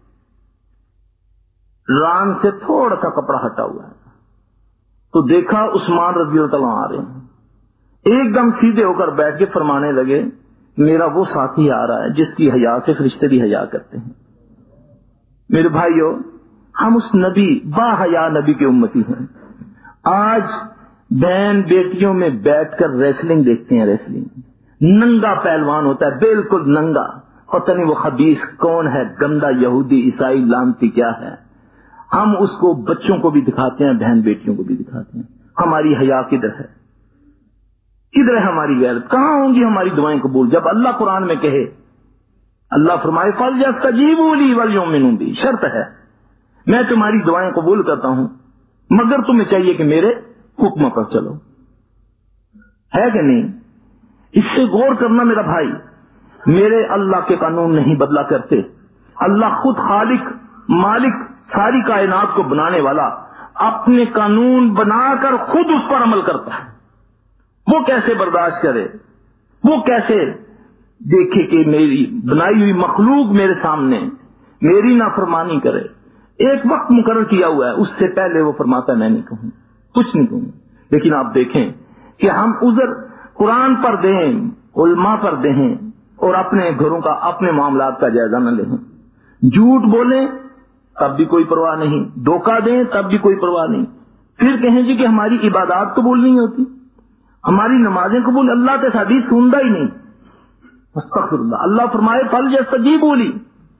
ران سے تھوڑا سا کپڑا ہٹا ہوا ہے تو دیکھا عثمان رضی اللہ عنہ آ رہے ہیں. ایک دم سیدھے ہو کر بیٹھ کے فرمانے لگے میرا وہ ساتھی آ رہا ہے جس کی حیا سے فرشتے بھی حیا کرتے ہیں. میرے بھائیو, ہم اس نبی با حیا نبی کی امتی ہیں. آج بہن بیٹیوں میں بیٹھ کر ریسلنگ دیکھتے ہیں. ریسلنگ ننگا پہلوان ہوتا ہے, بالکل ننگا, پتہ نہیں وہ خبیث کون ہے, گندا یہودی عیسائی لانتی کیا ہے. ہم اس کو بچوں کو بھی دکھاتے ہیں, بہن بیٹیوں کو بھی دکھاتے ہیں. ہماری حیا کدھر ہے؟ کدھر ہے ہماری غیرت؟ کہاں ہوں گی ہماری دعائیں قبول جب اللہ قرآن میں کہے, اللہ فرمائے فَلْيَسْتَجِيبُوا لِي وَلْيُؤْمِنُوا بِي, شرط ہے میں تمہاری دعائیں قبول کرتا ہوں مگر تمہیں چاہیے کہ میرے حکم پر چلو. ہے کہ نہیں؟ اس سے غور کرنا میرا بھائی. میرے اللہ کے قانون نہیں بدلا کرتے. اللہ خود خالق, مالک, ساری کائنات کو بنانے والا, اپنے قانون بنا کر خود اس پر عمل کرتا ہے، وہ کیسے برداشت کرے، وہ کیسے دیکھے کہ میری بنائی ہوئی مخلوق میرے سامنے میری نافرمانی کرے؟ ایک وقت مقرر کیا ہوا ہے، اس سے پہلے وہ فرماتا ہے میں نہیں کہوں، کچھ نہیں کہوں۔ لیکن آپ دیکھیں کہ ہم عذر قرآن پر دیں، علماء پر دیں، اور اپنے گھروں کا، اپنے معاملات کا جائزہ نہ لیں۔ جھوٹ بولیں تب بھی کوئی پرواہ نہیں، دھوکہ دیں تب بھی کوئی پرواہ نہیں، پھر کہیں جی کہ ہماری عبادات قبول نہیں ہوتی، ہماری نمازیں قبول، اللہ کے حدیث سنتا ہی نہیں۔ استغفر اللہ، اللہ فرمائے فلیستجیبوا لی،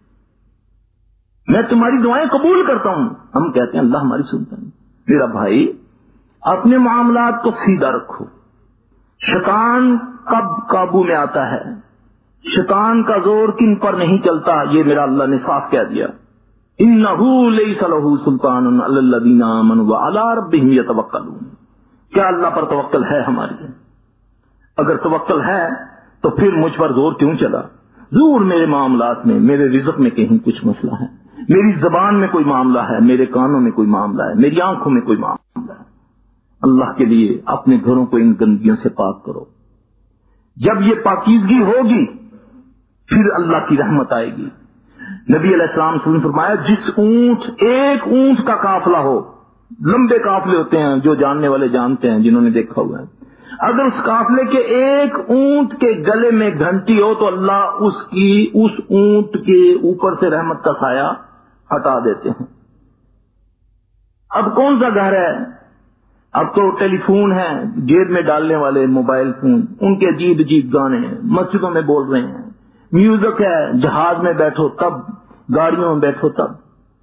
میں تمہاری دعائیں قبول کرتا ہوں، ہم کہتے ہیں اللہ ہماری سنتا نہیں۔ میرا بھائی اپنے معاملات کو سیدھا رکھو۔ شیطان کب قابو میں آتا ہے، شیطان کا زور کن پر نہیں چلتا، یہ میرا اللہ نے صاف کہہ دیا، انہ لیس لہ سلطان علی الذین آمنوا وعلی ربہم یتوکلون۔ کیا اللہ پر توکل ہے ہماری؟ اگر توکل ہے تو پھر مجھ پر زور کیوں چلا؟ ضرور میرے معاملات میں، میرے رزق میں کہیں کچھ مسئلہ ہے، میری زبان میں کوئی معاملہ ہے، میرے کانوں میں کوئی معاملہ ہے، میری آنکھوں میں کوئی معاملہ ہے۔ اللہ کے لیے اپنے گھروں کو ان گندگیوں سے پاک کرو۔ جب یہ پاکیزگی ہوگی پھر اللہ کی رحمت آئے گی۔ نبی علیہ السلام نے فرمایا جس اونٹ، ایک اونٹ کا قافلہ ہو، لمبے قافلے ہوتے ہیں جو جاننے والے جانتے ہیں، جنہوں نے دیکھا ہوا ہے، اگر اس قافلے کے ایک اونٹ کے گلے میں گھنٹی ہو تو اللہ اس کی اس اونٹ کے اوپر سے رحمت کا سایہ ہٹا دیتے ہیں۔ اب کون سا گھر ہے؟ اب تو ٹیلی فون ہیں، جیب میں ڈالنے والے موبائل فون، ان کے عجیب عجیب گانے ہیں، مسجدوں میں بول رہے ہیں، میوزک ہے، جہاز میں بیٹھو تب، گاڑیوں میں بیٹھو تب۔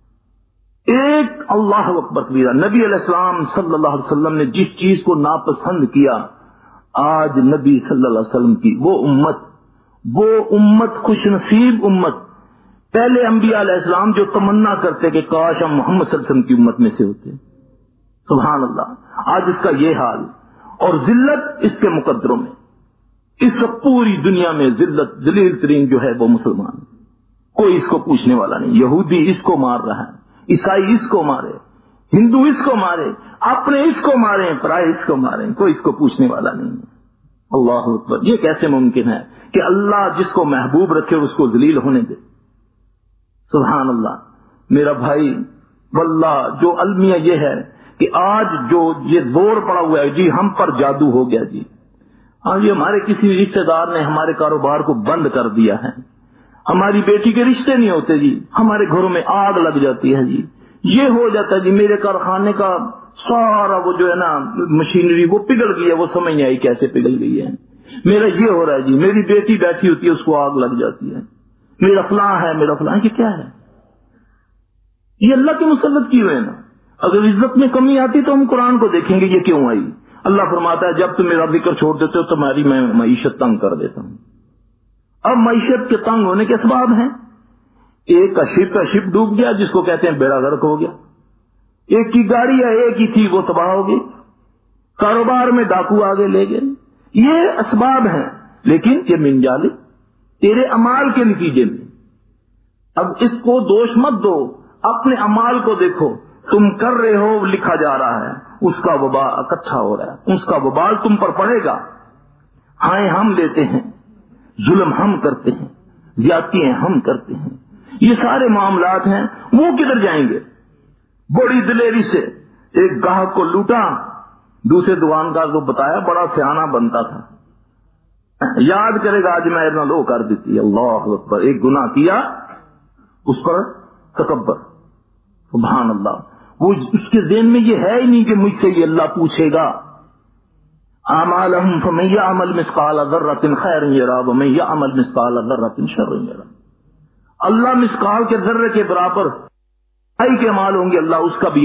ایک اللہ اکبر کبیرہ، نبی علیہ السلام صلی اللہ علیہ وسلم نے جس چیز کو ناپسند کیا، آج نبی صلی اللہ علیہ وسلم کی وہ امت، وہ امت خوش نصیب امت، پہلے انبیاء علیہ السلام جو تمنا کرتے کہ کاش ہم محمد صلی اللہ علیہ وسلم کی امت میں سے ہوتے، سبحان اللہ، آج اس کا یہ حال، اور ذلت اس کے مقدروں میں، اس پوری دنیا میں ذلت ذلیل ترین جو ہے وہ مسلمان، کوئی اس کو پوچھنے والا نہیں۔ یہودی اس کو مار رہا ہے، عیسائی اس کو مارے، ہندو اس کو مارے، اپنے اس کو مارے، پرائے اس کو مارے، کوئی اس کو پوچھنے والا نہیں ہے۔ اللہ اکبر، یہ کیسے ممکن ہے کہ اللہ جس کو محبوب رکھے اس کو ذلیل ہونے دے؟ سبحان اللہ۔ میرا بھائی واللہ جو المیہ یہ ہے کہ آج جو یہ زور پڑا ہوا ہے جی ہم پر جادو ہو گیا، جی ہاں جی ہمارے کسی رشتے دار نے ہمارے کاروبار کو بند کر دیا ہے، ہماری بیٹی کے رشتے نہیں ہوتے جی، ہمارے گھروں میں آگ لگ جاتی ہے جی، یہ ہو جاتا ہے جی، میرے کارخانے کا سارا وہ جو ہے نا مشینری وہ پگھل گئی ہے، وہ سمجھ نہیں آئی کیسے پگھل گئی ہے، میرا یہ ہو رہا ہے جی، میری بیٹی بیٹھی ہوتی ہے اس کو آگ لگ جاتی ہے، میرا فلاں ہے، میرا فلاں، یہ کیا ہے؟ یہ اللہ کے مسلط کی ہوئے ہیں نا۔ اگر عزت میں کمی آتی تو ہم قرآن کو دیکھیں گے یہ کیوں آئی۔ اللہ فرماتا ہے جب تم میرا ذکر چھوڑ دیتے ہو تمہاری میں معیشت تنگ کر دیتا ہوں۔ اب معیشت کے تنگ ہونے کے اسباب ہیں، ایک کا شپ کا شپ ڈوب گیا جس کو کہتے ہیں بیڑا غرق ہو گیا، ایک کی گاڑی ہے ایک ہی تھی وہ تباہ ہو گئی، کاروبار میں ڈاکو آگے لے گئے، یہ اسباب ہیں، لیکن یہ من جالب تیرے اعمال کے نتیجے میں۔ اب اس کو دوش مت دو، اپنے اعمال کو دیکھو، تم کر رہے ہو لکھا جا رہا ہے، اس کا وبال اکٹھا ہو رہا ہے، اس کا وبال تم پر پڑے گا۔ ہائے ہم لیتے ہیں، ظلم ہم کرتے ہیں، زیادتیاں ہم کرتے ہیں، یہ سارے معاملات ہیں، وہ کدھر جائیں گے؟ بڑی دلیری سے ایک گاہک کو لوٹا، دوسرے دکاندار کو بتایا، بڑا سیانا بنتا تھا، یاد کرے گا آج میں نہ لو کر دیتی۔ اللہ اکبر، ایک گناہ کیا اس پر تکبر، سبحان اللہ، وہ اس کے ذہن میں یہ ہے ہی نہیں کہ مجھ سے یہ اللہ پوچھے گا۔ اعمالهم فمن يعمل مثقال ذرة خيرا يره ومن يعمل مثقال ذرة شرا يره۔ اللہ مثقال کے ذرے کے برابر برائی کے مال ہوں گے، اللہ اس کا بھی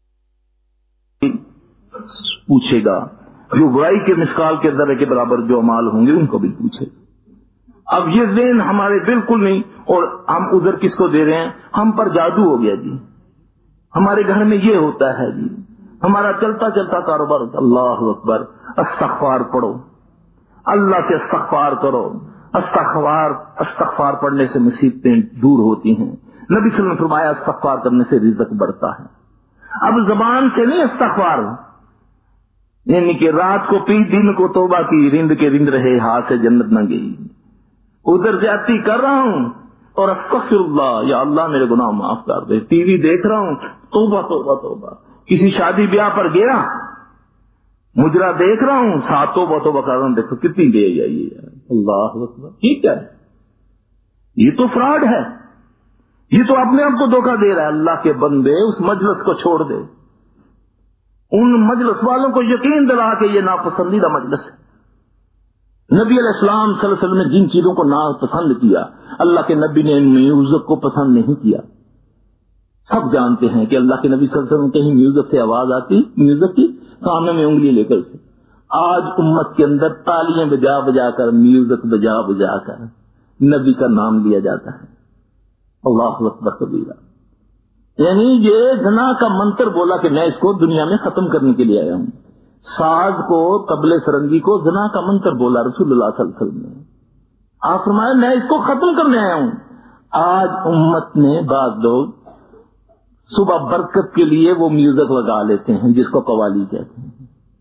پوچھے گا، جو برائی کے مثقال کے ذرے کے برابر جو مال ہوں گے ان کو بھی پوچھے گا۔ اب یہ ذہن ہمارے بالکل نہیں، اور ہم ادھر کس کو دے رہے ہیں؟ ہم پر جادو ہو گیا جی، ہمارے گھر میں یہ ہوتا ہے جی، ہمارا چلتا چلتا کاروبار ہوتا۔ اللہ اکبر، استغفار پڑھو، اللہ سے استغفار کرو، استغفار استغفار پڑھنے سے مصیبتیں دور ہوتی ہیں۔ نبی صلی اللہ علیہ وسلم نے فرمایا استغفار کرنے سے رزق بڑھتا ہے، اب زبان سے نہیں استغفار، یعنی کہ رات کو پی دن کو توبہ کی، رند کے رند رہے ہاتھ سے جنت نہ گئی، ادھر زیادتی کر رہا ہوں اور استغفر اللہ، یا اللہ میرے گناہ معاف کر دے، ٹی وی دیکھ رہا ہوں، توبہ توبہ توبہ، کسی شادی بیاہ پر گیا مجرا دیکھ رہا ہوں، ساتھ توبہ توبہ کر رہا ہوں، دیکھو کتنی بے حیائی ہے، اللہ اکبر، ٹھیک ہے، یہ تو فراڈ ہے، یہ تو اپنے آپ کو دھوکہ دے رہا ہے۔ اللہ کے بندے اس مجلس کو چھوڑ دے، ان مجلس والوں کو یقین دلا کہ یہ ناپسندیدہ مجلس ہے۔ نبی علیہ السلام صلی اللہ علیہ وسلم نے جن چیزوں کو ناپسند کیا، اللہ کے نبی نے میوزک کو پسند نہیں کیا۔ سب جانتے ہیں کہ اللہ کے نبی صلی اللہ علیہ وسلم کہیں میوزک سے آواز آتی، میوزک کی کانوں میں انگلی لے کر سے، آج امت کے اندر تالیاں بجا بجا کر، میوزک بجا بجا کر نبی کا نام لیا جاتا ہے، اللہ اکبر کبیرہ، یعنی یہ زنا کا منتر بولا کہ میں اس کو دنیا میں ختم کرنے کے لیے آیا ہوں، ساز کو، طبلے فرنگی کو زنا کا منتر بولا رسول اللہ صلی اللہ علیہ وسلم نے، آپ فرمایا میں اس کو ختم کرنے آیا ہوں۔ آج امت میں بعض لوگ صبح برکت کے لیے وہ میوزک لگا لیتے ہیں جس کو قوالی کہتے ہیں،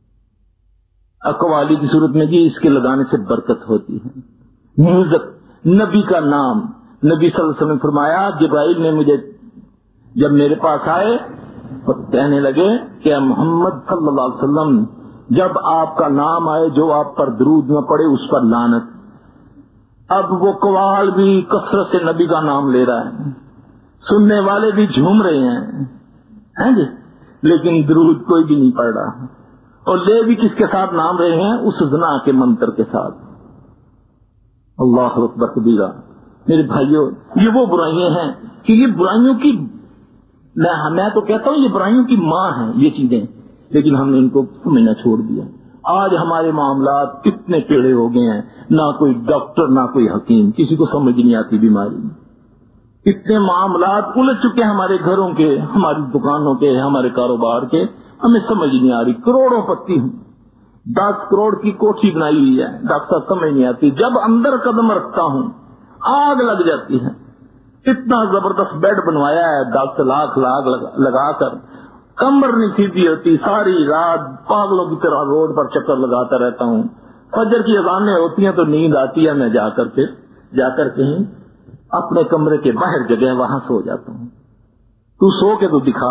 قوالی کی صورت میں جی اس کے لگانے سے برکت ہوتی ہے، میوزک، نبی کا نام، نبی صلی اللہ علیہ وسلم فرمایا جبرائیل نے مجھے جب میرے پاس آئے تو کہنے لگے کہ محمد صلی اللہ علیہ وسلم جب آپ کا نام آئے جو آپ پر درود نہ پڑے اس پر لعنت۔ اب وہ قوال بھی کثرت سے نبی کا نام لے رہا ہے، سننے والے بھی جھوم رہے ہیں، ہیں جی، لیکن درود کوئی بھی نہیں پڑھ رہا، اور لے بھی کس کے ساتھ نام رہے ہیں؟ اس زنا کے منتر کے ساتھ، اللہ اکبر کبیرہ۔ میرے بھائیوں، یہ وہ برائیاں ہیں کہ یہ برائیوں کی، میں تو کہتا ہوں یہ برائیوں کی ماں ہیں یہ چیزیں، لیکن ہم نے ان کو سمجھنا چھوڑ دیا۔ آج ہمارے معاملات کتنے ٹیڑھے ہو گئے ہیں، نہ کوئی ڈاکٹر نہ کوئی حکیم، کسی کو سمجھ نہیں آتی بیماری، اتنے معاملات الجھ چکے ہیں ہمارے گھروں کے، ہماری دکانوں کے، ہمارے کاروبار کے، ہمیں سمجھ نہیں آ رہی۔ کروڑوں پتی ہوں، دس کروڑ کی کوٹھی بنائی ہوئی ہے، ڈاکٹر سمجھ نہیں آتی، جب اندر قدم رکھتا ہوں آگ لگ جاتی ہے۔ اتنا زبردست بیڈ بنوایا ہے ڈاکٹر لاکھ لاکھ لگا کر، کمر نہیں سیدھی ہوتی، ساری رات پاگلوں کی طرح روڈ پر چکر لگاتا رہتا ہوں، فجر کی اذانیں ہوتی ہیں تو نیند آتی ہے، میں جا کر کے جا کر کہیں اپنے کمرے کے باہر جگہ وہاں سو جاتا ہوں۔ تو سو کے تو دکھا،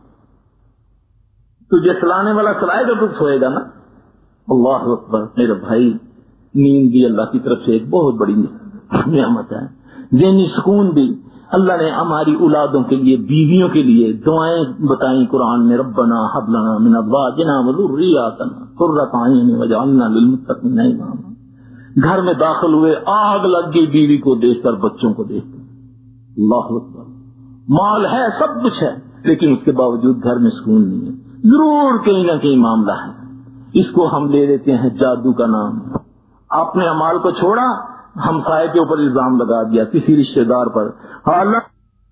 تجھے سلانے والا سلائے گا تو سوئے گا نا، اللہ اکبر۔ میرے بھائی، نیند بھی اللہ کی طرف سے ایک بہت بڑی نعمت ہے، ذہنی سکون بھی۔ اللہ نے ہماری اولادوں کے لیے، بیویوں کے لیے دعائیں بتائیں قرآن میں، ربنا ہب لنا من ازواجنا وذرریاتنا قرۃ اعین واجعلنا للمتقین اماما۔ گھر میں داخل ہوئے، آگ لگ گئی بیوی کو دیکھ کر، بچوں کو دیکھ کر، اللہ اکبر۔ مال ہے، سب کچھ ہے، لیکن اس کے باوجود گھر میں سکون نہیں ہے، ضرور کہیں نہ کہیں معاملہ ہے۔ اس کو ہم لے لیتے ہیں جادو کا نام، اپنے امال کو چھوڑا، ہمسائے کے اوپر الزام لگا دیا، کسی رشتہ دار پر، حالانکہ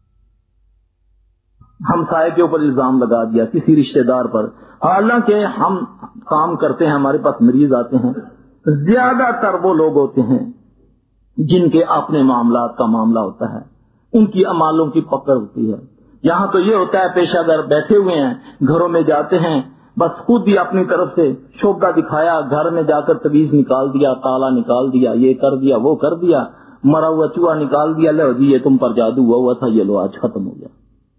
ہمسائے کے اوپر الزام لگا دیا کسی رشتہ دار پر، حالانکہ ہم کام کرتے ہیں، ہمارے پاس مریض آتے ہیں، زیادہ تر وہ لوگ ہوتے ہیں جن کے اپنے معاملات کا معاملہ ہوتا ہے، ان کی امالوں کی پکڑ ہوتی ہے۔ یہاں تو یہ ہوتا ہے پیشہ گر بیٹھے ہوئے ہیں، گھروں میں جاتے ہیں، بس خود ہی اپنی طرف سے شوبہ دکھایا، گھر میں جا کر تعویذ نکال دیا، تالا نکال دیا، یہ کر دیا وہ کر دیا، مرا ہوا چوہا نکال دیا، لو جی یہ تم پر جادو ہوا ہوا تھا، یہ لو آج ختم ہو گیا۔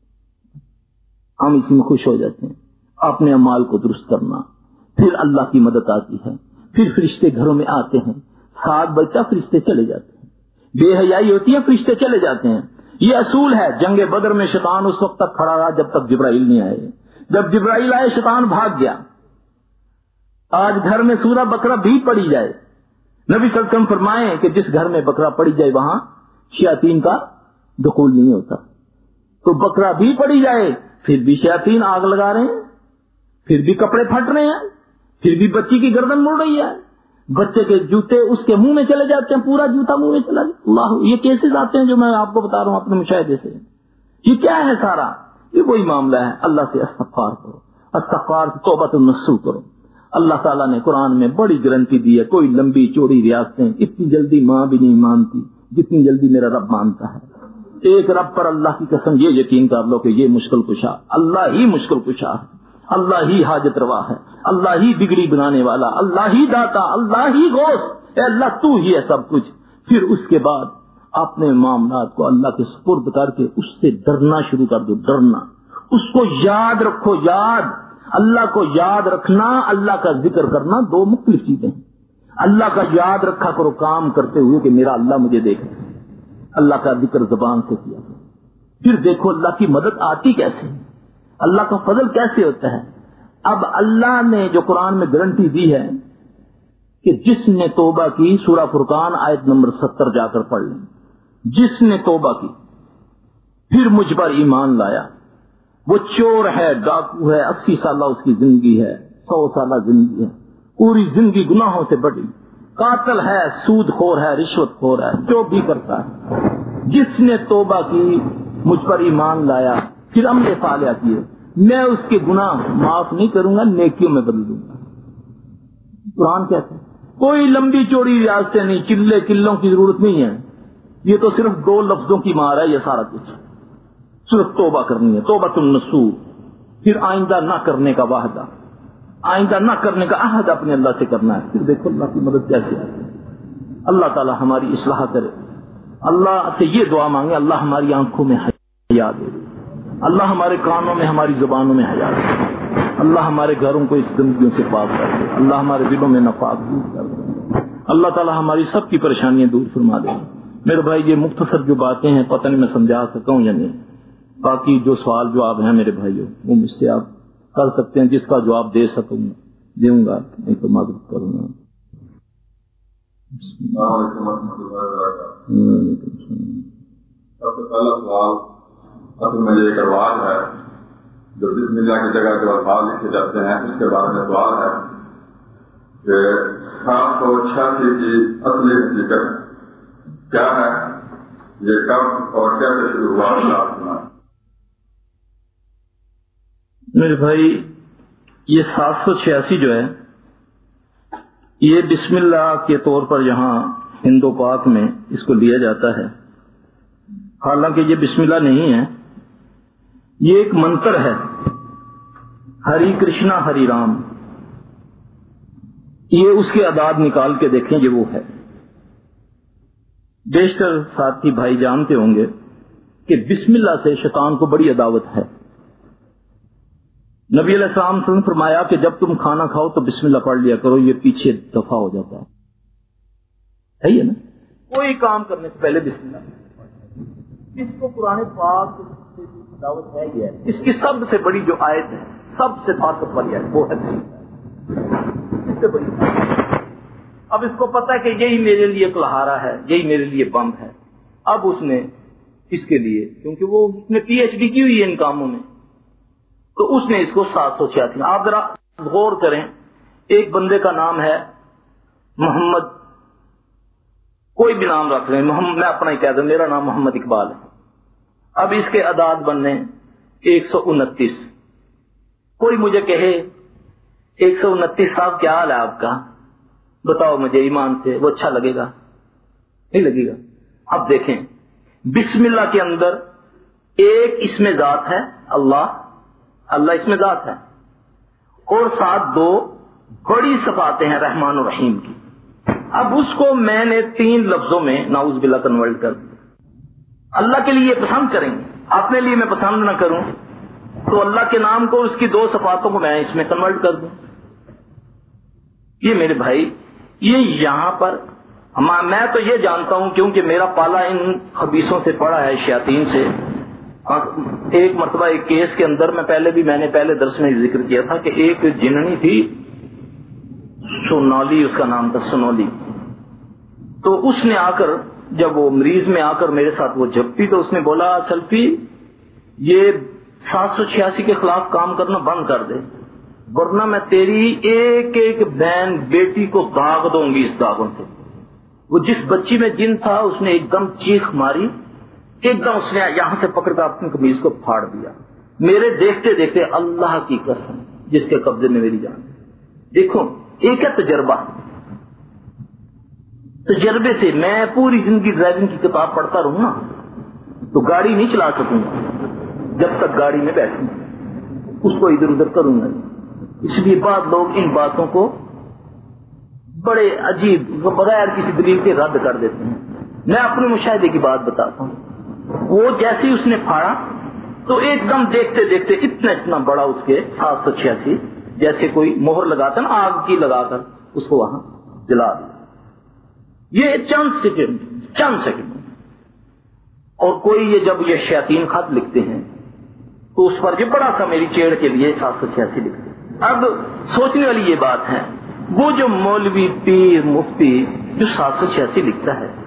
ہم اس میں خوش ہو جاتے ہیں۔ اپنے اعمال کو درست کرنا، پھر اللہ کی مدد آتی ہے، پھر فرشتے گھروں میں آتے ہیں، ساتھ بچہ فرشتے چلے جاتے ہیں، بے حیائی ہوتی ہے فرشتے چلے جاتے ہیں۔ یہ اصول ہے۔ جنگ بدر میں شیطان اس وقت تک کھڑا رہا جب تک جبرائیل نہیں آئے، جب جبرائیل آئے شیطان بھاگ گیا۔ آج گھر میں سورہ بقرہ بھی پڑی جائے، نبی صلی اللہ علیہ وسلم فرمائیں کہ جس گھر میں بقرہ پڑی جائے وہاں شیاطین کا دخول نہیں ہوتا۔ تو بقرہ بھی پڑی جائے پھر بھی شیاطین آگ لگا رہے ہیں، پھر بھی کپڑے پھٹ رہے ہیں، پھر بھی بچی کی گردن مڑ رہی ہے، بچے کے جوتے اس کے منہ میں چلے جاتے ہیں، پورا جوتا منہ میں چلا جاتا۔ اللہ، یہ کیسز آتے ہیں جو میں آپ کو بتا رہا ہوں اپنے مشاہدے سے۔ یہ کیا ہے سارا؟ یہ وہی معاملہ ہے۔ اللہ سے استغفار کرو، استغفار توبۃ النصوح کرو۔ اللہ تعالیٰ نے قرآن میں بڑی گارنٹی دی ہے، کوئی لمبی چوڑی ریاستیں اتنی جلدی ماں بھی نہیں مانتی جتنی جلدی میرا رب مانتا ہے۔ ایک رب پر اللہ کی قسم یہ یقین کر لو کہ یہ مشکل کشا اللہ ہی مشکل کشا ہے، اللہ ہی حاجت روا ہے، اللہ ہی بگڑی بنانے والا، اللہ ہی داتا، اللہ ہی غوث، اے اللہ تو ہی ہے سب کچھ۔ پھر اس کے بعد اپنے معاملات کو اللہ کے سپرد کر کے اس سے ڈرنا شروع کر دو، ڈرنا، اس کو یاد رکھو، یاد، اللہ کو یاد رکھنا، اللہ کا ذکر کرنا دو مختلف چیزیں ہیں۔ اللہ کا یاد رکھا کرو کام کرتے ہوئے کہ میرا اللہ مجھے دیکھ رہا ہے، اللہ کا ذکر زبان سے کیا، پھر دیکھو اللہ کی مدد آتی کیسے، اللہ کا فضل کیسے ہوتا ہے۔ اب اللہ نے جو قرآن میں گارنٹی دی ہے کہ جس نے توبہ کی، سورہ فرقان آیت نمبر ستر جا کر پڑھ لیں، جس نے توبہ کی پھر مجھ پر ایمان لایا، وہ چور ہے، ڈاکو ہے، اسی سالہ اس کی زندگی ہے، سو سالہ زندگی ہے، پوری زندگی گناہوں سے بڑی، قاتل ہے، سود خور ہے، رشوت خور ہے، جو بھی کرتا ہے، جس نے توبہ کی، مجھ پر ایمان لایا، پھر عمل صالح کیے، میں اس کے گناہ معاف نہیں کروں گا، نیکیوں میں بدل دوں گا۔ قرآن کہتا ہے کوئی لمبی چوڑی ریاستیں نہیں، چلے قلوں کی ضرورت نہیں ہے، یہ تو صرف دو لفظوں کی مار ہے، یہ سارا کچھ صرف توبہ کرنی ہے، توبۃ النصوح، پھر آئندہ نہ کرنے کا وعدہ، آئندہ نہ کرنے کا عہد اپنے اللہ سے کرنا ہے، پھر دیکھو اللہ کی مدد کیسے آتی ہے۔ اللہ تعالی ہماری اصلاح کرے، اللہ سے یہ دعا مانگے اللہ ہماری آنکھوں میں حیا دے، اللہ ہمارے کانوں میں، ہماری زبانوں میں حیا دے، اللہ ہمارے گھروں کو اس گندگیوں سے پاک کر دے، اللہ ہمارے دلوں میں نفاق دور کر دے، اللہ تعالی ہماری سب کی پریشانیاں دور فرما دے۔ میرے بھائی یہ مختصر جو باتیں ہیں پتہ نہیں میں سمجھا سکا ہوں یا نہیں، باقی جو سوال جواب ہیں میرے بھائیوں وہ مجھ سے آپ کر سکتے ہیں، جس کا جواب دے سکوں دوں گا، نہیں تو معذرت کروں گا۔ سب سے پہلا سوال اصل میں یہ ایک رواج ہے جو بسم اللہ کی جگہ جو الفاظ لکھے جاتے ہیں، اس کے بارے میں سوال ہے کہ سات سو چھیاسی کی اصلی حقیقت کیا ہے، یہ کب اور کیسے شروع ہوا؟ میرے بھائی یہ سات سو چھیاسی جو ہے یہ بسم اللہ کے طور پر یہاں ہند و پاک میں اس کو لیا جاتا ہے، حالانکہ یہ بسم اللہ نہیں ہے، یہ ایک منتر ہے، ہری کرشنا ہری رام، یہ اس کے اعداد نکال کے دیکھیں یہ وہ ہے۔ بیشتر ساتھی بھائی جانتے ہوں گے کہ بسم اللہ سے شیطان کو بڑی عداوت ہے۔ نبی علیہ السلام نے فرمایا کہ جب تم کھانا کھاؤ تو بسم اللہ پڑھ لیا کرو، یہ پیچھے دفع ہو جاتا ہے، صحیح ہے نا؟ کوئی کام کرنے سے پہلے بسم اللہ، اس کو قرآن پاک دعوت ہے، یہ ہے اس کی سب سے بڑی جو آیت ہے، سب سے طاقت والی ہے وہ ہے اس سے بڑی۔ اب اس کو پتا ہے کہ یہی میرے لیے کلہارا ہے، یہی میرے لیے بم ہے، اب اس نے اس کے لیے، کیونکہ وہ اس نے پی ایچ ڈی کی ہوئی ہے ان کاموں میں، تو اس نے اس کو سات سو چھیاسی۔ آپ ذرا غور کریں، ایک بندے کا نام ہے محمد، کوئی بھی نام رکھ لیں، محمد، میں اپنا ہی کہہ دوں، میرا نام محمد اقبال ہے، اب اس کے اعداد بننے ایک سو انتیس، کوئی مجھے کہے ایک سو انتیس صاحب کیا حال ہے آپ کا، بتاؤ مجھے ایمان سے، وہ اچھا لگے گا؟ نہیں لگے گا۔ اب دیکھیں بسم اللہ کے اندر ایک اسم ذات ہے اللہ، اللہ اسم ذات ہے، اور ساتھ دو بڑی صفاتیں ہیں رحمان و رحیم کی۔ اب اس کو میں نے تین لفظوں میں نعوذ باللہ کنورٹ کر دیا۔ اللہ کے لیے پسند کریں گے، اپنے لیے میں پسند نہ کروں تو اللہ کے نام کو، اس کی دو صفاتوں کو میں اس میں کنورٹ کر دوں۔ یہ میرے بھائی یہ یہاں پر میں تو یہ جانتا ہوں کیونکہ میرا پالا ان خبیثوں سے پڑا ہے، شیاطین سے۔ ایک مرتبہ ایک کیس کے اندر میں پہلے بھی میں نے پہلے درس میں ذکر کیا تھا کہ ایک جننی تھی، سونولی اس کا نام تھا، سونولی، تو اس نے آ کر جب وہ مریض میں آ کر میرے ساتھ وہ جھپٹی تو اس نے بولا سلفی یہ سات سو چھیاسی کے خلاف کام کرنا بند کر دے، ورنہ میں تیری ایک ایک بہن بیٹی کو داغ دوں گی اس داغوں سے۔ وہ جس بچی میں جن تھا اس نے ایک دم چیخ ماری، ایک دم اس نے یہاں سے پکڑ کر اپنی قمیض کو پھاڑ دیا، میرے دیکھتے دیکھتے اللہ کی قسم جس کے قبضے میں میری جان۔ دیکھو ایک ہے تجربہ، تجربے سے میں پوری زندگی ڈرائیونگ کی کتاب پڑھتا رہوں نا، تو گاڑی نہیں چلا سکوں گا جب تک گاڑی میں بیٹھوں، اس کو ادھر ادھر کروں گا. اس لیے بعض لوگ ان باتوں کو بڑے عجیب بغیر کسی دلیل کے رد کر دیتے ہیں. میں اپنے مشاہدے کی بات بتاتا ہوں. وہ جیسے اس نے پھاڑا تو ایک دم دیکھتے دیکھتے اتنا اتنا بڑا اس کے سات سو چھیاسی جیسے کوئی مہر لگاتا نا آگ کی لگا کر اس کو وہاں جلا دیا. یہ چند سیکنڈ چند سیکنڈ. اور کوئی یہ جب یہ شیاطین خط لکھتے ہیں تو اس پر یہ بڑا سا میری چیڑ کے لیے سات سو چھیاسی لکھتے ہیں. اب سوچنے والی یہ بات ہے، وہ جو مولوی پیر مفتی جو سات سو چھیاسی لکھتا ہے،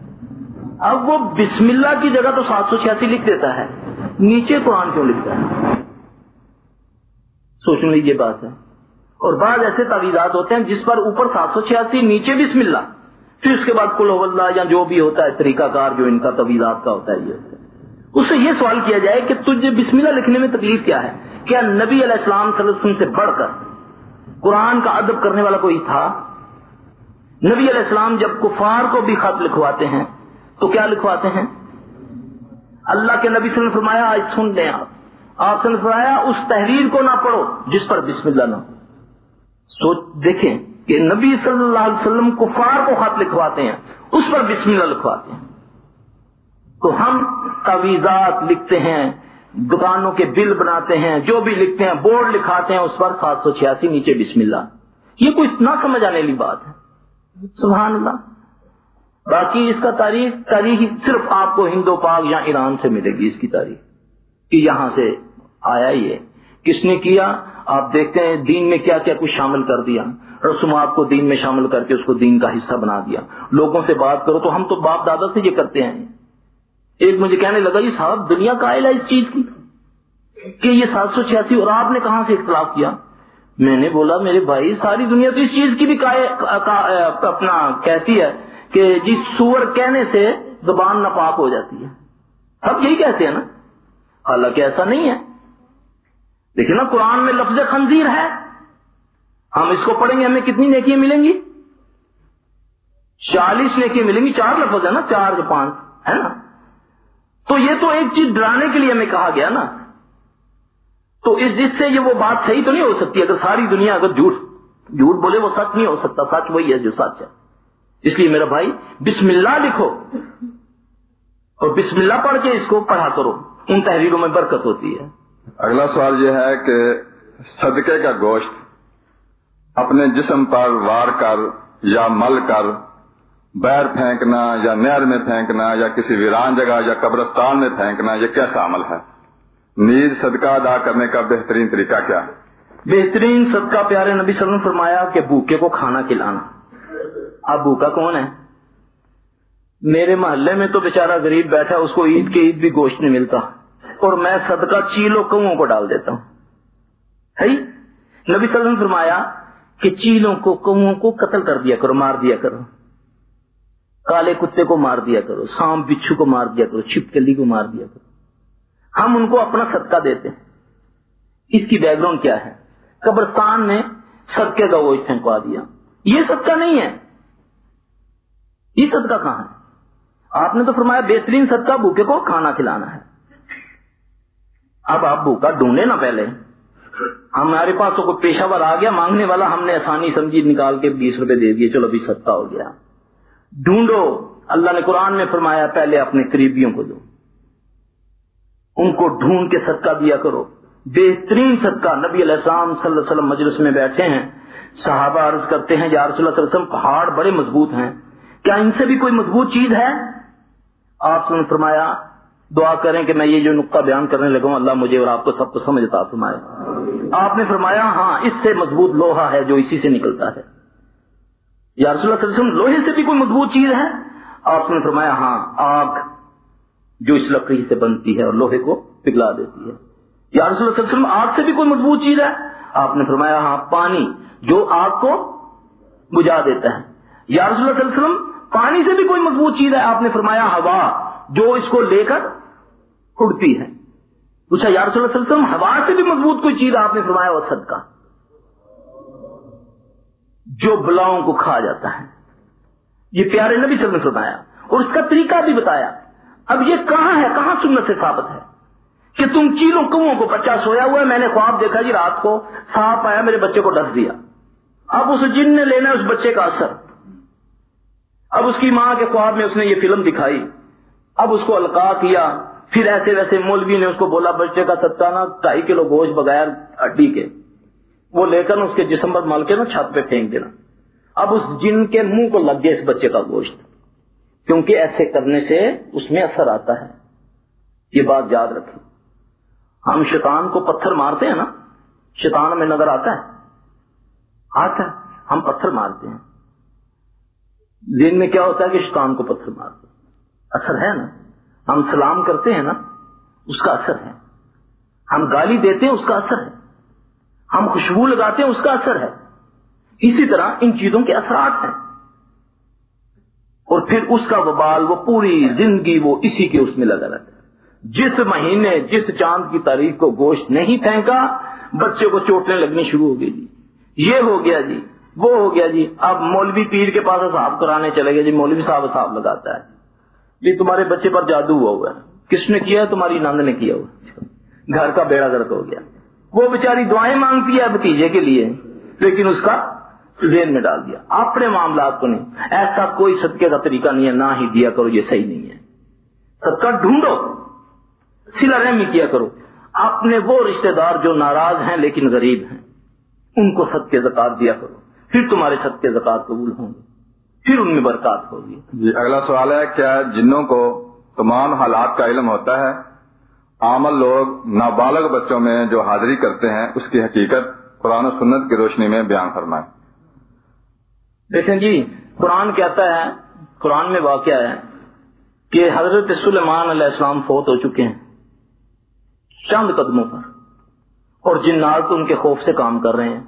اب وہ بسم اللہ کی جگہ تو سات سو چھیاسی لکھ دیتا ہے، نیچے قرآن کیوں لکھتا ہے؟ سوچنے والی یہ بات ہے. اور بعض ایسے تعویذات ہوتے ہیں جس پر اوپر سات سو چھیاسی نیچے بسم اللہ، پھر اس کے بعد قل هو اللہ یا جو بھی ہوتا ہے طریقہ کار جو ان کا تعویذات کا ہوتا ہے. یہ اس سے یہ سوال کیا جائے کہ تجھے بسم اللہ لکھنے میں تکلیف کیا ہے؟ کیا نبی علیہ السلام صلی اللہ علیہ وسلم سے بڑھ کر قرآن کا ادب کرنے والا کوئی تھا؟ نبی علیہ السلام جب کفار کو بھی خط لکھواتے ہیں تو کیا لکھواتے ہیں؟ اللہ کے نبی صلی اللہ علیہ وسلم نے فرمایا آج سن لیں آپ آپ نے فرمایا اس تحریر کو نہ پڑھو جس پر بسم اللہ نہ. سوچ دیکھیں کہ نبی صلی اللہ علیہ وسلم کفار کو خط لکھواتے ہیں اس پر بسم اللہ لکھواتے ہیں. تو ہم تعویذات لکھتے ہیں، دکانوں کے بل بناتے ہیں، جو بھی لکھتے ہیں بورڈ لکھاتے ہیں اس پر سات سو چھیاسی نیچے بسم اللہ. یہ کوئی نہ سمجھ آنے والی بات ہے. سبحان اللہ. باقی اس کا تاریخ تاریخ صرف آپ کو ہندو پاک یا ایران سے ملے گی اس کی تاریخ کہ یہاں سے آیا. یہ کس نے کیا؟ آپ دیکھتے ہیں دین میں کیا کیا کچھ شامل کر دیا، رسومات کو دین میں شامل کر کے اس کو دین کا حصہ بنا دیا. لوگوں سے بات کرو تو ہم تو باپ دادا سے یہ کرتے ہیں. ایک مجھے کہنے لگا یہ صاحب دنیا قائل ہے اس چیز کی کہ یہ سات سو چھیاسی اور آپ نے کہاں سے اختلاف کیا؟ میں نے بولا میرے بھائی ساری دنیا تو اس چیز کی بھی اپنا کہتی ہے کہ جی سور کہنے سے زبان ناپاک ہو جاتی ہے. سب یہی کہتے ہیں نا، حالانکہ ایسا نہیں ہے. لیکن نا قرآن میں لفظ خنزیر ہے، ہم اس کو پڑھیں گے ہمیں کتنی نیکیاں ملیں گی؟ چالیس نیکیاں ملیں گی. چار لفظ ہے نا، چار جو پانچ ہے نا. تو یہ تو ایک چیز ڈرانے کے لیے ہمیں کہا گیا نا. تو اس جس سے یہ وہ بات صحیح تو نہیں ہو سکتی اگر ساری دنیا اگر جھوٹ جھوٹ بولے، وہ سچ نہیں ہو سکتا. سچ وہی ہے جو سچ ہے. اس لیے میرا بھائی بسم اللہ لکھو اور بسم اللہ پڑھ کے اس کو پڑھا کرو، ان تحریروں میں برکت ہوتی ہے. اگلا سوال یہ ہے کہ صدقے کا گوشت اپنے جسم پر وار کر یا مل کر بیر پھینکنا یا نہر میں پھینکنا یا کسی ویران جگہ یا قبرستان میں پھینکنا یہ کیسا عمل ہے؟ نیز صدقہ ادا کرنے کا بہترین طریقہ کیا ہے؟ بہترین صدقہ پیارے نبی صلی اللہ علیہ وسلم نے فرمایا کہ بھوکے کو کھانا کھلانا. اب بھوکا کون ہے؟ میرے محلے میں تو بیچارہ غریب بیٹھا، اس کو عید کے عید بھی گوشت نہیں ملتا اور میں صدقہ چیلوں کووں کو ڈال دیتا ہوں. ہے نبی صلی اللہ علیہ وسلم نے فرمایا کہ چیلوں کو کووں کو قتل کر دیا کرو، مار دیا کرو. کالے کتے کو مار دیا کرو، سانپ بچھو کو مار دیا کرو، چھپکلی کو مار دیا کرو. ہم ان کو اپنا صدقہ دیتے ہیں. اس کی بیک گراؤنڈ کیا ہے؟ قبرستان میں صدقے کا گوشت پھینکوا دیا. یہ صدقہ نہیں ہے. یہ صدقہ کہاں ہے؟ آپ نے تو فرمایا بہترین صدقہ بھوکے کو کھانا کھلانا ہے. اب آپ بھوکا ڈھونڈے نا پہلے. ہمارے پاس تو کوئی پیشہ ور آ گیا مانگنے والا، ہم نے آسانی سمجھی نکال کے بیس روپے دے دیے، چلو ابھی صدقہ ہو گیا. ڈھونڈو. اللہ نے قرآن میں فرمایا پہلے اپنے قریبیوں کو دو، ان کو ڈھونڈ کے صدقہ دیا کرو. بہترین صدقہ. نبی علیہ السلام صلی اللہ علیہ وسلم مجلس میں بیٹھے ہیں، صحابہ عرض کرتے ہیں یا رسول اللہ صلی اللہ علیہ وسلم پہاڑ بڑے مضبوط ہیں، کیا ان سے بھی کوئی مضبوط چیز ہے؟ آپ نے فرمایا دعا کریں کہ میں یہ جو نقطہ بیان کرنے لگا ہوں اللہ مجھے اور آپ کو سب کو سمجھ عطا فرمائے. آپ نے فرمایا ہاں اس سے مضبوط لوہا ہے جو اسی سے نکلتا ہے. یا رسول اللہ صلی اللہ علیہ وسلم لوہے سے بھی کوئی مضبوط چیز ہے؟ آپ نے فرمایا ہاں آگ جو اس لکڑی سے بنتی ہے اور لوہے کو پگھلا دیتی ہے. یا رسول اللہ صلی اللہ علیہ وسلم آگ سے بھی کوئی مضبوط چیز ہے؟ آپ نے فرمایا ہاں پانی جو آگ کو بجھا دیتا ہے. یا رسول اللہ صلی اللہ علیہ وسلم پانی سے بھی کوئی مضبوط چیز ہے؟ آپ نے فرمایا ہوا جو اس کو لے کر اڑتی ہے. پوچھا یا رسول اللہ صلی اللہ علیہ وسلم ہوا سے بھی مضبوط کوئی چیز؟ آپ نے فرمایا وہ صدقہ جو بلاؤں کو کھا جاتا ہے. یہ پیارے نبی صلی اللہ علیہ وسلم نے فرمایا اور اس کا طریقہ بھی بتایا. اب یہ کہاں ہے, کہاں سنت سے ثابت ہے کہ تم چیلوں کوں کو بچہ سویا ہوا ہے, میں نے خواب دیکھا جی رات کو سانپ آیا میرے بچے کو ڈس دیا. اب اس جن نے لینا اس بچے کا اثر. اب اس کی ماں کے خواب میں اس نے یہ فلم دکھائی, اب اس کو القاء کیا, پھر ایسے ویسے مولوی نے اس کو بولا بچے کا صدقہ نا ڈھائی کلو گوشت بغیر ہڈی کے وہ لے کر اس کے جسم پر مل کے نا چھت پہ پھینک دینا. اب اس جن کے منہ کو لگ گیا اس بچے کا گوشت, کیونکہ ایسے کرنے سے اس میں اثر آتا ہے. یہ بات یاد رکھیں. ہم شیطان کو پتھر مارتے ہیں نا, شیطان ہمیں نظر آتا ہے, آتا ہے, ہم پتھر مارتے ہیں. دن میں کیا ہوتا ہے کہ شیطان کو پتھر مارتے ہیں, اثر ہے نا. ہم سلام کرتے ہیں نا, اس کا اثر ہے. ہم گالی دیتے ہیں, اس کا اثر ہے. ہم خوشبو لگاتے ہیں, اس کا اثر ہے. اسی طرح ان چیزوں کے اثرات ہیں, اور پھر اس کا وبال وہ پوری زندگی وہ اسی کے اس میں لگا رہتا ہے. جس مہینے جس چاند کی تاریخ کو گوشت نہیں پھینکا بچے کو چوٹیں لگنی شروع ہو گئی جی, یہ ہو گیا جی, وہ ہو گیا جی. اب مولوی پیر کے پاس حساب کرانے چلے گئے جی, مولوی صاحب حساب لگاتا ہے جی تمہارے بچے پر جادو ہوا ہوا ہے. کس نے کیا؟ تمہاری نند نے کیا ہوا. گھر کا بیڑا گرک ہو گیا. وہ بیچاری دعائیں مانگتی ہے بھتیجے کے لیے, لیکن اس کا ذہن میں ڈال دیا اپنے معاملات کو نہیں. ایسا کوئی صدقے کا طریقہ نہیں ہے, نہ ہی دیا کرو, یہ صحیح نہیں ہے. صدقہ ڈھونڈو, صلہ رحمی کیا کرو. اپنے وہ رشتہ دار جو ناراض ہیں لیکن غریب ہیں ان کو صدقے زکات دیا کرو, پھر تمہارے صدقے زکات قبول ہوں گے, پھر ان میں برکات ہوگی. جی اگلا سوال ہے, کیا جنوں کو تمام حالات کا علم ہوتا ہے؟ عامل لوگ نابالغ بچوں میں جو حاضری کرتے ہیں اس کی حقیقت قرآن و سنت کی روشنی میں بیان فرمائیں. دیکھیں جی, قرآن کہتا ہے, قرآن میں واقعہ ہے کہ حضرت سلیمان علیہ السلام فوت ہو چکے ہیں چند قدموں پر, اور جنات ان کے خوف سے کام کر رہے ہیں,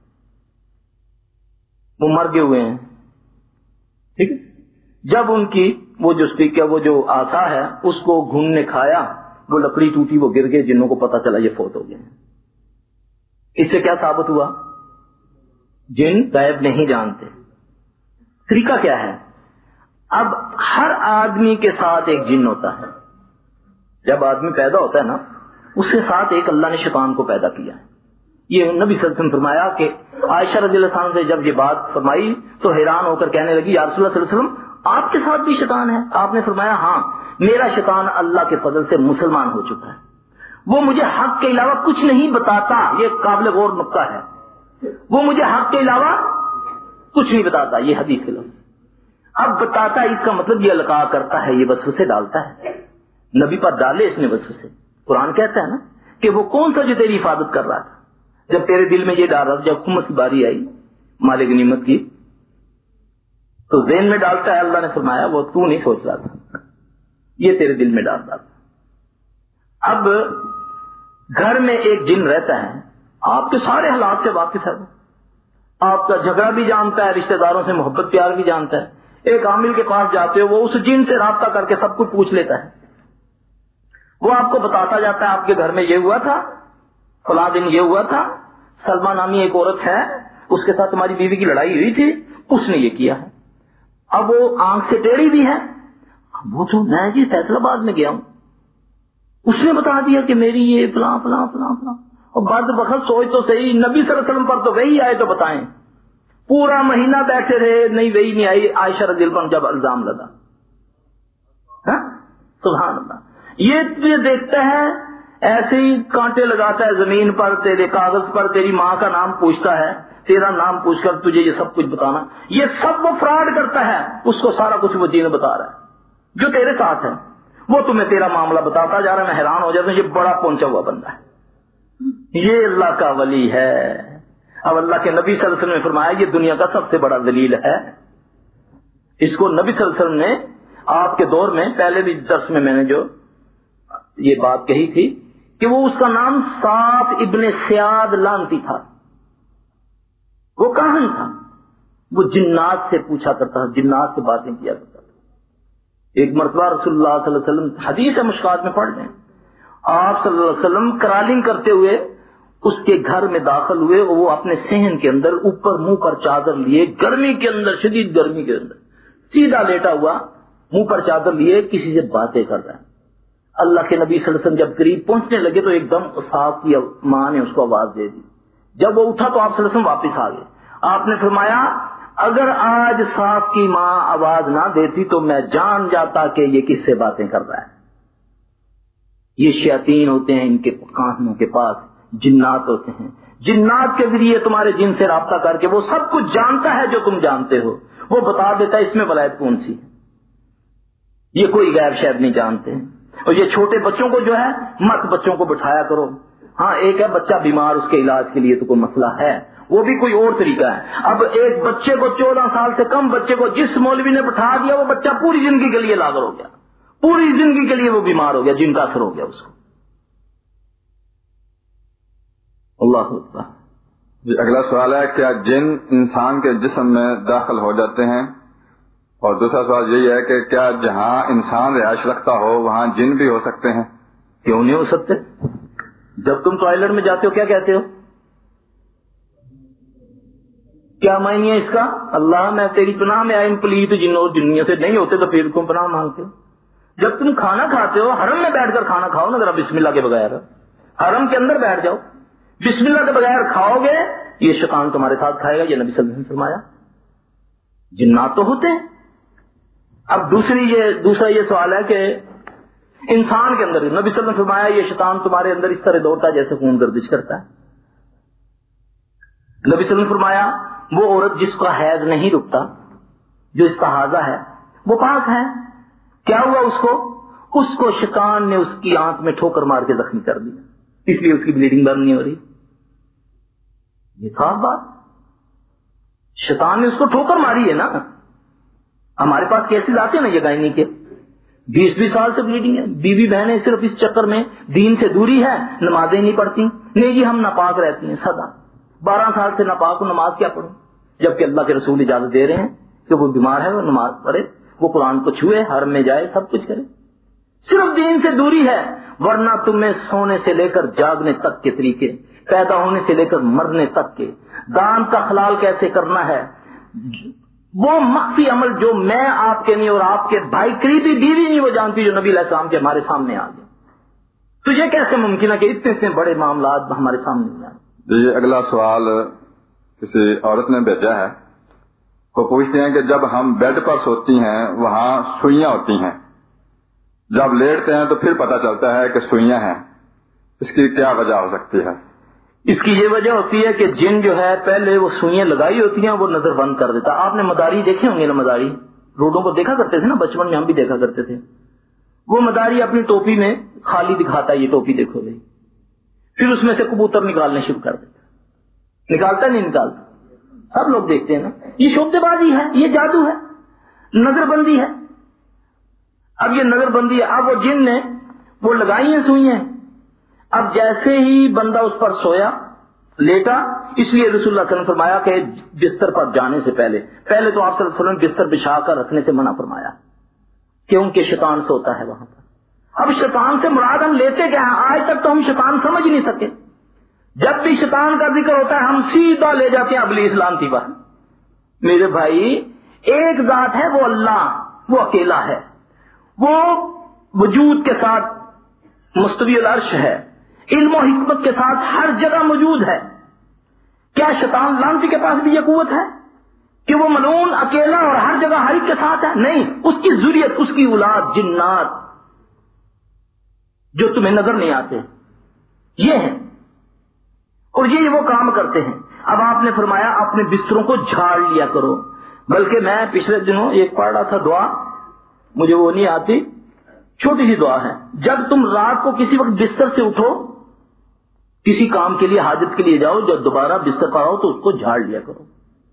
وہ مر گئے ہوئے ہیں. ٹھیک ہے, جب ان کی وہ جو اسٹیک ہے, وہ جو آسا ہے, اس کو گھن نے کھایا, وہ لکڑی ٹوٹی, وہ گر گئے, جنوں کو پتا چلا یہ فوت ہو گئے ہیں. اس سے کیا ثابت ہوا؟ جن غیب نہیں جانتے. طریقہ کیا ہے؟ اب ہر آدمی کے ساتھ ایک جن ہوتا ہے. جب آدمی پیدا ہوتا ہے نا, اس کے ساتھ ایک اللہ نے شیطان کو پیدا کیا ہے. یہ نبی صلی اللہ علیہ وسلم فرمایا کہ عائشہ رضی اللہ عنہا سے جب یہ بات فرمائی تو حیران ہو کر کہنے لگی یا رسول اللہ صلی اللہ علیہ وسلم آپ کے ساتھ بھی شیطان ہے؟ آپ نے فرمایا ہاں, میرا شیطان اللہ کے فضل سے مسلمان ہو چکا ہے, وہ مجھے حق کے علاوہ کچھ نہیں بتاتا. یہ قابل غور نقطہ ہے, وہ مجھے حق کے علاوہ کچھ نہیں بتاتا. یہ حدیث کے لفظ. اب بتاتا اس کا مطلب یہ القاء کرتا ہے, یہ وسوسے ڈالتا ہے. نبی پر ڈالے اس نے وسوسے. قرآن کہتا ہے نا کہ وہ کون سا جو تیری حفاظت کر رہا تھا جب تیرے دل میں یہ ڈال رہا تھا, جب حکومت کی باری آئی مالک غنیمت کی تو ذہن میں ڈالتا ہے. اللہ نے فرمایا وہ تو نہیں سوچ رہا تھا, یہ تیرے دل میں ڈال رہا تھا. اب گھر میں ایک جن رہتا ہے, آپ کے سارے حالات سے واقف ہے, آپ کا جھگڑا بھی جانتا ہے, رشتہ داروں سے محبت پیار بھی جانتا ہے. ایک عامل کے پاس جاتے ہو, وہ اس جن سے رابطہ کر کے سب کچھ پوچھ لیتا ہے. وہ آپ کو بتاتا جاتا ہے آپ کے گھر میں یہ ہوا تھا, فلاں دن یہ ہوا تھا, سلمہ نامی ایک عورت ہے, اس کے ساتھ تمہاری بیوی کی لڑائی ہوئی تھی, اس نے یہ کیا ہے. اب وہ آنکھ سے ٹیڑھی بھی ہے, وہ تو میں جی فیصل آباد میں گیا ہوں, اس نے بتا دیا کہ میری یہ فلاں فلاں فلاں فلاں. اور بعد وقت سوچ تو صحیح, نبی صلی اللہ علیہ وسلم پر تو وہی آئے تو بتائیں. پورا مہینہ بیٹھے رہے, نہیں وہی نہیں آئی. عائشہ رضی اللہ عنہا جب الزام لگا, سبحان اللہ, یہ دیکھتا ہے ایسے ہی کانٹے لگاتا ہے زمین پر, تیرے کاغذ پر تیری ماں کا نام پوچھتا ہے, تیرا نام پوچھ کر تجھے یہ سب کچھ بتانا. یہ سب وہ فراڈ کرتا ہے, اس کو سارا کچھ وہ جین بتا رہا ہے جو تیرے ساتھ ہے. وہ تمہیں تیرا معاملہ بتاتا جا رہا ہے. میں حیران ہو جاتا ہوں, یہ بڑا پہنچا ہوا بندہ ہے, یہ اللہ کا ولی ہے. اب اللہ کے نبی صلی اللہ علیہ وسلم نے فرمایا یہ دنیا کا سب سے بڑا ذلیل ہے. اس کو نبی صلی اللہ علیہ وسلم نے آپ کے دور میں, پہلے بھی درس میں میں نے جو یہ بات کہی تھی کہ وہ اس کا نام صاف ابن سیاد لانتی تھا. وہ کہاں تھا, وہ جنات سے پوچھا کرتا تھا, جنات سے باتیں کیا کرتا تھا. ایک مرتبہ رسول اللہ صلی اللہ علیہ وسلم, حدیث مشکات میں پڑھ لیں, آپ صلی اللہ علیہ وسلم کرالنگ کرتے ہوئے اس کے گھر میں داخل ہوئے, اور وہ اپنے صحن کے اندر اوپر منہ پر چادر لیے, گرمی کے اندر, شدید گرمی کے اندر سیدھا لیٹا ہوا, منہ پر چادر لیے کسی سے باتیں کر رہا ہے. اللہ کے نبی صلی اللہ علیہ وسلم جب قریب پہنچنے لگے تو ایک دم صاحب کی ماں نے اس کو آواز دے دی. جب وہ اٹھا تو آپ صلی اللہ علیہ وسلم واپس آ گئے. آپ نے فرمایا اگر آج صاحب کی ماں آواز نہ دیتی تو میں جان جاتا کہ یہ کس سے باتیں کر رہا ہے. یہ شیاطین ہوتے ہیں، ان کے کانوں کے پاس جنات ہوتے ہیں. جنات کے ذریعے تمہارے جن سے رابطہ کر کے وہ سب کچھ جانتا ہے جو تم جانتے ہو. وہ بتا دیتا ہے اس میں ولایت کون سی ہے. یہ کوئی غیب شاید نہیں جانتے ہیں. اور یہ چھوٹے بچوں کو جو ہے مت بچوں کو بٹھایا کرو. ہاں ایک ہے بچہ بیمار، اس کے علاج کے لیے تو کوئی مسئلہ ہے، وہ بھی کوئی اور طریقہ ہے. اب ایک بچے کو چودہ سال سے کم بچے کو جس مولوی نے بٹھا دیا وہ بچہ پوری زندگی کے لیے لاغر ہو گیا، پوری زندگی کے لیے وہ بیمار ہو گیا، جن کا اثر ہو گیا اس کو. اللہ اکبر. جی اگلا سوال ہے کیا جن انسان کے جسم میں داخل ہو جاتے ہیں؟ اور دوسرا سوال یہی ہے کہ کیا جہاں انسان رہائش رکھتا ہو وہاں جن بھی ہو سکتے ہیں؟ کیوں نہیں ہو سکتے؟ جب تم ٹوائلٹ میں جاتے ہو کیا کہتے ہو؟ کیا معنی ہے اس کا؟ اللہ میں تیری پناہ میں آئی پلیت جنوں جنیوں سے. نہیں ہوتے تو پھر تم پناہ مانگتے ہو. جب تم کھانا کھاتے ہو حرم میں بیٹھ کر کھانا کھاؤ نا ذرا بسم اللہ کے بغیر. حرم کے اندر بیٹھ جاؤ، بسم اللہ کے بغیر کھاؤ گے یہ شیطان تمہارے ساتھ کھائے گا. یہ نبی صلی اللہ علیہ وسلم نے فرمایا. جنات تو ہوتے ہیں. اب دوسری یہ دوسرا یہ سوال ہے کہ انسان کے اندر نبی صلی اللہ علیہ وسلم نے فرمایا یہ شیطان تمہارے اندر اس طرح دوڑتا ہے جیسے خون گردش کرتا ہے. نبی صلی اللہ علیہ وسلم نے فرمایا وہ عورت جس کا حیض نہیں رکتا، جو اس کا حاضہ ہے وہ پاک ہے. کیا ہوا اس کو؟ اس کو شیطان نے اس کی آنکھ میں ٹھوکر مار کے زخمی کر دیا، اس لیے اس کی بلیڈنگ بند نہیں ہو رہی. یہ صاف بات. شیطان نے اس کو ٹھوکر ماری ہے نا. ہمارے پاس کیسز آتے ہیں نا یہ گائنی کے، بیس بیس سال سے بلیڈنگ ہے. بیوی بہنیں صرف اس چکر میں دین سے دوری ہے، نمازیں نہیں پڑھتی. نہیں جی ہم ناپاک رہتی ہیں سدا. بارہ سال سے ناپاک ہوں، نماز کیا پڑھوں؟ جبکہ اللہ کے رسول اجازت دے رہے ہیں کہ وہ بیمار ہے وہ نماز پڑھے، وہ قرآن کو چھوئے، حرم میں جائے، سب کچھ کرے. صرف دین سے دوری ہے. ورنہ تمہیں سونے سے لے کر جاگنے تک کے طریقے، پیدا ہونے سے لے کر مرنے تک کے، دانت کا خلال کیسے کرنا ہے، وہ مخفی عمل جو میں آپ کے نہیں اور آپ کے بھائی قریبی بیوی نہیں وہ جانتی، جو نبی علیہ السلام کے ہمارے سامنے آ گئے. تو یہ کیسے ممکن ہے کہ اتنے اتنے بڑے معاملات ہمارے سامنے آئے؟ جی اگلا سوال کسی عورت نے بھیجا ہے. وہ پوچھتے ہیں کہ جب ہم بیڈ پر سوتی ہیں وہاں سوئیاں ہوتی ہیں، جب لیٹتے ہیں تو پھر پتہ چلتا ہے کہ سوئیاں ہیں، اس کی کیا وجہ ہو سکتی ہے؟ اس کی یہ وجہ ہوتی ہے کہ جن جو ہے پہلے وہ سوئیاں لگائی ہوتی ہیں وہ نظر بند کر دیتا. آپ نے مداری دیکھے ہوں گے نا، مداری روڈوں کو دیکھا کرتے تھے نا، بچپن میں ہم بھی دیکھا کرتے تھے. وہ مداری اپنی ٹوپی میں خالی دکھاتا ہے، یہ ٹوپی دیکھو گے، پھر اس میں سے کبوتر نکالنے شروع کر دیتا. نکالتا نہیں نکالتا؟ سب لوگ دیکھتے ہیں نا. یہ شوبدے بازی ہے، یہ جادو ہے، نظر بندی ہے. اب یہ نظر بندی ہے. اب وہ جن نے وہ لگائی ہیں سوئیاں. اب جیسے ہی بندہ اس پر سویا لیٹا، اس لیے رسول اللہ صلی اللہ علیہ وسلم نے فرمایا کہ بستر پر جانے سے پہلے پہلے تو آپ صلی اللہ علیہ وسلم نے بستر بچھا کر رکھنے سے منع فرمایا کیونکہ شیطان سوتا ہے وہاں پر. اب شیطان سے مراد ہم لیتے کیا ہیں؟ آج تک تو ہم شیطان سمجھ نہیں سکے. جب بھی شیطان کا ذکر ہوتا ہے ہم سیدھا لے جاتے ہیں ابلیس لعنتی پر. میرے بھائی ایک ذات ہے وہ اللہ، وہ اکیلا ہے، وہ وجود کے ساتھ مستوی العرش ہے، علم و حکمت کے ساتھ ہر جگہ موجود ہے. کیا شیطان لعنتی کے پاس بھی یہ قوت ہے کہ وہ ملعون اکیلا اور ہر جگہ ہر ایک کے ساتھ ہے؟ نہیں. اس کی ذریت، اس کی اولاد جنات جو تمہیں نظر نہیں آتے یہ ہیں، اور یہ وہ کام کرتے ہیں. اب آپ نے فرمایا اپنے بستروں کو جھاڑ لیا کرو. بلکہ میں پچھلے دنوں ایک پڑھ رہا تھا دعا، مجھے وہ نہیں آتی، چھوٹی سی دعا ہے. جب تم رات کو کسی وقت بستر سے اٹھو، کسی کام کے لیے حاجت کے لیے جاؤ، جب دوبارہ بستر پر آؤ تو اس کو جھاڑ لیا کرو.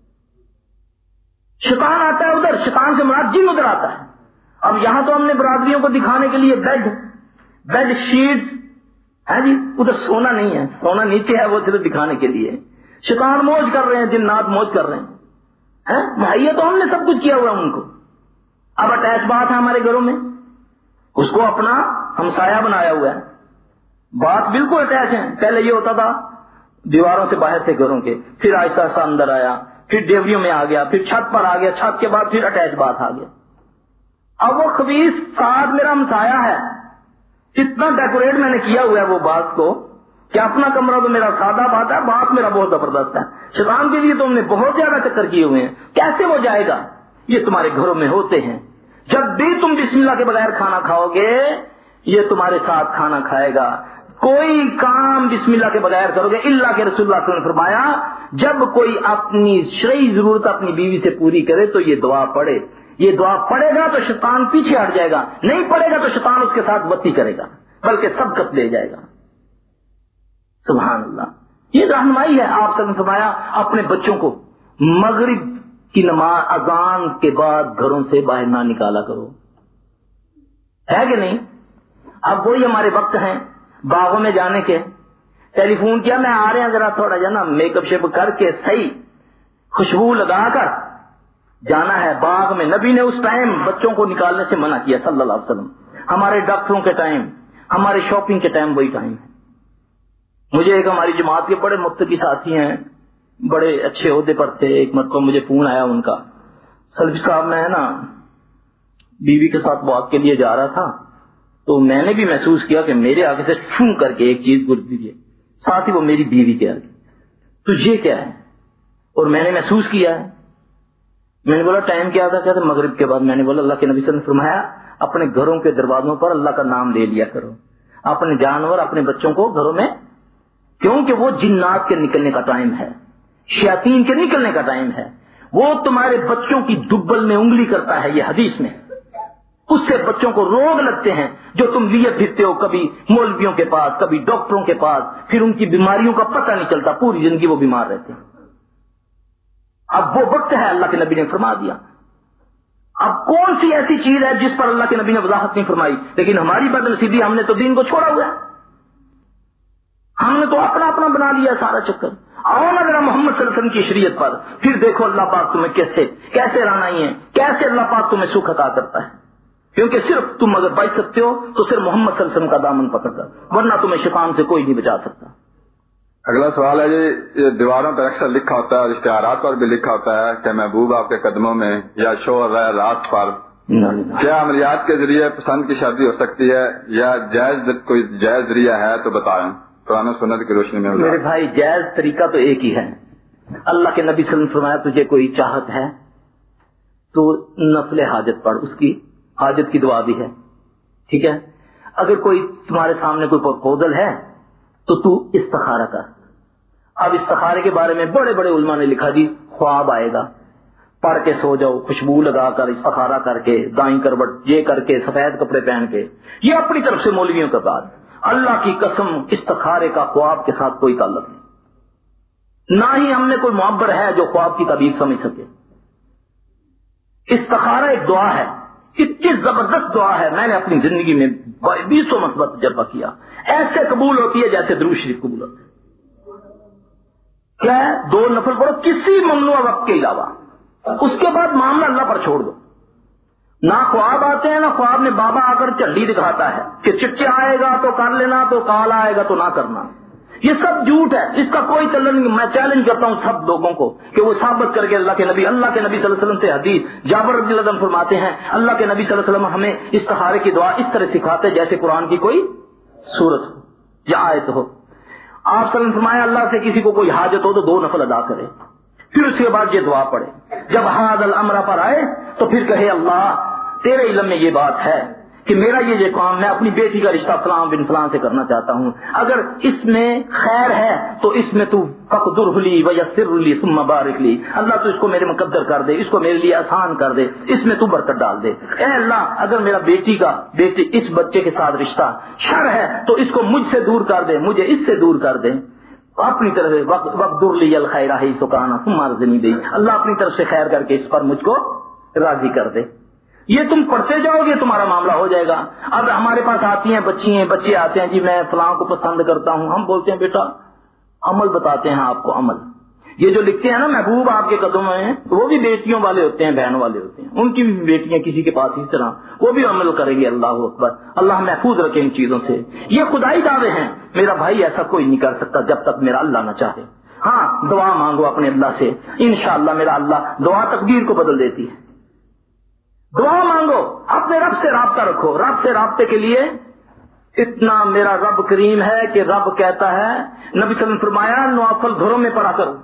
شیطان آتا ہے ادھر، شیطان سے مراد جن ادھر آتا ہے. اب یہاں تو ہم نے برادریوں کو دکھانے کے لیے بیڈ بیڈ شیٹس ہے جی، ادھر سونا نہیں ہے، سونا نیچے ہے، وہ صرف دکھانے کے لیے. شیطان موج کر رہے ہیں، جنات موج کر رہے ہیں. مہیا تو ہم نے سب کچھ کیا ہوا ان کو. اب اٹیچ بات ہے ہمارے گھروں میں، اس کو اپنا ہمسایہ بنایا ہوا ہے. بات بالکل اٹیچ ہے. پہلے یہ ہوتا تھا دیواروں سے باہر تھے گھروں کے، پھر آہستہ آہستہ اندر آیا، پھر ڈیوریوں میں آ گیا، پھر چھت پر آ گیا، چھت کے بعد پھر اٹیچ بات آ گیا. اب وہ خبیث ساتھ میرا ہمسایا ہے، اتنا ڈیکوریٹ میں نے کیا ہوا ہے وہ بات کو کہ اپنا کمرہ تو میرا سادہ بات ہے، بات میرا بہت زبردست ہے، شیطان کے لیے تو ہم نے بہت زیادہ چکر کیے ہوئے ہیں، کیسے وہ جائے گا؟ یہ تمہارے گھروں میں ہوتے ہیں، جب بھی تم بسم اللہ کے بغیر کھانا کھاؤ گے یہ تمہارے ساتھ کھانا کھائے گا، کوئی کام بسم اللہ کے بغیر کرو گے۔ اللہ کے رسول اللہ صلی اللہ علیہ وسلم نے فرمایا جب کوئی اپنی شرعی ضرورت اپنی بیوی سے پوری کرے تو یہ دعا پڑھے، یہ دعا پڑھے گا تو شیطان پیچھے ہٹ جائے گا، نہیں پڑھے گا تو شیطان اس کے ساتھ بتی کرے گا بلکہ سبقت لے جائے گا۔ سبحان اللہ، یہ رہنمائی ہے۔ آپ سے فرمایا اپنے بچوں کو مغرب کی نماز اذان کے بعد گھروں سے باہر نہ نکالا کرو، ہے کہ نہیں؟ اب وہی ہمارے وقت ہیں باغوں میں جانے کے، ٹیلی فون کیا میں آ رہے ہیں ذرا تھوڑا جو نا میک اپ شیپ کر کے صحیح خوشبو لگا کر جانا ہے باغ میں۔ نبی نے اس ٹائم بچوں کو نکالنے سے منع کیا صلی اللہ علیہ وسلم۔ ہمارے ڈاکٹروں کے ٹائم، ہمارے شاپنگ کے ٹائم وہی ٹائم ہے۔ مجھے ایک ہماری جماعت کے بڑے متقی ساتھی ہیں، بڑے اچھے عہدے پر تھے، ایک مرتبہ مجھے فون آیا ان کا، سلفی صاحب میں ہے نا بیوی کے ساتھ واک کے لیے جا رہا تھا تو میں نے بھی محسوس کیا کہ میرے آگے سے چھو کر کے ایک چیز گزر دیجیے، ساتھ ہی وہ میری بیوی کے آگے، تو یہ کیا ہے؟ اور میں نے محسوس کیا ہے۔ میں نے بولا ٹائم کیا تھا؟ کہتے مغرب کے بعد۔ میں نے بولا اللہ کے نبی صلی اللہ علیہ وسلم نے فرمایا اپنے گھروں کے دروازوں پر اللہ کا نام لے لیا کرو، اپنے جانور اپنے بچوں کو گھروں میں، کیونکہ وہ جنات کے نکلنے کا ٹائم ہے، شیاطین کے نکلنے کا ٹائم ہے، وہ تمہارے بچوں کی دبل میں انگلی کرتا ہے، یہ حدیث میں، اس سے بچوں کو روگ لگتے ہیں جو تم لیے پھرتے ہو کبھی مولویوں کے پاس کبھی ڈاکٹروں کے پاس، پھر ان کی بیماریوں کا پتہ نہیں چلتا، پوری زندگی وہ بیمار رہتے ہیں۔ اب وہ وقت ہے، اللہ کے نبی نے فرما دیا۔ اب کون سی ایسی چیز ہے جس پر اللہ کے نبی نے وضاحت نہیں فرمائی؟ لیکن ہماری بد نصیبی، ہم نے تو دین کو چھوڑا ہوا ہے، ہم نے تو اپنا اپنا بنا لیا سارا چکر۔ آؤ نا ذرا محمد صلی اللہ علیہ وسلم کی شریعت پر، پھر دیکھو اللہ پاک تمہیں کیسے کیسے رہنائی ہے، کیسے اللہ پاک تمہیں سکھ عطا کرتا ہے، کیونکہ صرف تم اگر بچ سکتے ہو تو صرف محمد صلی اللہ علیہ وسلم کا دامن پکڑ کر، ورنہ تمہیں شیطان سے کوئی نہیں بچا سکتا۔ اگلا سوال ہے جی، یہ دیواروں پر اکثر لکھا ہوتا ہے اور اشتہارات پر بھی لکھا ہوتا ہے کہ محبوب آپ کے قدموں میں، یا شور ہے رات پر، کیا عملیات کے ذریعے پسند کی شادی ہو سکتی ہے یا جائز کوئی جائز ذریعہ ہے تو بتائیں، قرآن و سنت کی روشنی میں۔ میرے بھائی جائز طریقہ تو ایک ہی ہے، اللہ کے نبی صلی اللہ علیہ وسلم نے فرمایا تجھے کوئی چاہت ہے تو نفل حاجت پڑھ، اس کی حاجت کی دعا بھی ہے، ٹھیک ہے؟ اگر کوئی تمہارے سامنے کوئی پرپوزل ہے تو تو استخارہ کر۔ اب استخارے کے بارے میں بڑے بڑے علماء نے لکھا جی خواب آئے گا، پڑھ کے سو جاؤ، خوشبو لگا کر استخارہ کر کے، دائیں کروٹ یہ کر کے، سفید کپڑے پہن کے، یہ اپنی طرف سے مولویوں کا بات۔ اللہ کی قسم استخارے کا خواب کے ساتھ کوئی تعلق نہیں، نہ ہی ہم نے کوئی معبر ہے جو خواب کی تعبیر سمجھ سکے۔ استخارہ ایک دعا ہے، اتنی زبردست دعا ہے، میں نے اپنی زندگی میں بیسوں مرتبہ تجربہ کیا، ایسے قبول ہوتی ہے جیسے درود شریف قبول ہوتا ہے۔ کیا ہے؟ دو نفل پڑھو کسی ممنوع وقت کے علاوہ، اس کے بعد معاملہ اللہ پر چھوڑ دو۔ نہ خواب آتے ہیں، نہ خواب میں بابا آ کر چڈی دکھاتا ہے کہ چچا آئے گا تو کر لینا، تو کال آئے گا تو نہ کرنا، یہ سب جھوٹ ہے، اس کا کوئی تعلق نہیں۔ میں چیلنج کرتا ہوں سب لوگوں کو کہ وہ ثابت کر کے اللہ کے نبی اللہ کے نبی صلی اللہ علیہ وسلم سے حدیث، جابر رضی اللہ عنہ فرماتے ہیں اللہ کے نبی صلی اللہ علیہ وسلم ہمیں استخارے کی دعا اس طرح سکھاتے جیسے قرآن کی کوئی سورت ہو یا آیت ہو۔ آپ صلی اللہ علیہ وسلم فرمایا اللہ سے کسی کو کوئی حاجت ہو تو دو نفل ادا کرے، پھر اس کے بعد یہ دعا پڑھے، جب حاض الامر پر آئے تو پھر کہے اللہ تیرے علم میں یہ بات ہے کہ میرا یہ جو کام میں اپنی بیٹی کا رشتہ فلاں بن فلاں سے کرنا چاہتا ہوں، اگر اس میں خیر ہے تو اس میں تو فقدر لی ویسر لی ثم بارک لی، اللہ تو اس کو میرے مقدر کر دے، اس کو میرے لیے آسان کر دے، اس میں تو برکت ڈال دے۔ اے اللہ اگر میرا بیٹی کا بیٹی اس بچے کے ساتھ رشتہ شر ہے تو اس کو مجھ سے دور کر دے، مجھے اس سے دور کر دے، اپنی طرف سے وقدر لی الخیر ہی سکانا ثم ارزقنی دے، اللہ اپنی طرف سے خیر کر کے اس پر مجھ کو راضی کر دے۔ یہ تم پڑھتے جاؤ گے تمہارا معاملہ ہو جائے گا۔ اب ہمارے پاس آتی ہیں بچی ہیں بچے آتے ہیں جی میں فلاں کو پسند کرتا ہوں، ہم بولتے ہیں بیٹا عمل بتاتے ہیں آپ کو، عمل یہ جو لکھتے ہیں نا محبوب آپ کے قدموں میں، وہ بھی بیٹیوں والے ہوتے ہیں، بہنوں والے ہوتے ہیں، ان کی بھی بیٹیاں کسی کے پاس اس طرح وہ بھی عمل کریں گے۔ اللہ اکبر، اللہ محفوظ رکھے ان چیزوں سے، یہ خدائی دعوے ہیں۔ میرا بھائی ایسا کوئی نہیں کر سکتا جب تک میرا اللہ نہ چاہے۔ ہاں دعا مانگو اپنے اللہ سے، انشاءاللہ میرا اللہ دعا تقدیر کو بدل دیتی ہے۔ دعا مانگو، اپنے رب سے رابطہ رکھو. رب سے رابطے کے لیے اتنا میرا رب کریم ہے کہ رب کہتا ہے، نبی صلی اللہ علیہ وسلم فرمایا نوافل گھروں میں پڑھا کرو.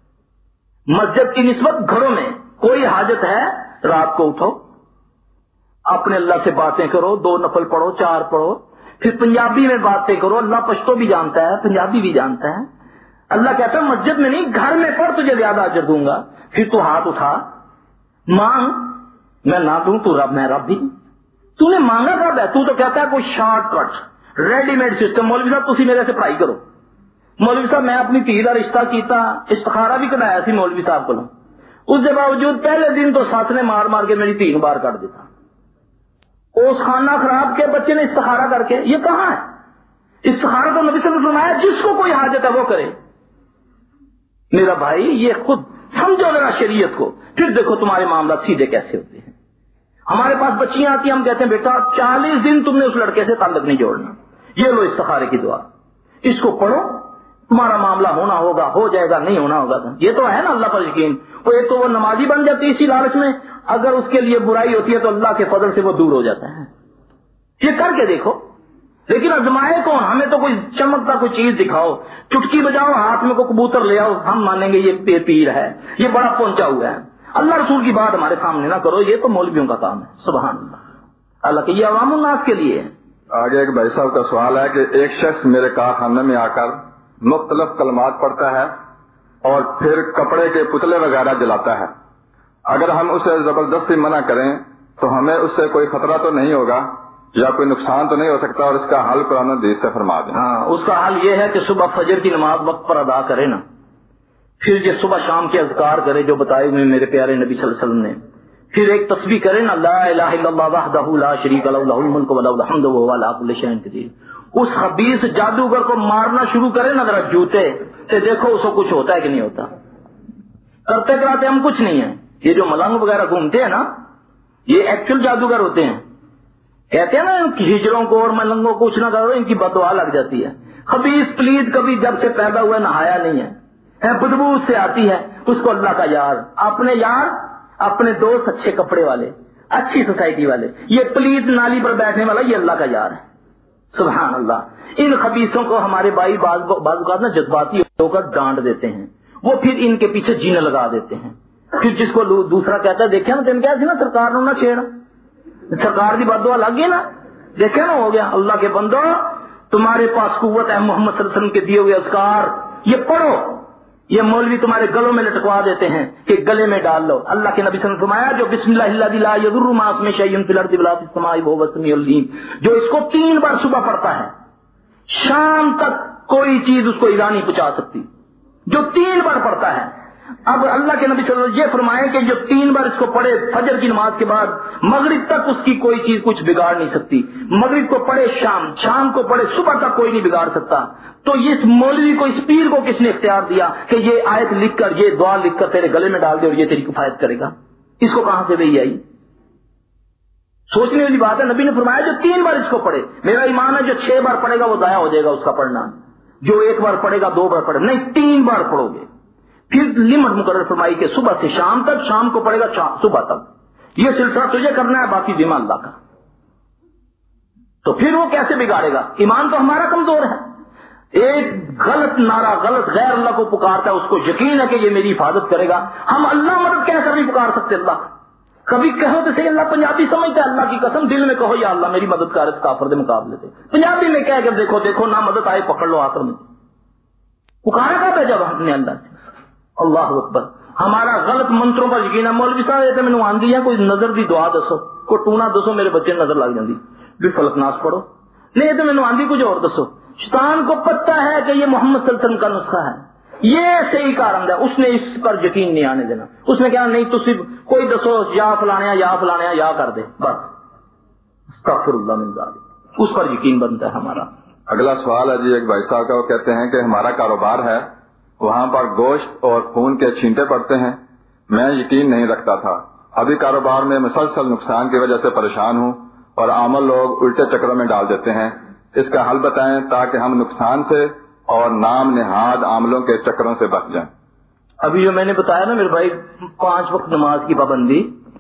مسجد کی نسبت گھروں میں. کوئی حاجت ہے رات کو اٹھو، اپنے اللہ سے باتیں کرو، دو نفل پڑھو، چار پڑھو. پھر پنجابی میں باتیں کرو، اللہ پشتو بھی جانتا ہے، پنجابی بھی جانتا ہے. اللہ کہتا ہے مسجد میں نہیں، گھر میں پڑھ، تجھے زیادہ اجر دوں گا. پھر تو ہاتھ اٹھا مانگ، میں نہ دوں تو رب میں رب بھی. تو نے مانگا کب ہے؟ تو تو کہتا ہے کوئی short cut ready made system. مولوی صاحب تسی میرے سے پڑھائی کرو. مولوی صاحب میں اپنی دھی کا رشتہ کیتا، استخارہ بھی کرایا سی مولوی صاحب کو. اس کے باوجود پہلے دن تو ساتھ نے مار مار کے میری تین بار کٹ دیتا. اس خانہ خراب کے بچے نے استخارہ کر کے، یہ کہاں ہے استخارہ؟ تو نبی صلی اللہ علیہ وسلم فرمایا جس کو کوئی حاجت ہے وہ کرے. میرا بھائی یہ خود سمجھو ذرا شریعت کو، پھر دیکھو تمہارے معاملات سیدھے کیسے ہوتے ہیں. ہمارے پاس بچیاں آتی ہیں، ہم کہتے ہیں بیٹا چالیس دن تم نے اس لڑکے سے تعلق نہیں جوڑنا، یہ لو استخارے کی دعا، اس کو پڑھو، تمہارا معاملہ ہونا ہوگا، ہو جائے گا، نہیں ہونا ہوگا. یہ تو ہے نا اللہ پر یقین. وہ ایک تو وہ نمازی بن جاتی ہے اسی لالچ میں، اگر اس کے لیے برائی ہوتی ہے تو اللہ کے فضل سے وہ دور ہو جاتا ہے. یہ کر کے دیکھو. لیکن ازمائے کون؟ ہمیں تو کوئی چمکتا کوئی چیز دکھاؤ، چٹکی بجاؤ، ہاتھ میں کوئی کبوتر لے آؤ، ہم مانیں گے یہ پیر ہے، یہ بڑا پہنچا ہوا ہے. اللہ رسول کی بات ہمارے سامنے نہ کرو، یہ تو مولویوں کا کام ہے. سبحان اللہ. اللہ کہ یہ عوام الناس کے لیے ہے. آگے ایک بھائی صاحب کا سوال ہے کہ ایک شخص میرے کارخانے میں آ کر مختلف کلمات پڑھتا ہے اور پھر کپڑے کے پتلے وغیرہ جلاتا ہے. اگر ہم اسے زبردستی منع کریں تو ہمیں اس سے کوئی خطرہ تو نہیں ہوگا یا کوئی نقصان تو نہیں ہو سکتا؟ اور اس کا حل قرآن و حدیث سے فرما دیں. ہاں، اس کا حل یہ ہے کہ صبح فجر کی نماز وقت پر ادا کرے نا، پھر یہ صبح شام کے اذکار کرے جو بتائے ہوئے میرے پیارے نبی صلی اللہ علیہ وسلم نے. پھر ایک تسبیح کرے نا، لا الہ الا اللہ وحدہ لا شریک لہ لہ الملک و لہ الحمد وہو علی کل شیء قدیر. اس خبیث جادوگر کو مارنا شروع کرے نا ذرا جوتے سے، دیکھو اس کو کچھ ہوتا ہے کہ نہیں ہوتا. کرتے کراتے ہم کچھ نہیں ہیں. یہ جو ملنگ وغیرہ گھومتے ہیں نا، یہ ایکچوئل جادوگر ہوتے ہیں. کہتے ہیں نا ہجروں کو اور ملنگوں کو کچھ نہ کرو، ان کی بددعا لگ جاتی ہے. خبیث پلید کبھی جب سے پیدا ہوا نہایا نہیں ہے، بدبو اس سے آتی ہے. اس کو اللہ کا یار، اپنے یار، اپنے دوست اچھے کپڑے والے، اچھی سوسائٹی والے، یہ پلید نالی پر بیٹھنے والا یہ اللہ کا یار ہے. سبحان اللہ. ان خبیثوں کو ہمارے بھائی بعض اوقات نا جذباتی ہو کر ڈانٹ دیتے ہیں، وہ پھر ان کے پیچھے جینے لگا دیتے ہیں. پھر جس کو دوسرا کہتا ہے دیکھے نا تم کیا نا سرکار نو نہ چھیڑ، سرکار کی بددعا لگ گئی نا، دیکھے نا ہو گیا. اللہ کے بندو تمہارے پاس قوت ہے، محمد صلی اللہ علیہ وسلم کے دیے ہوئے اذکار یہ پڑھو. یہ مولوی تمہارے گلوں میں لٹکوا دیتے ہیں کہ گلے میں ڈال لو. اللہ کے نبی صلی اللہ علیہ وسلم فرمایا جو بسم اللہ الذی لا یضر مع اسمہ شیء فی الارض ولا فی السماء وهو السمیع العلیم، جو اس کو تین بار صبح پڑھتا ہے شام تک کوئی چیز اس کو ایذا نہیں پہنچا سکتی، جو تین بار پڑھتا ہے. اب اللہ کے نبی صلی اللہ علیہ وسلم یہ فرمائے کہ جو تین بار اس کو پڑھے فجر کی نماز کے بعد مغرب تک اس کی کوئی چیز کچھ بگاڑ نہیں سکتی. مغرب کو پڑھے شام، شام کو پڑھے صبح تک کوئی نہیں بگاڑ سکتا. تو اس مولوی کو، اس پیر کو کس نے اختیار دیا کہ یہ آیت لکھ کر، یہ دعا لکھ کر تیرے گلے میں ڈال دے اور یہ تیری کفایت کرے گا؟ اس کو کہاں سے وہی آئی؟ سوچنے والی بات ہے. نبی نے فرمایا جو تین بار اس کو پڑھے، میرا ایمان ہے جو چھ بار پڑھے گا وہ ضائع ہو جائے گا اس کا پڑھنا. جو ایک بار پڑھے گا، دو بار پڑھے گا، نہیں تین بار پڑھو گے. پھر لمٹ مقرر فرمائی کہ صبح سے شام تک، شام کو پڑھے گا صبح تک. یہ سلسلہ تجھے کرنا ہے، باقی ذمہ اللہ کا. تو پھر وہ کیسے بگاڑے گا؟ ایمان تو ہمارا کمزور ہے. ایک غلط نعرہ، غلط غیر اللہ کو پکارتا ہے، اس کو یقین ہے کہ یہ میری حفاظت کرے گا. ہم اللہ مدد کہہ کر نہیں پکار سکتے اللہ. کبھی کہو تو صحیح، اللہ پنجابی سمجھتا ہے، اللہ کی قسم دل میں کہو یا اللہ میری مدد کر اس کافر دے مقابلے سے. پنجابی میں کہہ کر دیکھو دیکھو نہ مدد آئے پکڑ لو آخر میں. پکارا کب ہے؟ جب ہم نے اللہ سے. اللہ اکبر. ہمارا غلط منتروں پر یقین ہے. مولوی صاحب یہ مینوں آندی ہے کوئی نظر دی دعا دسو، کوئی ٹونا دسو میرے بچے نظر لگ جاندی، بھی فلک ناس پڑھو. نہیں یہ تو مینوں آندی کچھ اور دسو. شیطان کو پتہ ہے کہ یہ محمد صلی اللہ علیہ وسلم کا نسخہ ہے، یہ صحیح کارند ہے. اس نے اس پر یقین نہیں آنے دینا. اس نے کہا نہیں تو صرف کوئی دسو یا فلانے یا فلانے یا کر دے بس. استغفر اللہ من ذلک. اس پر یقین بنتا ہے ہمارا. اگلا سوال ہے جی ایک بھائی صاحب کا. وہ کہتے ہیں کہ ہمارا کاروبار ہے، وہاں پر گوشت اور خون کے چھینٹے پڑتے ہیں. میں یقین نہیں رکھتا تھا، ابھی کاروبار میں مسلسل نقصان کی وجہ سے پریشان ہوں اور عامل لوگ الٹے چکروں میں ڈال دیتے ہیں. اس کا حل بتائیں تاکہ ہم نقصان سے اور نام نہاد عاملوں کے چکروں سے بچ جائیں. ابھی جو میں نے بتایا نا میرے بھائی، پانچ وقت نماز کی پابندی،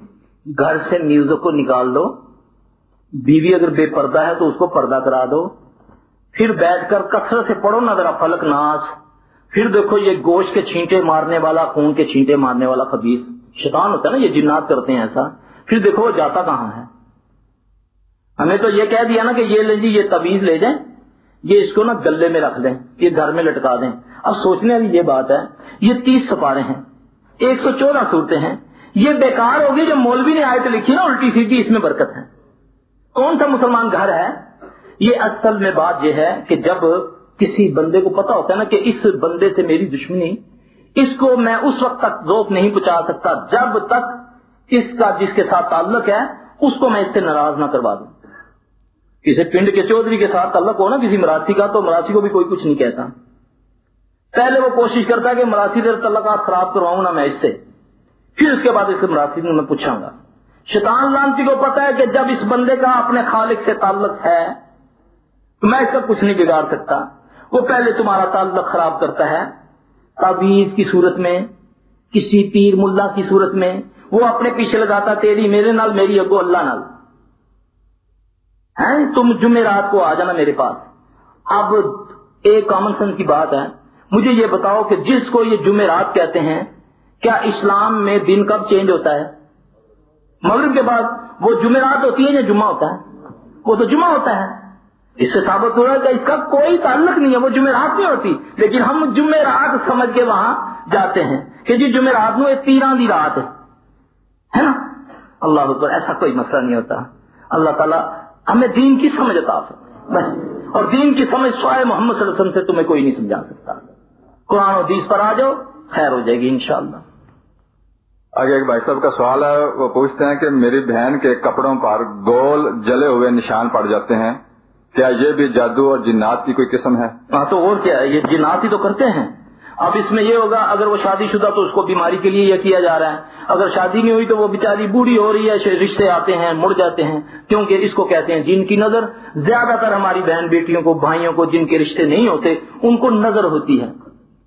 گھر سے میوزک کو نکال دو، بیوی اگر بے پردہ ہے تو اس کو پردہ کرا دو، پھر بیٹھ کر کثرت سے پڑھو نا ذرا فلق ناس، پھر دیکھو یہ گوشت کے چھینٹے مارنے والا، خون کے چھینٹے مارنے والا خبیث شیطان ہوتا ہے نا، یہ جنات کرتے ہیں ایسا، پھر دیکھو وہ جاتا کہاں ہے۔ ہمیں تو یہ کہہ دیا نا کہ یہ لے جی یہ تعویذ لے جائیں، یہ اس کو نا گلے میں رکھ دیں، یہ گھر میں لٹکا دیں۔ اب سوچنے والی یہ بات ہے، یہ تیس سپارے ہیں، ایک سو چودہ صورتیں ہیں، یہ بیکار ہوگی جو مولوی نے آیت لکھی نا الٹی سیدھی، اس میں برکت ہے۔ کون سا مسلمان گھر ہے؟ یہ اصل میں بات یہ ہے کہ جب کسی بندے کو پتا ہوتا ہے نا کہ اس بندے سے میری دشمنی، اس کو میں اس وقت تک ذوق نہیں پہنچا سکتا جب تک اس کا جس کے ساتھ تعلق ہے اس کو میں اس سے ناراض نہ کروا دوں۔ کسی پنڈ کے چودھری کے ساتھ تعلق ہو نا کسی مراسی کا، تو مراسی کو بھی کوئی کچھ نہیں کہتا، پہلے وہ کوشش کرتا ہے کہ مراسی سے تعلقات خراب کرواؤں نا میں اس سے، پھر اس کے بعد اس سے مراسی میں پوچھاں گا۔ شیطان لعنتی کو پتا ہے کہ جب اس بندے کا اپنے خالق سے تعلق ہے تو میں اس کا کچھ نہیں بگاڑ سکتا، وہ پہلے تمہارا تعلق خراب کرتا ہے تعویذ کی صورت میں، کسی پیر ملا کی صورت میں، وہ اپنے پیچھے لگاتا تیری میرے نال، میری اگو اللہ نال، ہیں تم جمعرات کو آ جانا میرے پاس۔ اب ایک کامن سینس کی بات ہے، مجھے یہ بتاؤ کہ جس کو یہ جمعرات کہتے ہیں، کیا اسلام میں دن کب چینج ہوتا ہے؟ مغرب کے بعد۔ وہ جمعرات ہوتی ہے یا جمعہ ہوتا ہے؟ وہ تو جمعہ ہوتا ہے۔ اس سے ثابت ہو رہا ہے کہ اس کا کوئی تعلق نہیں ہے، وہ جمعرات نہیں ہوتی، لیکن ہم جمعرات سمجھ کے وہاں جاتے ہیں کہ جی جمعرات میں تیران دی رات ہے نا۔ اللہ اکبر، ایسا کوئی مسئلہ نہیں ہوتا۔ اللہ تعالیٰ ہمیں دین کی سمجھ عطا فرمائے بس، اور دین کی سمجھ سوائے محمد صلی اللہ علیہ وسلم سے تمہیں کوئی نہیں سمجھا سکتا۔ قرآن و حدیث پر آ جاؤ، خیر ہو جائے گی انشاءاللہ۔ آگے ایک بھائی صاحب کا سوال ہے، وہ پوچھتے ہیں کہ میری بہن کے کپڑوں پر گول جلے ہوئے نشان پڑ جاتے ہیں، کیا یہ بھی جادو اور جنات کی کوئی قسم ہے؟ ہاں تو اور کیا ہے، یہ جنات ہی تو کرتے ہیں۔ اب اس میں یہ ہوگا اگر وہ شادی شدہ تو اس کو بیماری کے لیے یہ کیا جا رہا ہے، اگر شادی نہیں ہوئی تو وہ بیچاری بوڑھی ہو رہی ہے، رشتے آتے ہیں مڑ جاتے ہیں، کیونکہ اس کو کہتے ہیں جن کی نظر۔ زیادہ تر ہماری بہن بیٹیوں کو، بھائیوں کو جن کے رشتے نہیں ہوتے ان کو نظر ہوتی ہے،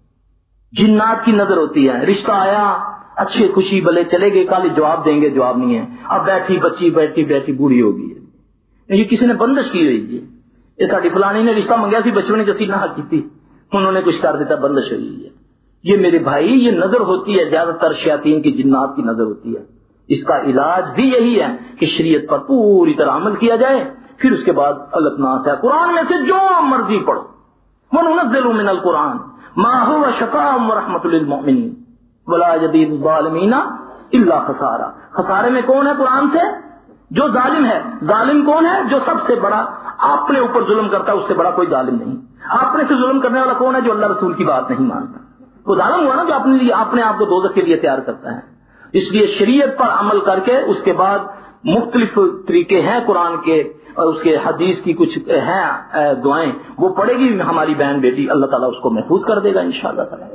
جنات کی نظر ہوتی ہے۔ رشتہ آیا، اچھی خوشی بلے چلے گئے، کل جواب دیں گے، جواب نہیں ہے، اب بیٹھی بچی بیٹھی بیٹھی بوڑھی ہو گئی ہے، یہ کسی نے بندش کی ہوئی ہے۔ یہ ساڑی فلانی نے رشتہ منگیا سی، بچوں نے جسی نہ کی تھی، انہوں نے کچھ کر دیتا، بندش ہوئی ہے۔ یہ میرے بھائی یہ نظر ہوتی ہے، زیادہ تر شیاطین کی جنات کی نظر ہوتی ہے۔ اس کا علاج بھی یہی ہے کہ شریعت پر پوری طرح عمل کیا جائے، پھر اس کے بعد فلق ناس ہے، قرآن میں سے جو مرضی پڑھو، وَنُنَزِّلُ مِنَ الْقُرْآنِ مَا هُوَ شِفَاءٌ وَرَحْمَةٌ لِّلْمُؤْمِنِينَ وَلَا يَزِيدُ الظَّالِمِينَ إِلَّا خَسَارًا۔ خسارے میں کون ہے قرآن سے؟ جو ظالم ہے۔ ظالم کون ہے؟ جو سب سے بڑا اپنے اوپر ظلم کرتا ہے، اس سے بڑا کوئی ظالم نہیں۔ اپنے سے ظلم کرنے والا کون ہے؟ جو اللہ رسول کی بات نہیں مانتا، وہ ظالم ہوا نا، جو اپنے لیے اپنے آپ کو دوزخ کے لیے تیار کرتا ہے۔ اس لیے شریعت پر عمل کر کے اس کے بعد مختلف طریقے ہیں قرآن کے اور اس کے حدیث کی کچھ ہیں دعائیں، وہ پڑھے گی ہماری بہن بیٹی، اللہ تعالیٰ اس کو محفوظ کر دے گا انشاءاللہ تعالیٰ۔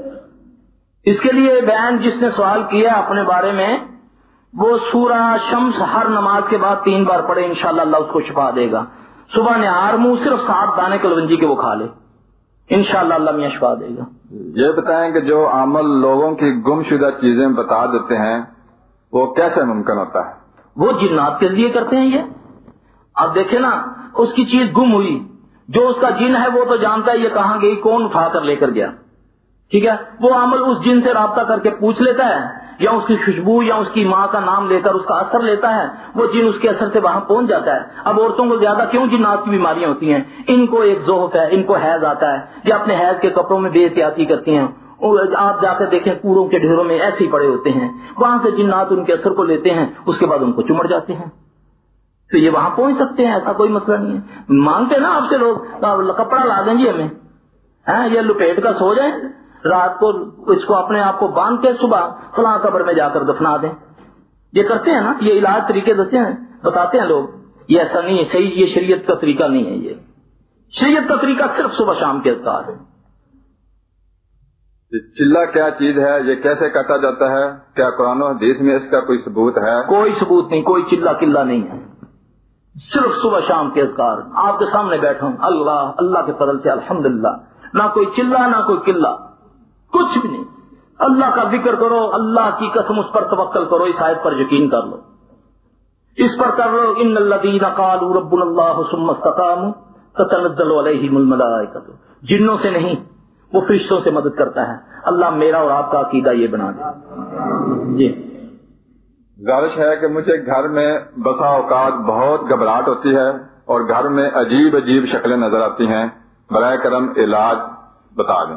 اس کے لیے بہن جس نے سوال کیا اپنے بارے میں، وہ سورہ شمس ہر نماز کے بعد تین بار پڑھے، انشاءاللہ اللہ اس کو شفا دے گا۔ صبح نہار منہ صرف سات دانے کلونجی کے وہ کھا لے، انشاءاللہ اللہ میاں شفا دے گا۔ یہ بتائیں کہ جو عمل لوگوں کی گم شدہ چیزیں بتا دیتے ہیں وہ کیسے ممکن ہوتا ہے؟ وہ جنات کے لیے کرتے ہیں یہ۔ اب دیکھیں نا، اس کی چیز گم ہوئی، جو اس کا جن ہے وہ تو جانتا ہے یہ کہاں گئی، کون اٹھا کر لے کر گیا، ٹھیک ہے، وہ عمل اس جن سے رابطہ کر کے پوچھ لیتا ہے، یا اس کی خوشبو یا اس کی ماں کا نام لے کر اس کا اثر لیتا ہے، وہ جن اس کے اثر سے وہاں پہنچ جاتا ہے۔ اب عورتوں کو زیادہ کیوں جنات کی بیماریاں ہوتی ہیں؟ ان کو ایک ذوق ہے، ان کو حیض آتا ہے، یا اپنے حیض کے کپڑوں میں بے احتیاطی کرتی ہیں، آپ جا کے دیکھیں کوڑوں کے ڈھیروں میں ایسے ہی پڑے ہوتے ہیں، وہاں سے جنات ان کے اثر کو لیتے ہیں، اس کے بعد ان کو چمڑ جاتے ہیں، تو یہ وہاں پہنچ سکتے ہیں، ایسا کوئی مسئلہ نہیں ہے۔ مانگتے نا آپ سے لوگ کپڑا لا دیں جی ہمیں، یہ لپیٹ کا سو جائیں، رات کو اس کو اپنے آپ کو باندھ کے صبح فلاں قبر میں جا کر دفنا دیں، یہ کرتے ہیں نا، یہ علاج طریقے دیتے ہیں، بتاتے ہیں لوگ، یہ ایسا نہیں ہے، صحیح، یہ شریعت کا طریقہ نہیں ہے، یہ شریعت کا طریقہ صرف صبح شام کے اذکار ہے۔ چلہ کیا چیز ہے، یہ کیسے کاٹا جاتا ہے، کیا قرآن و حدیث میں اس کا کوئی ثبوت ہے؟ کوئی ثبوت نہیں، کوئی چلہ قلہ نہیں ہے، صرف صبح شام کے اذکار۔ آپ کے سامنے بیٹھا ہوں، اللہ اللہ کے فضل سے الحمدللہ، نہ کوئی چلہ نہ کوئی قلہ، کچھ بھی نہیں، اللہ کا ذکر کرو، اللہ کی قسم اس پر توکل کرو، اس آیت پر یقین کر لو، इस पर कर लो इन लदीना कालू रब्बुल्लाह सुम्मा इस्तकामू ततनज़्ज़लु अलैहिमुल मलाइकतु। जिन्नों से नहीं, वो फरिश्तों से मदद करता है। अल्लाह मेरा और आपका अकीदा ये बना दे। जी गुजारिश है कि मुझे घर में बसा औकात बहुत घबराहट होती है और घर में अजीब अजीब शक्लें नजर आती हैं, बराए करम इलाज बता दें।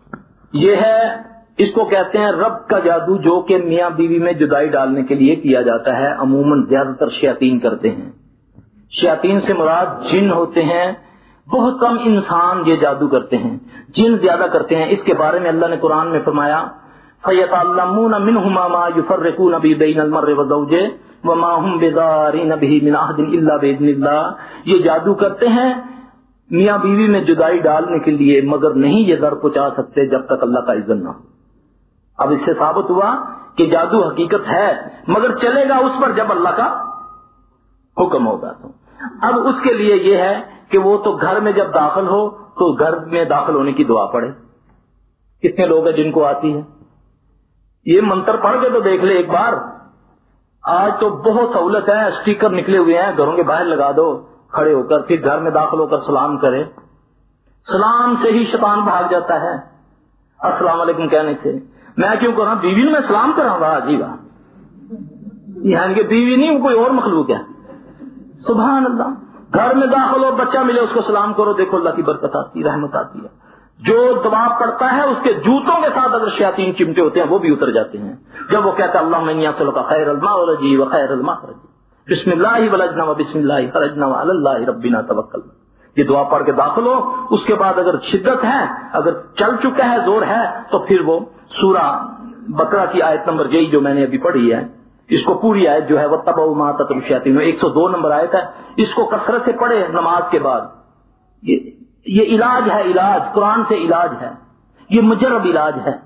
ये है, इसको कहते हैं रब का जादू, जो कि मियाँ बीवी में जुदाई डालने के लिए किया जाता है। अमूमन ज्यादातर शयातीन करते हैं। शयातीन से मुराद जिन होते हैं, बहुत कम इंसान ये जादू करते हैं, जिन ज्यादा करते हैं। इसके बारे में अल्लाह ने कुरान में फरमाया फयतअल्लमून मिनहुमा मा युफर्रिकून बि बैनल मर्रि व ज़ौजिहि व मा हुम बिज़ारिन बिही मिन अहदिन इल्ला बिइज़्निल्लाह। ये जादू करते हैं मियाँ बीवी में जुदाई डालने के लिए, मगर नहीं ये दर पहुंचा सकते जब तक अल्लाह का इज़्न न हो। अब इससे साबित हुआ कि जादू हकीकत है, मगर चलेगा उस पर जब अल्लाह का हुक्म होगा। तो अब उसके लिए ये है कि वो तो घर में जब दाखिल हो तो घर में दाखिल होने की दुआ पढ़े। कितने लोग हैं जिनको आती है? ये मंत्र पढ़ के तो देख ले एक बार। आज तो बहुत सहूलत है, स्टिकर निकले हुए हैं, घरों के बाहर लगा दो खड़े होकर, फिर घर में दाखिल होकर सलाम करे। सलाम से ही शैतान भाग जाता है, अस्सलाम वालेकुम कहने से। मैं क्यों करूं? बीवी में सलाम करा, वाह जी वाह, यानी कि बीवी नहीं, कोई और मखलूक है। सुभान अल्लाह। घर में दाखिल हो, बच्चा मिले, उसको सलाम करो, देखो अल्लाह की बरकत आती है, रहमत आती है। जो दवा पड़ता है उसके जूतों के साथ अगर शयातीन चिमटे होते हैं वो भी उतर जाते हैं। जब वो कहता है अल्लाहुम्मा इन्नी असअलुका खैरल मौलजी व खैरल मखरज बिस्मिल्लाहि वलजना व बिस्मिल्लाहि खरजना व अलल्लाहि रब्बिना तवक्कलना, ये दुआ पढ़ के दाखिल हो। उसके बाद अगर शिद्दत है, अगर चल चुका है, जोर है, तो फिर वो सूरा बकरा की आयत नंबर यही जो मैंने अभी पढ़ी है, इसको पूरी आयत जो है वह तबऊ मा ततलु शयातीन, एक सौ दो नंबर आयत है, इसको कसरत से पढ़े नमाज के बाद। ये ये इलाज है, इलाज कुरान से इलाज है, ये मुजर्रब इलाज है।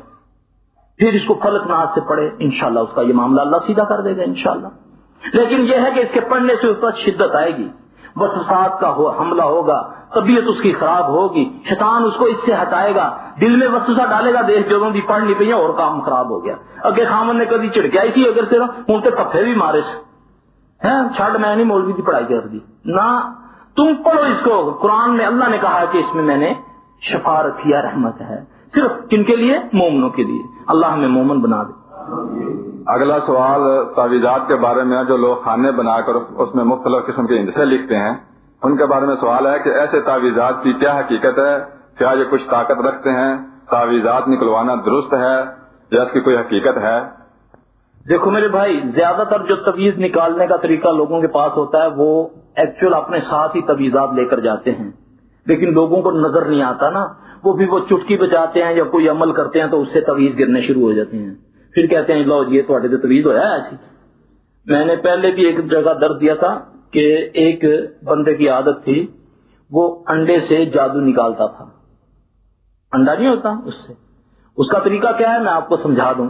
फिर इसको फलक नाज से पढ़े, इंशाल्लाह उसका ये मामला अल्लाह सीधा कर देगा इंशाल्लाह। लेकिन यह है कि इसके पढ़ने से उस पर शिद्दत आएगी, वसवसात का हो, हमला होगा, तबीयत उसकी खराब होगी, शैतान उसको इससे हटाएगा, दिल में वसवसा डालेगा, देख जो भी पढ़ नहीं पई और काम खराब हो गया। अगे खामन ने कभी चिड़किया थी, अगर से हूं तो पत्थे भी मारे हैं, छड़ मैं नहीं मौलवी की पढ़ाई कर दी ना, तुम पढ़ो इसको। कुरान में अल्लाह ने कहा कि इसमें मैंने शफा रखी है, रहमत है, सिर्फ किनके लिए? मोमनों के लिए। अल्लाह हमें मोमन बना दे। अगला सवाल तावीज़ात के बारे में, जो लोग खाने बनाकर उसमें मुख्तलिफ किस्म के हिंदसे लिखते हैं, उनके बारे में सवाल है कि ऐसे तावीज़ात की क्या हकीकत है? क्या ये कुछ ताकत रखते हैं? तावीज़ात निकलवाना दुरुस्त है या इसकी कोई हकीकत है? देखो मेरे भाई, ज्यादातर जो तवीज निकालने का तरीका लोगों के पास होता है वो एक्चुअल अपने साथ ही तवीज़ात लेकर जाते हैं, लेकिन लोगों को नजर नहीं आता ना, वो भी वो चुटकी बजाते हैं या कोई अमल करते हैं तो उससे तवीज गिरने शुरू हो जाते हैं। फिर कहते हैं लो ये थोड़े से तवीज होया ऐसी। मैंने पहले भी एक जगह दर्ज दिया था कि एक बंदे की आदत थी, वो अंडे से जादू निकालता था। अंडा नहीं होता उससे, उसका तरीका क्या है मैं आपको समझा दूं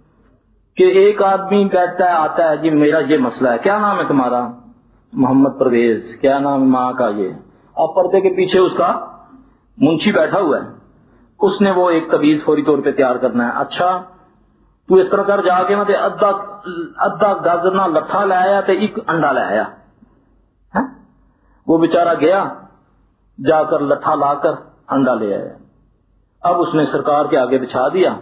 कि एक आदमी बैठता है, आता है, जी मेरा ये मसला है, क्या नाम है तुम्हारा? मोहम्मद परवेज। क्या नाम माँ का? ये। अब पर्दे के पीछे उसका मुंशी बैठा हुआ है, उसने वो एक तवीज फौरी तौर पे तैयार करना है। अच्छा तू इस तरह कर जाके ना अद्धा अद्धा गाजरना लट्ठा लाया तो एक अंडा लाया है? वो बेचारा गया, जाकर लट्ठा लाकर अंडा ले आया। अब उसने सरकार के आगे बिछा दिया,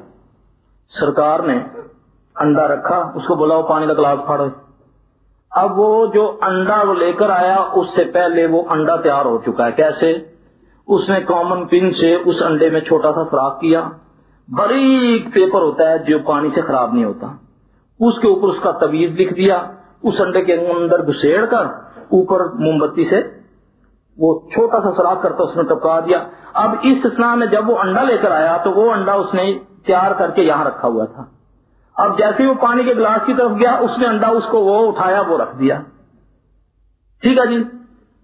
सरकार ने अंडा रखा, उसको बोला वो पानी का गिलास फाड़ो। अब वो जो अंडा वो लेकर आया उससे पहले वो अंडा तैयार हो चुका है। कैसे? उसने कॉमन पिन से उस अंडे में छोटा सा सुराख किया, बारीक पेपर होता है जो पानी से खराब नहीं होता, उसके ऊपर उसका तवीज लिख दिया, उस अंडे के अंदर घुसेड़ कर ऊपर मोमबत्ती से वो छोटा सा सुराख करता उसने टपका दिया। अब इस स्नान में जब वो अंडा लेकर आया तो वो अंडा उसने तैयार करके यहाँ रखा हुआ था। अब जैसे ही वो पानी के गिलास की तरफ गया उसने अंडा उसको वो उठाया, वो रख दिया। ठीक है जी।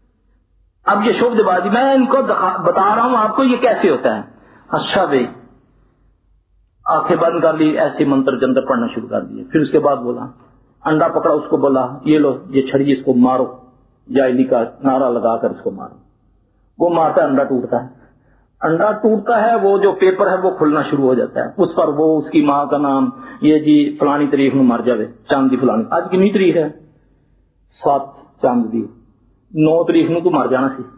अब ये शोभबाजी मैं इनको बता रहा हूं आपको ये कैसे होता है। अच्छा भाई, आंखें बंद कर ली, ऐसे मंत्र जंत्र पढ़ना शुरू कर दिए। फिर उसके बाद बोला, अंडा पकड़ा, उसको बोला ये लो ये छड़ी, इसको मारो, जाइली का नारा लगाकर इसको मारो। वो मारता है, अंडा टूटता है। अंडा टूटता है, वो जो पेपर है वो खुलना शुरू हो जाता है, उस पर वो उसकी माँ का नाम, ये जी फलानी तारीख में मर जावे, चांदी फलानी, आज कितनी तारीख है? سات چاند دی نو تاریخ نو تو مر جانا سی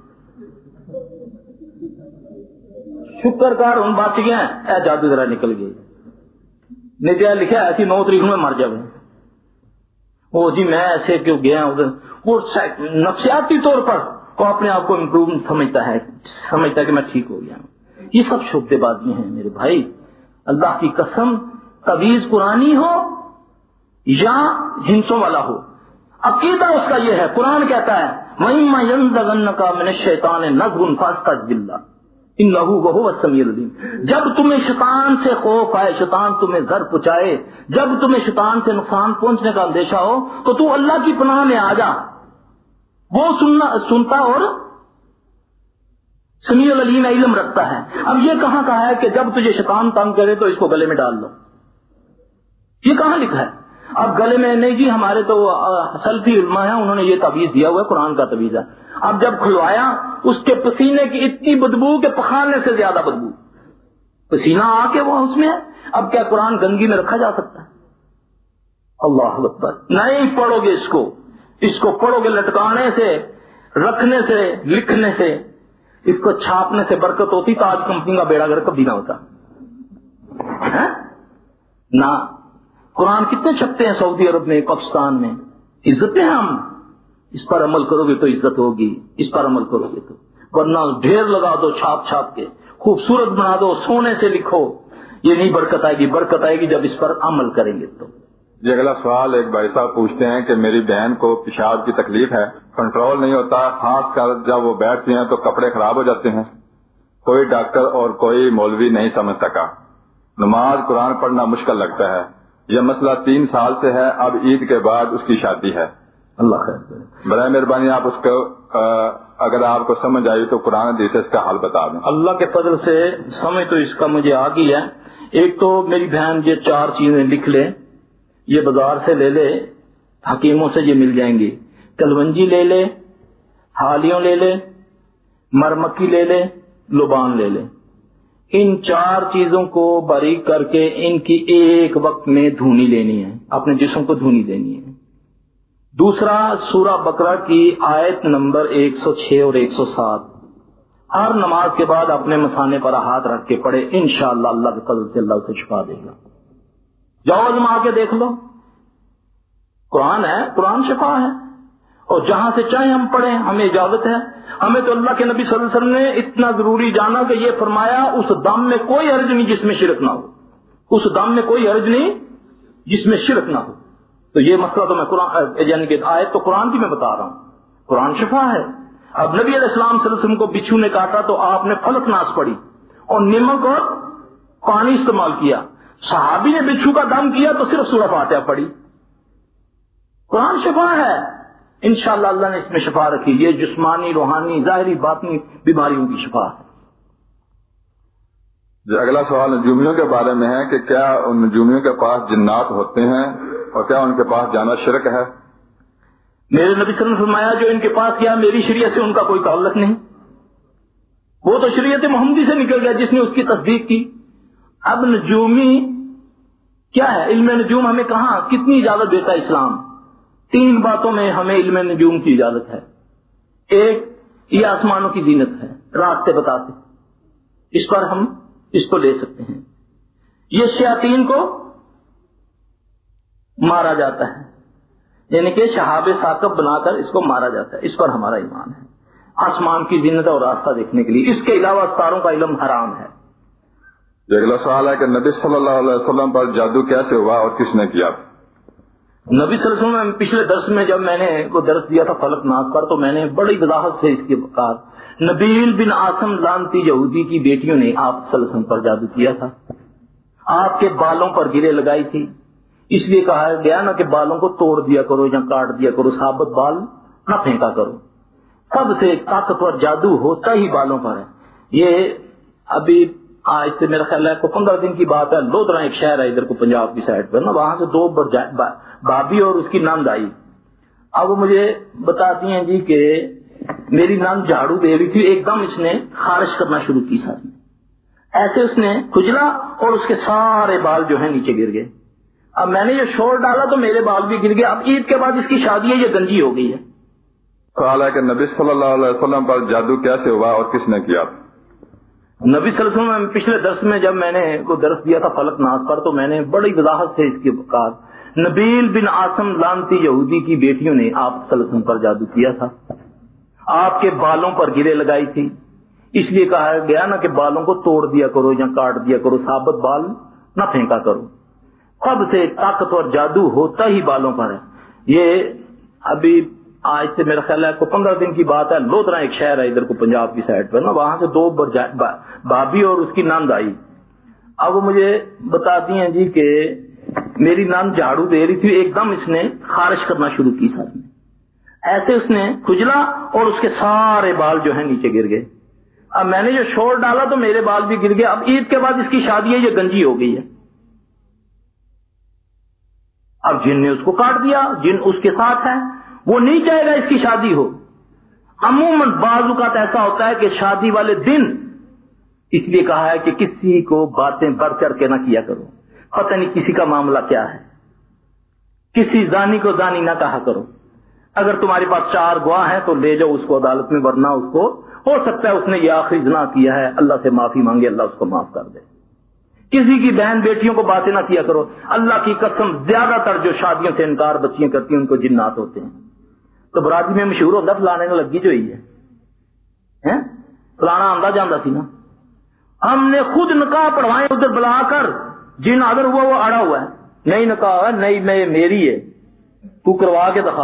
شکر کر ہوں بچ گیا اے جادو ذرا نکل گئی نہیں تو لکھا ہے نو تاریخ میں مر جائے وہ جی میں ایسے کیوں گیا ادھر وہ نفسیاتی طور پر وہ اپنے آپ کو امپروو سمجھتا ہے سمجھتا ہے کہ میں ٹھیک ہو گیا ہوں. یہ سب شبدے بازی ہیں میرے بھائی. اللہ کی قسم تعویذ قرآنی ہو یا ہنسوں والا ہو عقیدہ اس کا یہ ہے. قرآن کہتا ہے وَإِمَّا يَنزَغَنَّكَ مِنَ الشَّيْطَانِ نَزْغٌ فَاسْتَعِذْ بِاللَّهِ إِنَّهُ وَهُوَ السَّمِيعُ الْعَلِيمُ. جب تمہیں شیطان سے خوف آئے, شیطان تمہیں ضرر پہنچائے, جب تمہیں شیطان سے نقصان پہنچنے کا اندیشہ ہو تو تو اللہ کی پناہ میں آ جا. وہ سننا سنتا اور سمیع العلیم علم رکھتا ہے. اب یہ کہاں کہا ہے کہ جب تجھے شیطان تنگ کرے تو اس کو گلے میں ڈال لو؟ یہ کہاں لکھا ہے؟ اب گلے میں نہیں جی, ہمارے تو سلفی علماء ہیں انہوں نے یہ تعویذ دیا ہوا ہے, قرآن کا تعویذ ہے. اب جب کھلوایا اس کے پسینے کی اتنی بدبو کہ پخانے سے زیادہ بدبو, پسینہ آ کے وہ اس میں ہے. اب کیا قرآن گندگی میں رکھا جا سکتا ہے؟ اللہ اکبر. نہیں پڑھو گے اس کو, اس کو پڑھو گے لٹکانے سے, رکھنے سے, لکھنے سے, اس کو چھاپنے سے برکت ہوتی. تو آج کمپنی کا بیڑا گھر کبھی نہ ہوتا نہ. قرآن کتنے چھپتے ہیں سعودی عرب میں, پاکستان میں. عزتیں ہم اس پر عمل کرو گے تو عزت ہوگی, اس پر عمل کرو گے تو, ورنہ ڈھیر لگا دو چھاپ چھاپ کے, خوبصورت بنا دو, سونے سے لکھو, یہ نہیں برکت آئے گی. برکت آئے گی جب اس پر عمل کریں گے تو. یہ اگلا سوال ایک بھائی صاحب پوچھتے ہیں کہ میری بہن کو پیشاب کی تکلیف ہے, کنٹرول نہیں ہوتا, خاص کر جب وہ بیٹھتی ہیں تو کپڑے خراب ہو جاتے ہیں. کوئی ڈاکٹر اور کوئی مولوی نہیں سمجھ سکا. نماز قرآن پڑھنا مشکل لگتا ہے. یہ مسئلہ تین سال سے ہے. اب عید کے بعد اس کی شادی ہے. اللہ خیر کرے. برائے مہربانی آپ اس کو اگر آپ کو سمجھ آئی تو قرآن حدیث سے اس کا حل بتا دیں. اللہ کے فضل سے سمجھ تو اس کا مجھے آ گئی ہے. ایک تو میری بہن یہ چار چیزیں لکھ لے, یہ بازار سے لے لے, حکیموں سے یہ مل جائیں گی. کلونجی لے لے, حالیوں لے لے, مرمکی لے لے, لبان لے لے. ان چار چیزوں کو باریک کر کے ان کی ایک وقت میں دھونی لینی ہے, اپنے جسم کو دھونی دینی ہے. دوسرا سورہ بقرہ کی آیت نمبر ایک سو چھ اور ایک سو سات ہر نماز کے بعد اپنے مثانے پر ہاتھ رکھ کے پڑھے. انشاءاللہ اللہ کے فضل سے اللہ اسے شفا دے گا. جاؤ آزما کے دیکھ لو, قرآن ہے, قرآن شفا ہے. اور جہاں سے چاہے ہم پڑھیں, ہمیں اجازت ہے. ہمیں تو اللہ کے نبی صلی اللہ علیہ وسلم نے اتنا ضروری جانا کہ یہ فرمایا اس دم میں کوئی حرج نہیں جس میں شرک نہ ہو, اس دم میں کوئی حرج نہیں جس میں شرک نہ ہو. تو یہ مسئلہ تو میں قرآن یعنی کہ آیت تو قرآن کی میں بتا رہا ہوں, قرآن شفا ہے. اب نبی علیہ السلام صلی اللہ علیہ وسلم کو بچھو نے کاٹا تو آپ نے فلق ناس پڑھی اور نمک اور پانی استعمال کیا. صحابی نے بچھو کا دم کیا تو صرف سورہ فاتحہ پڑھی. قرآن شفا ہے. انشاءاللہ اللہ نے اس میں شفا رکھی. یہ جسمانی, روحانی, ظاہری, باطنی بیماریوں کی شفا ہے. اگلا سوال نجومیوں کے بارے میں ہے کہ کیا ان نجومیوں کے پاس جنات ہوتے ہیں اور کیا ان کے پاس جانا شرک ہے؟ میرے نبی صلی اللہ علیہ وسلم نے فرمایا جو ان کے پاس کیا میری شریعت سے ان کا کوئی تعلق نہیں. وہ تو شریعت محمدی سے نکل گیا جس نے اس کی تصدیق کی. اب نجومی کیا ہے؟ علم نجوم ہمیں کہاں کتنی اجازت دیتا ہے اسلام؟ تین باتوں میں ہمیں علم نجوم کی اجازت ہے. ایک, یہ آسمانوں کی زینت ہے, راستے بتاتے, اس پر ہم اس کو لے سکتے ہیں. یہ شیاطین کو مارا جاتا ہے, یعنی کہ شہاب ثاقب بنا کر اس کو مارا جاتا ہے, اس پر ہمارا ایمان ہے. آسمان کی زینت اور راستہ دیکھنے کے لیے. اس کے علاوہ ستاروں کا علم حرام ہے. اگلا سوال ہے کہ نبی صلی اللہ علیہ وسلم پر جادو کیسے ہوا اور کس نے کیا؟ نبی صلی اللہ علیہ وسلم پچھلے درس میں جب میں نے وہ درس دیا تھا فلق ناز پر تو میں نے بڑی وضاحت سے اس کی بات. نبیل بن عاصم لانتی یہودی کی بیٹیوں نے آپ صلی اللہ علیہ وسلم پر جادو کیا تھا. آپ کے بالوں پر گرے لگائی تھی, اس لیے کہا گیا نا کہ بالوں کو توڑ دیا کرو یا کاٹ دیا کرو, ثابت بال نہ پھینکا کرو. سب سے طاقتور جادو ہوتا ہی بالوں پر ہے. یہ ابھی آج سے میرا خیال ہے کو پندرہ دن کی بات ہے, لودھرا ایک شہر ہے ادھر کو پنجاب کی سائڈ پر نا, وہاں سے دو بھابھی اور اس کی نند آئی. اب وہ مجھے بتاتی ہیں جی کہ میری نند جھاڑو دے رہی تھی, ایک دم اس نے خارش کرنا شروع کی سر میں, ایسے اس نے کھجلا اور اس کے سارے بال جو ہیں نیچے گر گئے. اب میں نے یہ شور ڈالا تو میرے بال بھی گر گئے. اب عید کے بعد اس کی شادی ہے, یہ گنجی ہو گئی ہے. سوال ہے کہ نبی صلی اللہ علیہ وسلم پر جادو کیسے ہوا اور کس نے کیا؟ نبی صلی اللہ علیہ وسلم پچھلے درس میں جب میں نے کو درس دیا تھا فلک ناز پر, تو میں نے بڑی وضاحت سے اس کی بات, نبیل بن عاصم لانتی یہودی کی بیٹیوں نے آپ صلی اللہ علیہ وسلم پر جادو کیا تھا, آپ کے بالوں پر گرے لگائی تھی. اس لیے کہا گیا نا کہ بالوں کو توڑ دیا کرو یا کاٹ دیا کرو, ثابت بال نہ پھینکا کرو. سب سے طاقتور جادو ہوتا ہی بالوں پر ہے. یہ ابھی آج سے میرا خیال ہے کو پندرہ دن کی بات ہے, لودھرا ایک شہر ہے ادھر کو پنجاب کی سائڈ پر نا, وہاں سے دو بھابھی اور اس کی نند آئی. اب وہ مجھے بتاتی ہیں جی کہ میری نند جھاڑو دے رہی تھی, ایک دم اس نے خارش کرنا شروع کی سر میں, ایسے اس نے کھجلا اور اس کے سارے بال جو ہیں نیچے گر گئے. اب میں نے جو شور ڈالا تو میرے بال بھی گر گئے. اب عید کے بعد اس کی شادی ہے, یہ گنجی ہو گئی ہے. اب جن نے اس کو کاٹ دیا, جن اس کے ساتھ ہے, وہ نہیں چاہے گا اس کی شادی ہو. عموماً بعض اوقات ایسا ہوتا ہے کہ شادی والے دن اس لیے کہا ہے کہ کسی کو باتیں بڑھ کر کے نہ کیا کرو, پتہ نہیں کسی کا معاملہ کیا ہے. کسی زانی کو زانی نہ کہا کرو. اگر تمہارے پاس چار گواہ ہیں تو لے جاؤ اس کو عدالت میں, ورنہ اس کو ہو سکتا ہے اس نے یہ آخری زنا کیا ہے, اللہ سے معافی مانگے, اللہ اس کو معاف کر دے. کسی کی بہن بیٹیوں کو باتیں نہ کیا کرو. اللہ کی قسم زیادہ تر جو شادیوں سے انکار بچیاں کرتی ہیں ان کو جنات ہوتے ہیں. تو برادری میں مشہور ہوتا فلانے میں لگی جو ہی ہے, فلانا آندہ جاندہ سی نا. ہم نے خود نکاح پڑھوائے ادھر بلا کر, جن ادھر ہوا وہ اڑا ہوا ہے, نہیں نکاح ہے, نہیں میں میری ہے, تو کروا کے دکھا.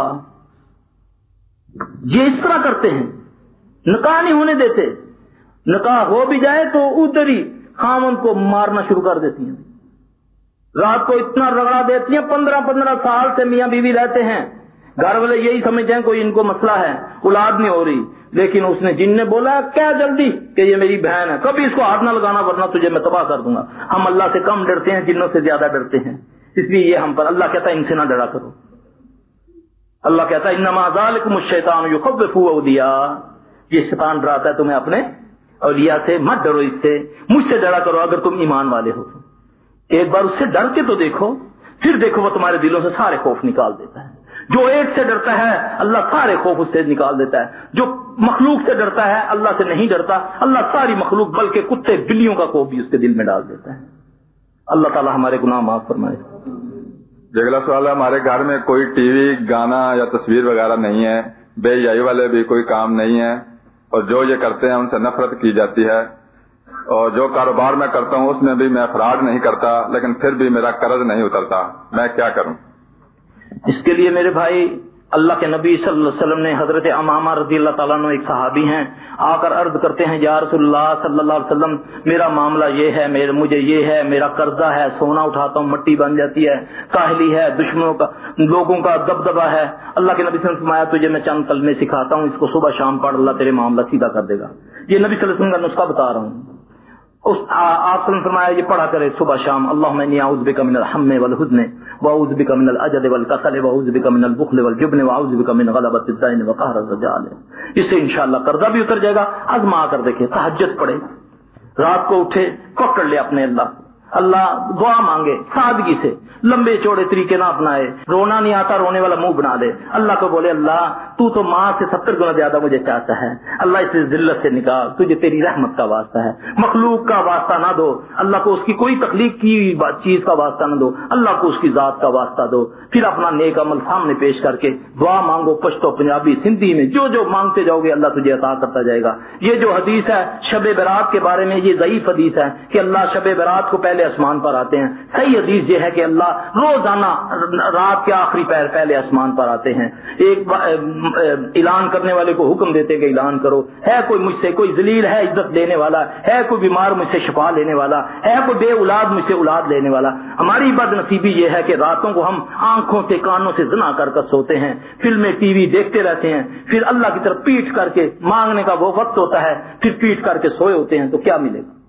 یہ اس طرح کرتے ہیں, نکاح نہیں ہونے دیتے. نکاح ہو بھی جائے تو ادھر ہی خامن کو مارنا شروع کر دیتی ہیں. رات کو اتنا رگڑا دیتی ہیں, پندرہ پندرہ سال سے میاں بیوی رہتے ہیں, گھر والے یہی سمجھتے ہیں کوئی ان کو مسئلہ ہے, اولاد نہیں ہو رہی, لیکن اس نے جن نے بولا کیا جلدی کہ یہ میری بہن ہے, کبھی اس کو ہاتھ نہ لگانا ورنہ تجھے میں تباہ کر دوں گا. ہم اللہ سے کم ڈرتے ہیں, جنوں سے زیادہ ڈرتے ہیں, اس لیے یہ ہم پر اللہ کہتا ہے ان سے نہ ڈرا کرو. اللہ کہتا ہے انما ذالکم الشیطان یخوف اولیاء, یہ شیطان ڈراتا ہے تمہیں اپنے اولیاء سے, مت ڈرو اس سے, مجھ سے ڈرا کرو اگر تم ایمان والے ہو. ایک بار اس سے ڈر کے تو دیکھو, پھر دیکھو وہ تمہارے دلوں سے سارے خوف نکال دیتا ہے. جو ایک سے ڈرتا ہے اللہ سارے خوف اس سے نکال دیتا ہے. جو مخلوق سے ڈرتا ہے اللہ سے نہیں ڈرتا, اللہ ساری مخلوق بلکہ کتے بلیوں کا خوف بھی اس کے دل میں ڈال دیتا ہے. اللہ تعالی ہمارے گناہ معاف فرمائے. اگلا سوال ہے, ہمارے گھر میں کوئی ٹی وی, گانا یا تصویر وغیرہ نہیں ہے, بے حیائی والے بھی کوئی کام نہیں ہے, اور جو یہ کرتے ہیں ان سے نفرت کی جاتی ہے, اور جو کاروبار میں کرتا ہوں اس میں بھی میں فراڈ نہیں کرتا, لیکن پھر بھی میرا قرض نہیں اترتا, میں کیا کروں؟ اس کے لیے میرے بھائی اللہ کے نبی صلی اللہ علیہ وسلم نے حضرت امامہ رضی اللہ تعالیٰ عنہ ایک صحابی ہیں, آ کر عرض کرتے ہیں یا رسول اللہ صلی اللہ علیہ وسلم میرا معاملہ یہ ہے, میرے مجھے یہ ہے, میرا قرضہ ہے, سونا اٹھاتا ہوں مٹی بن جاتی ہے, کاہلی ہے, دشمنوں کا لوگوں کا دبدبہ ہے. اللہ کے نبی صلی اللہ علیہ وسلم فرمایا تجھے میں چند کلمے سکھاتا ہوں, اس کو صبح شام پڑھ, اللہ تیرے معاملہ سیدھا کر دے گا. یہ نبی صلی اللہ علیہ وسلم کا نسخہ بتا رہا ہوں. اس آپ نے فرمایا یہ پڑھا کرے صبح شام, اللہم انی اعوذ بک من الہم والحزن واعوذ بک من العجز والکسل واعوذ بک من البخل والجبن واعوذ بک من غلبۃ الدین وقہر الرجال. اس سے انشاءاللہ قرضہ بھی اتر جائے گا. آزما کر دیکھے, تہجد پڑھے, رات کو اٹھے, پکڑ لے اپنے اللہ, اللہ دعا مانگے سادگی سے, لمبے چوڑے طریقے نہ اپنائے, رونا نہیں آتا رونے والا منہ بنا دے, اللہ کو بولے اللہ تو تو ماں سے ستر گنا زیادہ مجھے چاہتا ہے, اللہ اس ذلت سے نکال, تجھے تیری رحمت کا واسطہ ہے, مخلوق کا واسطہ نہ دو, اللہ کو اس کی کوئی تخلیق کی چیز کا واسطہ نہ دو, اللہ کو اس کی ذات کا واسطہ دو. پھر اپنا نیک عمل سامنے پیش کر کے دعا مانگو, پشتو پنجابی سندھی میں جو جو مانگتے جاؤ گے اللہ تجھے عطا کرتا جائے گا. یہ جو حدیث ہے شب برات کے بارے میں, یہ ضعیف حدیث ہے کہ اللہ شب برات کو پہلے آسمان پر آتے ہیں. صحیح حدیث یہ ہے کہ اللہ روزانہ رات کے آخری پہر پہلے آسمان پر آتے ہیں. ایک اعلان کرنے والے کو حکم دیتے کہ اعلان کرو, ہے کوئی مجھ سے کوئی ذلیل ہے عزت دینے والا, ہے کوئی بیمار مجھ سے شفا لینے والا, ہے کوئی بے اولاد مجھ سے اولاد لینے والا. ہماری بد نصیبی یہ ہے کہ راتوں کو ہم آنکھوں سے کانوں سے زنا کر کر سوتے ہیں, فلمیں ٹی وی دیکھتے رہتے ہیں, پھر اللہ کی طرف پیٹ کر کے مانگنے کا وہ وقت ہوتا ہے, پھر پیٹ کر کے سوئے ہوتے ہیں, تو کیا ملے گا؟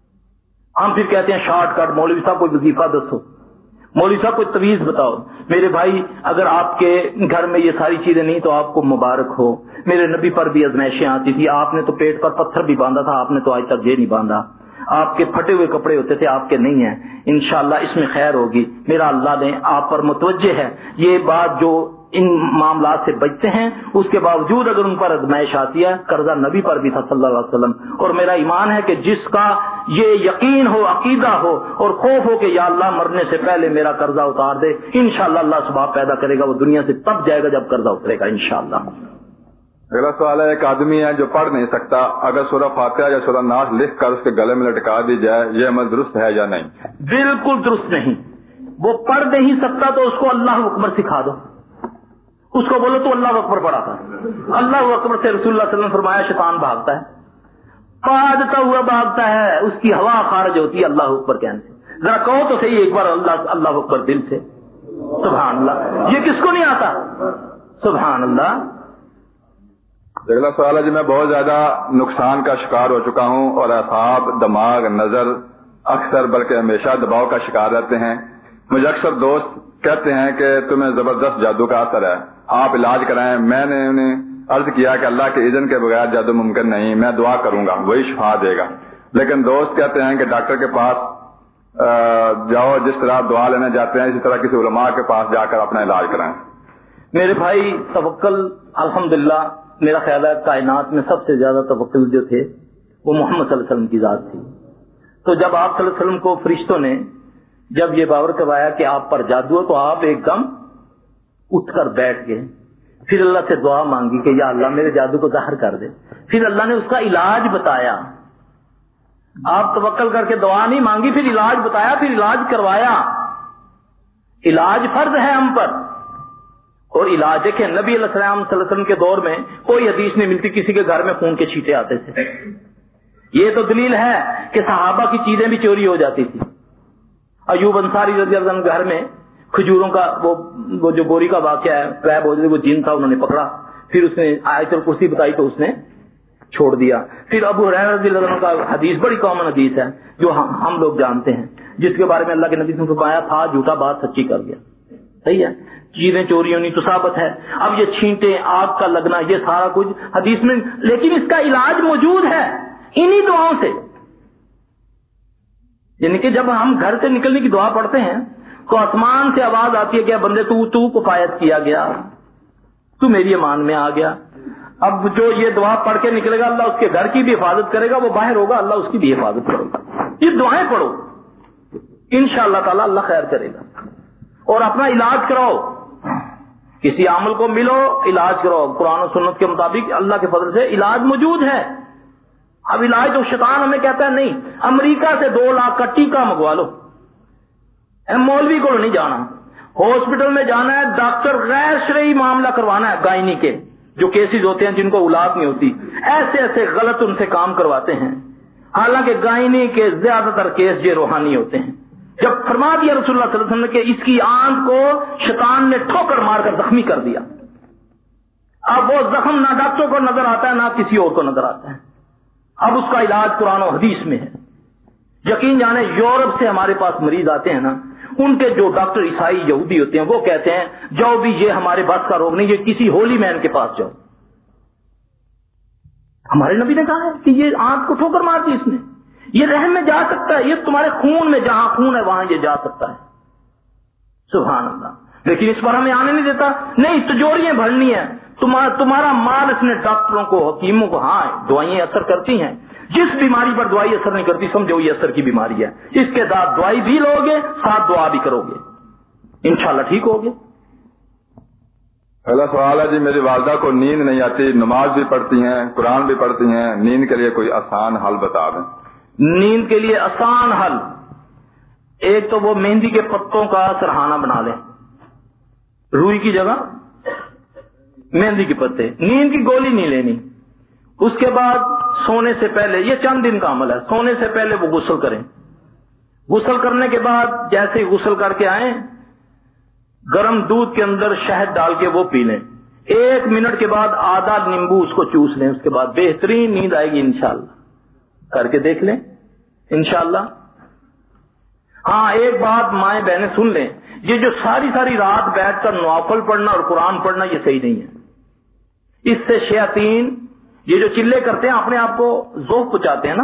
ہم پھر کہتے ہیں شارٹ کٹ, مولوی صاحب کوئی وظیفہ دسو, مولوی صاحب کوئی تویز بتاؤ. میرے بھائی اگر آپ کے گھر میں یہ ساری چیزیں نہیں تو آپ کو مبارک ہو. میرے نبی پر بھی آزمائشیں آتی تھی, آپ نے تو پیٹ پر پتھر بھی باندھا تھا, آپ نے تو آج تک یہ نہیں باندھا. آپ کے پھٹے ہوئے کپڑے ہوتے تھے، آپ کے نہیں ہیں، انشاءاللہ اس میں خیر ہوگی، میرا اللہ نے آپ پر متوجہ ہے۔ یہ بات جو ان معاملات سے بچتے ہیں اس کے باوجود اگر ان پر ازمائش آتی ہے، قرضہ نبی پر بھی تھا صلی اللہ علیہ وسلم، اور میرا ایمان ہے کہ جس کا یہ یقین ہو، عقیدہ ہو اور خوف ہو کہ یا اللہ مرنے سے پہلے میرا قرضہ اتار دے، انشاءاللہ اللہ ثواب پیدا کرے گا، وہ دنیا سے تب جائے گا جب قرضہ اترے گا انشاءاللہ۔ اگلا سوال ہے، ایک آدمی ہے جو پڑھ نہیں سکتا، اگر سورہ فاتحہ یا سورہ ناس لکھ کر اس کے گلے میں لٹکا دی جائے، یہ عمل درست ہے یا نہیں؟ بالکل درست نہیں۔ وہ پڑھ نہیں سکتا تو اس کو اللہ اکبر سکھا دو، اس کو بولو تو اللہ اکبر پڑھا کر۔ اللہ اکبر سے رسول اللہ صلی اللہ علیہ وسلم فرمایا شیطان بھاگتا ہے، قاعدتا ہوا بھاگتا ہے، اس کی ہوا خارج ہوتی ہے اللہ اکبر کہنے سے۔ ذرا کہو تو صحیح ایک بار اللہ اللہ اکبر دل سے، سبحان اللہ۔ یہ کس کو نہیں آتا؟ سبحان اللہ۔ اگلا سوال ہے جی، میں بہت زیادہ نقصان کا شکار ہو چکا ہوں اور اعصاب، دماغ، نظر اکثر بلکہ ہمیشہ دباؤ کا شکار رہتے ہیں۔ مجھے اکثر دوست کہتے ہیں کہ تمہیں زبردست جادو کا اثر ہے، آپ علاج کرائیں۔ میں نے انہیں عرض کیا کہ اللہ کے اذن کے بغیر جادو ممکن نہیں، میں دعا کروں گا وہی شفا دے گا، لیکن دوست کہتے ہیں کہ ڈاکٹر کے پاس جاؤ، جس طرح دعا لینے جاتے ہیں اسی طرح کسی علماء کے پاس جا کر اپنا علاج کرائیں۔ میرے بھائی توکل الحمدللہ میرا خیال ہے کائنات میں سب سے زیادہ توکل جو تھے وہ محمد صلی اللہ علیہ وسلم کی ذات تھی۔ تو جب آپ صلی اللہ علیہ وسلم کو فرشتوں نے جب یہ باور کروایا کہ آپ پر جادو ہے تو آپ ایک دم اٹھ کر بیٹھ گئے، پھر اللہ سے دعا مانگی کہ یا اللہ میرے جادو کو ظاہر کر دے، پھر اللہ نے اس کا علاج بتایا۔ آپ توکل کر کے دعا نہیں مانگی، پھر علاج بتایا، پھر علاج کروایا۔ علاج فرض ہے ہم پر، اور علاج دیکھیں نبی علیہ السلام صلی اللہ علیہ وسلم کے دور میں کوئی حدیث نہیں ملتی کسی کے گھر میں خون کے چھینٹے آتے تھے۔ یہ تو دلیل ہے کہ صحابہ کی چیزیں بھی چوری ہو جاتی تھی۔ ایوب انصاری رضی اللہ عنہ گھر میں کھجوروں کا وہ وہ جو بوری کا واقعہ ہے، کریب وہ جن تھا، انہوں نے پکڑا، پھر اس نے آیت الکرسی بتائی تو اس نے چھوڑ دیا۔ پھر ابو ہریرہ رضی اللہ عنہ کا حدیث بڑی کامن حدیث ہے جو ہم لوگ جانتے ہیں، جس کے بارے میں اللہ کے نبی نے فرمایا تھا جھوٹا بات سچی کر گیا۔ صحیح ہے، چیزیں چوری ہونی تو ثابت ہے۔ اب یہ چھینٹے، آگ کا لگنا، یہ سارا کچھ حدیث میں، لیکن اس کا علاج موجود ہے انہی دعاؤں سے۔ یعنی کہ جب ہم گھر سے نکلنے کی دعا پڑھتے ہیں تو آسمان سے آواز آتی ہے کہ بندے تو تو کفایت کیا گیا، تو میری امان میں آ گیا۔ اب جو یہ دعا پڑھ کے نکلے گا اللہ اس کے گھر کی بھی حفاظت کرے گا، وہ باہر ہوگا اللہ اس کی بھی حفاظت کرے گا۔ یہ دعائیں پڑھو انشاءاللہ تعالی اللہ خیر کرے گا، اور اپنا علاج کراؤ، کسی عامل کو ملو علاج کراؤ، قرآن و سنت کے مطابق اللہ کے فضل سے علاج موجود ہے۔ اب علاج تو شیطان ہمیں کہتا ہے نہیں، امریکہ سے دو لاکھ کا ٹیکہ منگوا لو، مولوی کو نہیں جانا، ہاسپٹل میں جانا ہے، ڈاکٹر غیر شرعی معاملہ کروانا ہے، گائنی کے جو کیسز ہوتے ہیں جن کو اولاد نہیں ہوتی، ایسے ایسے غلط ان سے کام کرواتے ہیں، حالانکہ گائنی کے زیادہ تر کیس یہ روحانی ہوتے ہیں۔ جب فرما دیا رسول اللہ صلی اللہ علیہ وسلم نے کہ اس کی آنکھ کو شیطان نے ٹھوکر مار کر زخمی کر دیا، اب وہ زخم نہ ڈاکٹر کو نظر آتا ہے نہ کسی اور کو نظر آتا ہے، اب اس کا علاج قرآن و حدیث میں ہے۔ یقین جانے یورپ سے ہمارے پاس مریض آتے ہیں نا، ان کے جو ڈاکٹر عیسائی یہودی ہوتے ہیں وہ کہتے ہیں جاؤ بھی یہ ہمارے بس کا روگ نہیں، یہ کسی ہولی مین کے پاس جاؤ۔ ہمارے نبی نے کہا ہے کہ یہ آنکھ کو ٹھوکر مار دی اس نے، یہ رحم میں جا سکتا ہے، یہ تمہارے خون میں جہاں خون ہے وہاں یہ جا سکتا ہے، سبحان اللہ۔ لیکن اس پر ہمیں آنے نہیں دیتا، نہیں تجوریاں بھرنی ہے، تمہارا مال اس نے ڈاکٹروں کو حکیموں کو، ہاں دعائیں اثر کرتی ہیں، جس بیماری پر دوائی اثر نہیں کرتی سمجھو یہ اثر کی بیماری ہے، اس کے ساتھ دوائی بھی لو گے ساتھ دعا بھی کرو گے انشاءاللہ ٹھیک ہوگے۔ پہلا سوال ہے جی، میری والدہ کو نیند نہیں آتی، نماز بھی پڑھتی ہیں، قرآن بھی پڑھتی ہیں، نیند کے لیے کوئی آسان حل بتا دیں۔ نیند کے لیے آسان حل، ایک تو وہ مہندی کے پتوں کا سرہانہ بنا لیں، روئی کی جگہ مہندی کے پتے، نیند کی گولی نہیں لینی۔ اس کے بعد سونے سے پہلے، یہ چند دن کا عمل ہے، سونے سے پہلے وہ غسل کریں، غسل کرنے کے بعد جیسے ہی غسل کر کے آئیں گرم دودھ کے اندر شہد ڈال کے وہ پی لیں، ایک منٹ کے بعد آدھا نیمبو اس کو چوس لیں، اس کے بعد بہترین نیند آئے گی انشاءاللہ، کر کے دیکھ لیں انشاءاللہ۔ ہاں ایک بات مائیں بہنیں سن لیں، یہ جو ساری ساری رات بیٹھ کر نوافل پڑھنا اور قرآن پڑھنا یہ صحیح نہیں ہے، اس سے شیاطین یہ جو چلے کرتے ہیں اپنے آپ کو ذوق پہنچاتے ہیں نا،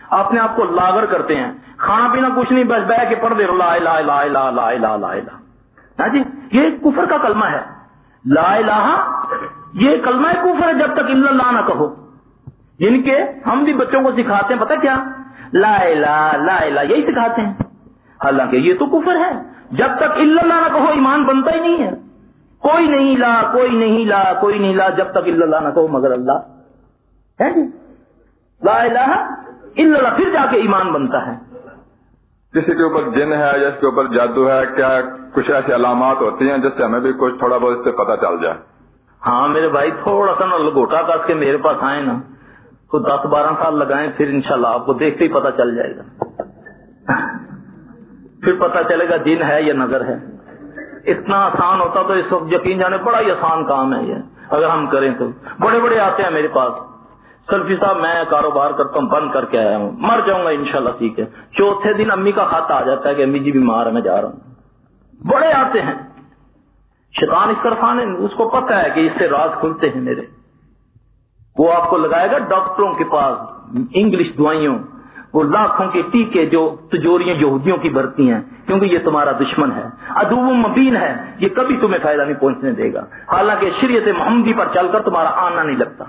اپنے آپ کو لاغر کرتے ہیں، کھانا پینا کچھ نہیں، بس بیٹھ کے پڑھ دے لا الہ الا اللہ لا الہ لا الہ۔ ہاں جی، یہ کفر کا کلمہ ہے، لا الہ یہ کلمہ کفر ہے جب تک الا اللہ نہ کہو۔ جن کے ہم بھی بچوں کو سکھاتے ہیں، پتہ کیا، لا الہ لا الہ یہی سکھاتے ہیں، حالانکہ یہ تو کفر ہے۔ جب تک الا اللہ نہ کہو ایمان بنتا ہی نہیں ہے۔ کوئی نہیں لا کوئی نہیں لا کوئی نہیں لا جب تک الا اللہ نہ کہو مگر اللہ ہے جی، لا الہ الا اللہ، پھر جا کے ایمان بنتا ہے۔ کسی کے اوپر جن ہے یا اس کے اوپر جادو ہے، کیا کچھ ایسی علامات ہوتی ہیں جس سے ہمیں بھی کچھ تھوڑا بہت اس سے پتہ چل جائے؟ ہاں میرے بھائی، تھوڑا سا نا لگوٹا کس کے میرے پاس آئے نا تو دس بارہ سال لگائیں، پھر انشاءاللہ آپ کو دیکھتے ہی پتہ چل جائے گا، پھر پتہ چلے گا جن ہے یا نظر ہے۔ اتنا آسان ہوتا تو اس وقت یقین جانے بڑا ہی آسان کام ہے یہ، اگر ہم کریں تو۔ بڑے بڑے آتے ہیں میرے پاس، سلفی صاحب میں کاروبار کرتا ہوں، بند کر کے آیا ہوں، مر جاؤں گا انشاءاللہ، ٹھیک ہے، چوتھے دن امی کا خط آ جاتا ہے کہ امی جی بیمار ہے میں جا رہا ہوں۔ بڑے آتے ہیں، شیطان اس طرف آنے، اس کو پتہ ہے کہ اس سے راز کھلتے ہیں میرے، وہ آپ کو لگائے گا ڈاکٹروں کے پاس انگلش دوائیوں، وہ لاکھوں کے ٹیکے جو تجوریاں یہودیوں کی بھرتی ہیں، کیونکہ یہ تمہارا دشمن ہے، عدو مبین ہے، یہ کبھی تمہیں فائدہ نہیں پہنچنے دے گا، حالانکہ شریعت محمدی پر چل کر تمہارا آنا نہیں لگتا۔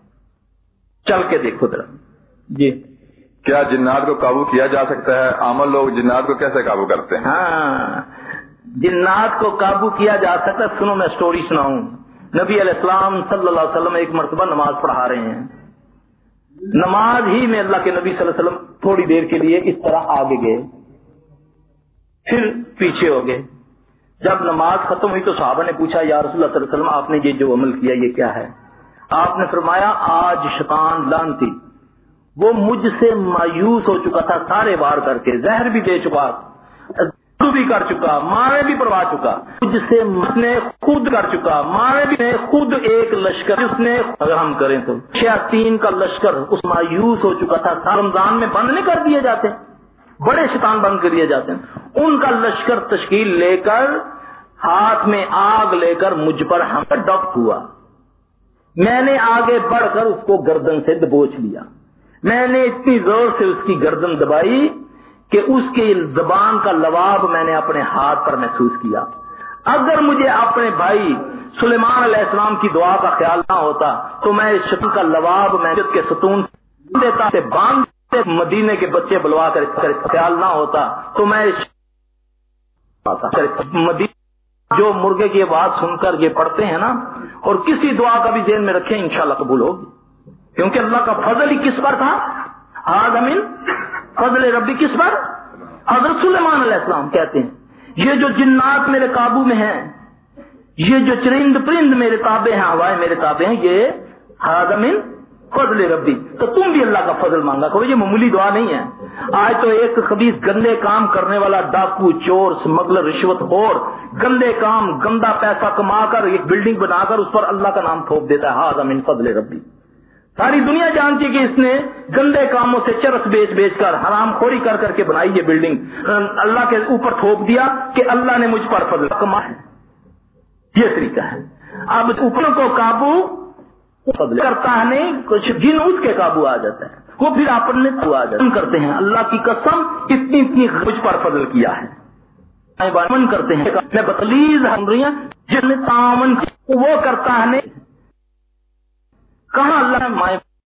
چل کے دیکھو ذرا جی۔ کیا جنات کو قابو کیا جا سکتا ہے؟ عام لوگ جنات کو کیسے قابو کرتے ہیں؟ ہاں، جنات کو قابو کیا جا سکتا ہے، سنو میں سٹوری سناؤں۔ نبی علیہ السلام صلی اللہ علیہ وسلم ایک مرتبہ نماز پڑھا رہے ہیں، نماز ہی میں اللہ کے نبی صلی اللہ علیہ وسلم تھوڑی دیر کے لیے اس طرح آگے گئے، پھر پیچھے ہو گئے۔ جب نماز ختم ہوئی تو صحابہ نے پوچھا یا رسول اللہ صلی اللہ علیہ وسلم آپ نے یہ جو عمل کیا یہ کیا ہے؟ آپ نے فرمایا آج شیطان لعنتی وہ مجھ سے مایوس ہو چکا تھا، سارے وار کر کے زہر بھی دے چکا، بھی کر چکا، مارے بھی پڑوا چکا، مجھ سے نے خود کر چکا، مارے بھی نے خود ایک لشکر اس نے، اگر ہم کریں تو شیاطین کا لشکر اس مایوس ہو چکا تھا۔ رمضان میں بند نہیں کر دیے جاتے، بڑے شیطان بند کر دیے جاتے ہیں، ان کا لشکر تشکیل لے کر ہاتھ میں آگ لے کر مجھ پر ہم ڈپ ہوا۔ میں نے آگے بڑھ کر اس کو گردن سے دبوچ لیا، میں نے اتنی زور سے اس کی گردن دبائی کہ اس کی زبان کا لواب میں نے اپنے ہاتھ پر محسوس کیا۔ اگر مجھے اپنے بھائی سلیمان علیہ السلام کی دعا کا خیال نہ ہوتا تو میں اس شکل کا لواب مسجد کے ستون دیتا سے باندھ، مدینے کے بچے بلوا کر خیال نہ ہوتا تو میں مدینے جو مرغے کی آواز سن کر یہ پڑھتے ہیں نا، اور کسی دعا کا بھی ذہن میں رکھیں انشاءاللہ قبول ہوگی، کیونکہ اللہ کا فضل ہی کس پر تھا، آدمین فضل ربی کس پر، حضرت سلیمان علیہ السلام کہتے ہیں یہ جو جنات میرے قابو میں ہیں، یہ جو چرند پرند میرے تابع ہیں، ہوائیں میرے تابع ہیں، یہ آدمین فضل ربی۔ تو تم بھی اللہ کا فضل مانگا کرو، یہ معمولی دعا نہیں ہے۔ آج تو ایک خبیث گندے کام کرنے والا ڈاکو، چور، سمگلر، رشوت خور، گندے کام گندا پیسہ کما کر ایک بلڈنگ بنا کر اس پر اللہ کا نام تھوپ دیتا ہے، ہاذا من فضل ربی۔ ساری دنیا جانتی ہے کہ اس نے گندے کاموں سے چرس بیچ بیچ کر حرام خوری کر کر کے بنائی یہ بلڈنگ، اللہ کے اوپر تھوپ دیا کہ اللہ نے مجھ پر فضل کما ہے، یہ طریقہ ہے۔ اب اوپر کو قابو فضل کرتا ہے نہیں، کچھ جن اس کے قابو آ جاتا ہے، وہ پھر اپنے تو آ جاتا ہے۔ کرتے ہیں اللہ کی قسم اتنی اتنی مجھ پر فضل کیا ہے، من کرتے ہیں میں بتلیز ہم رہی ہیں جس نے تعاون وہ کرتا ہے نہیں، کہاں اللہ نے مائیں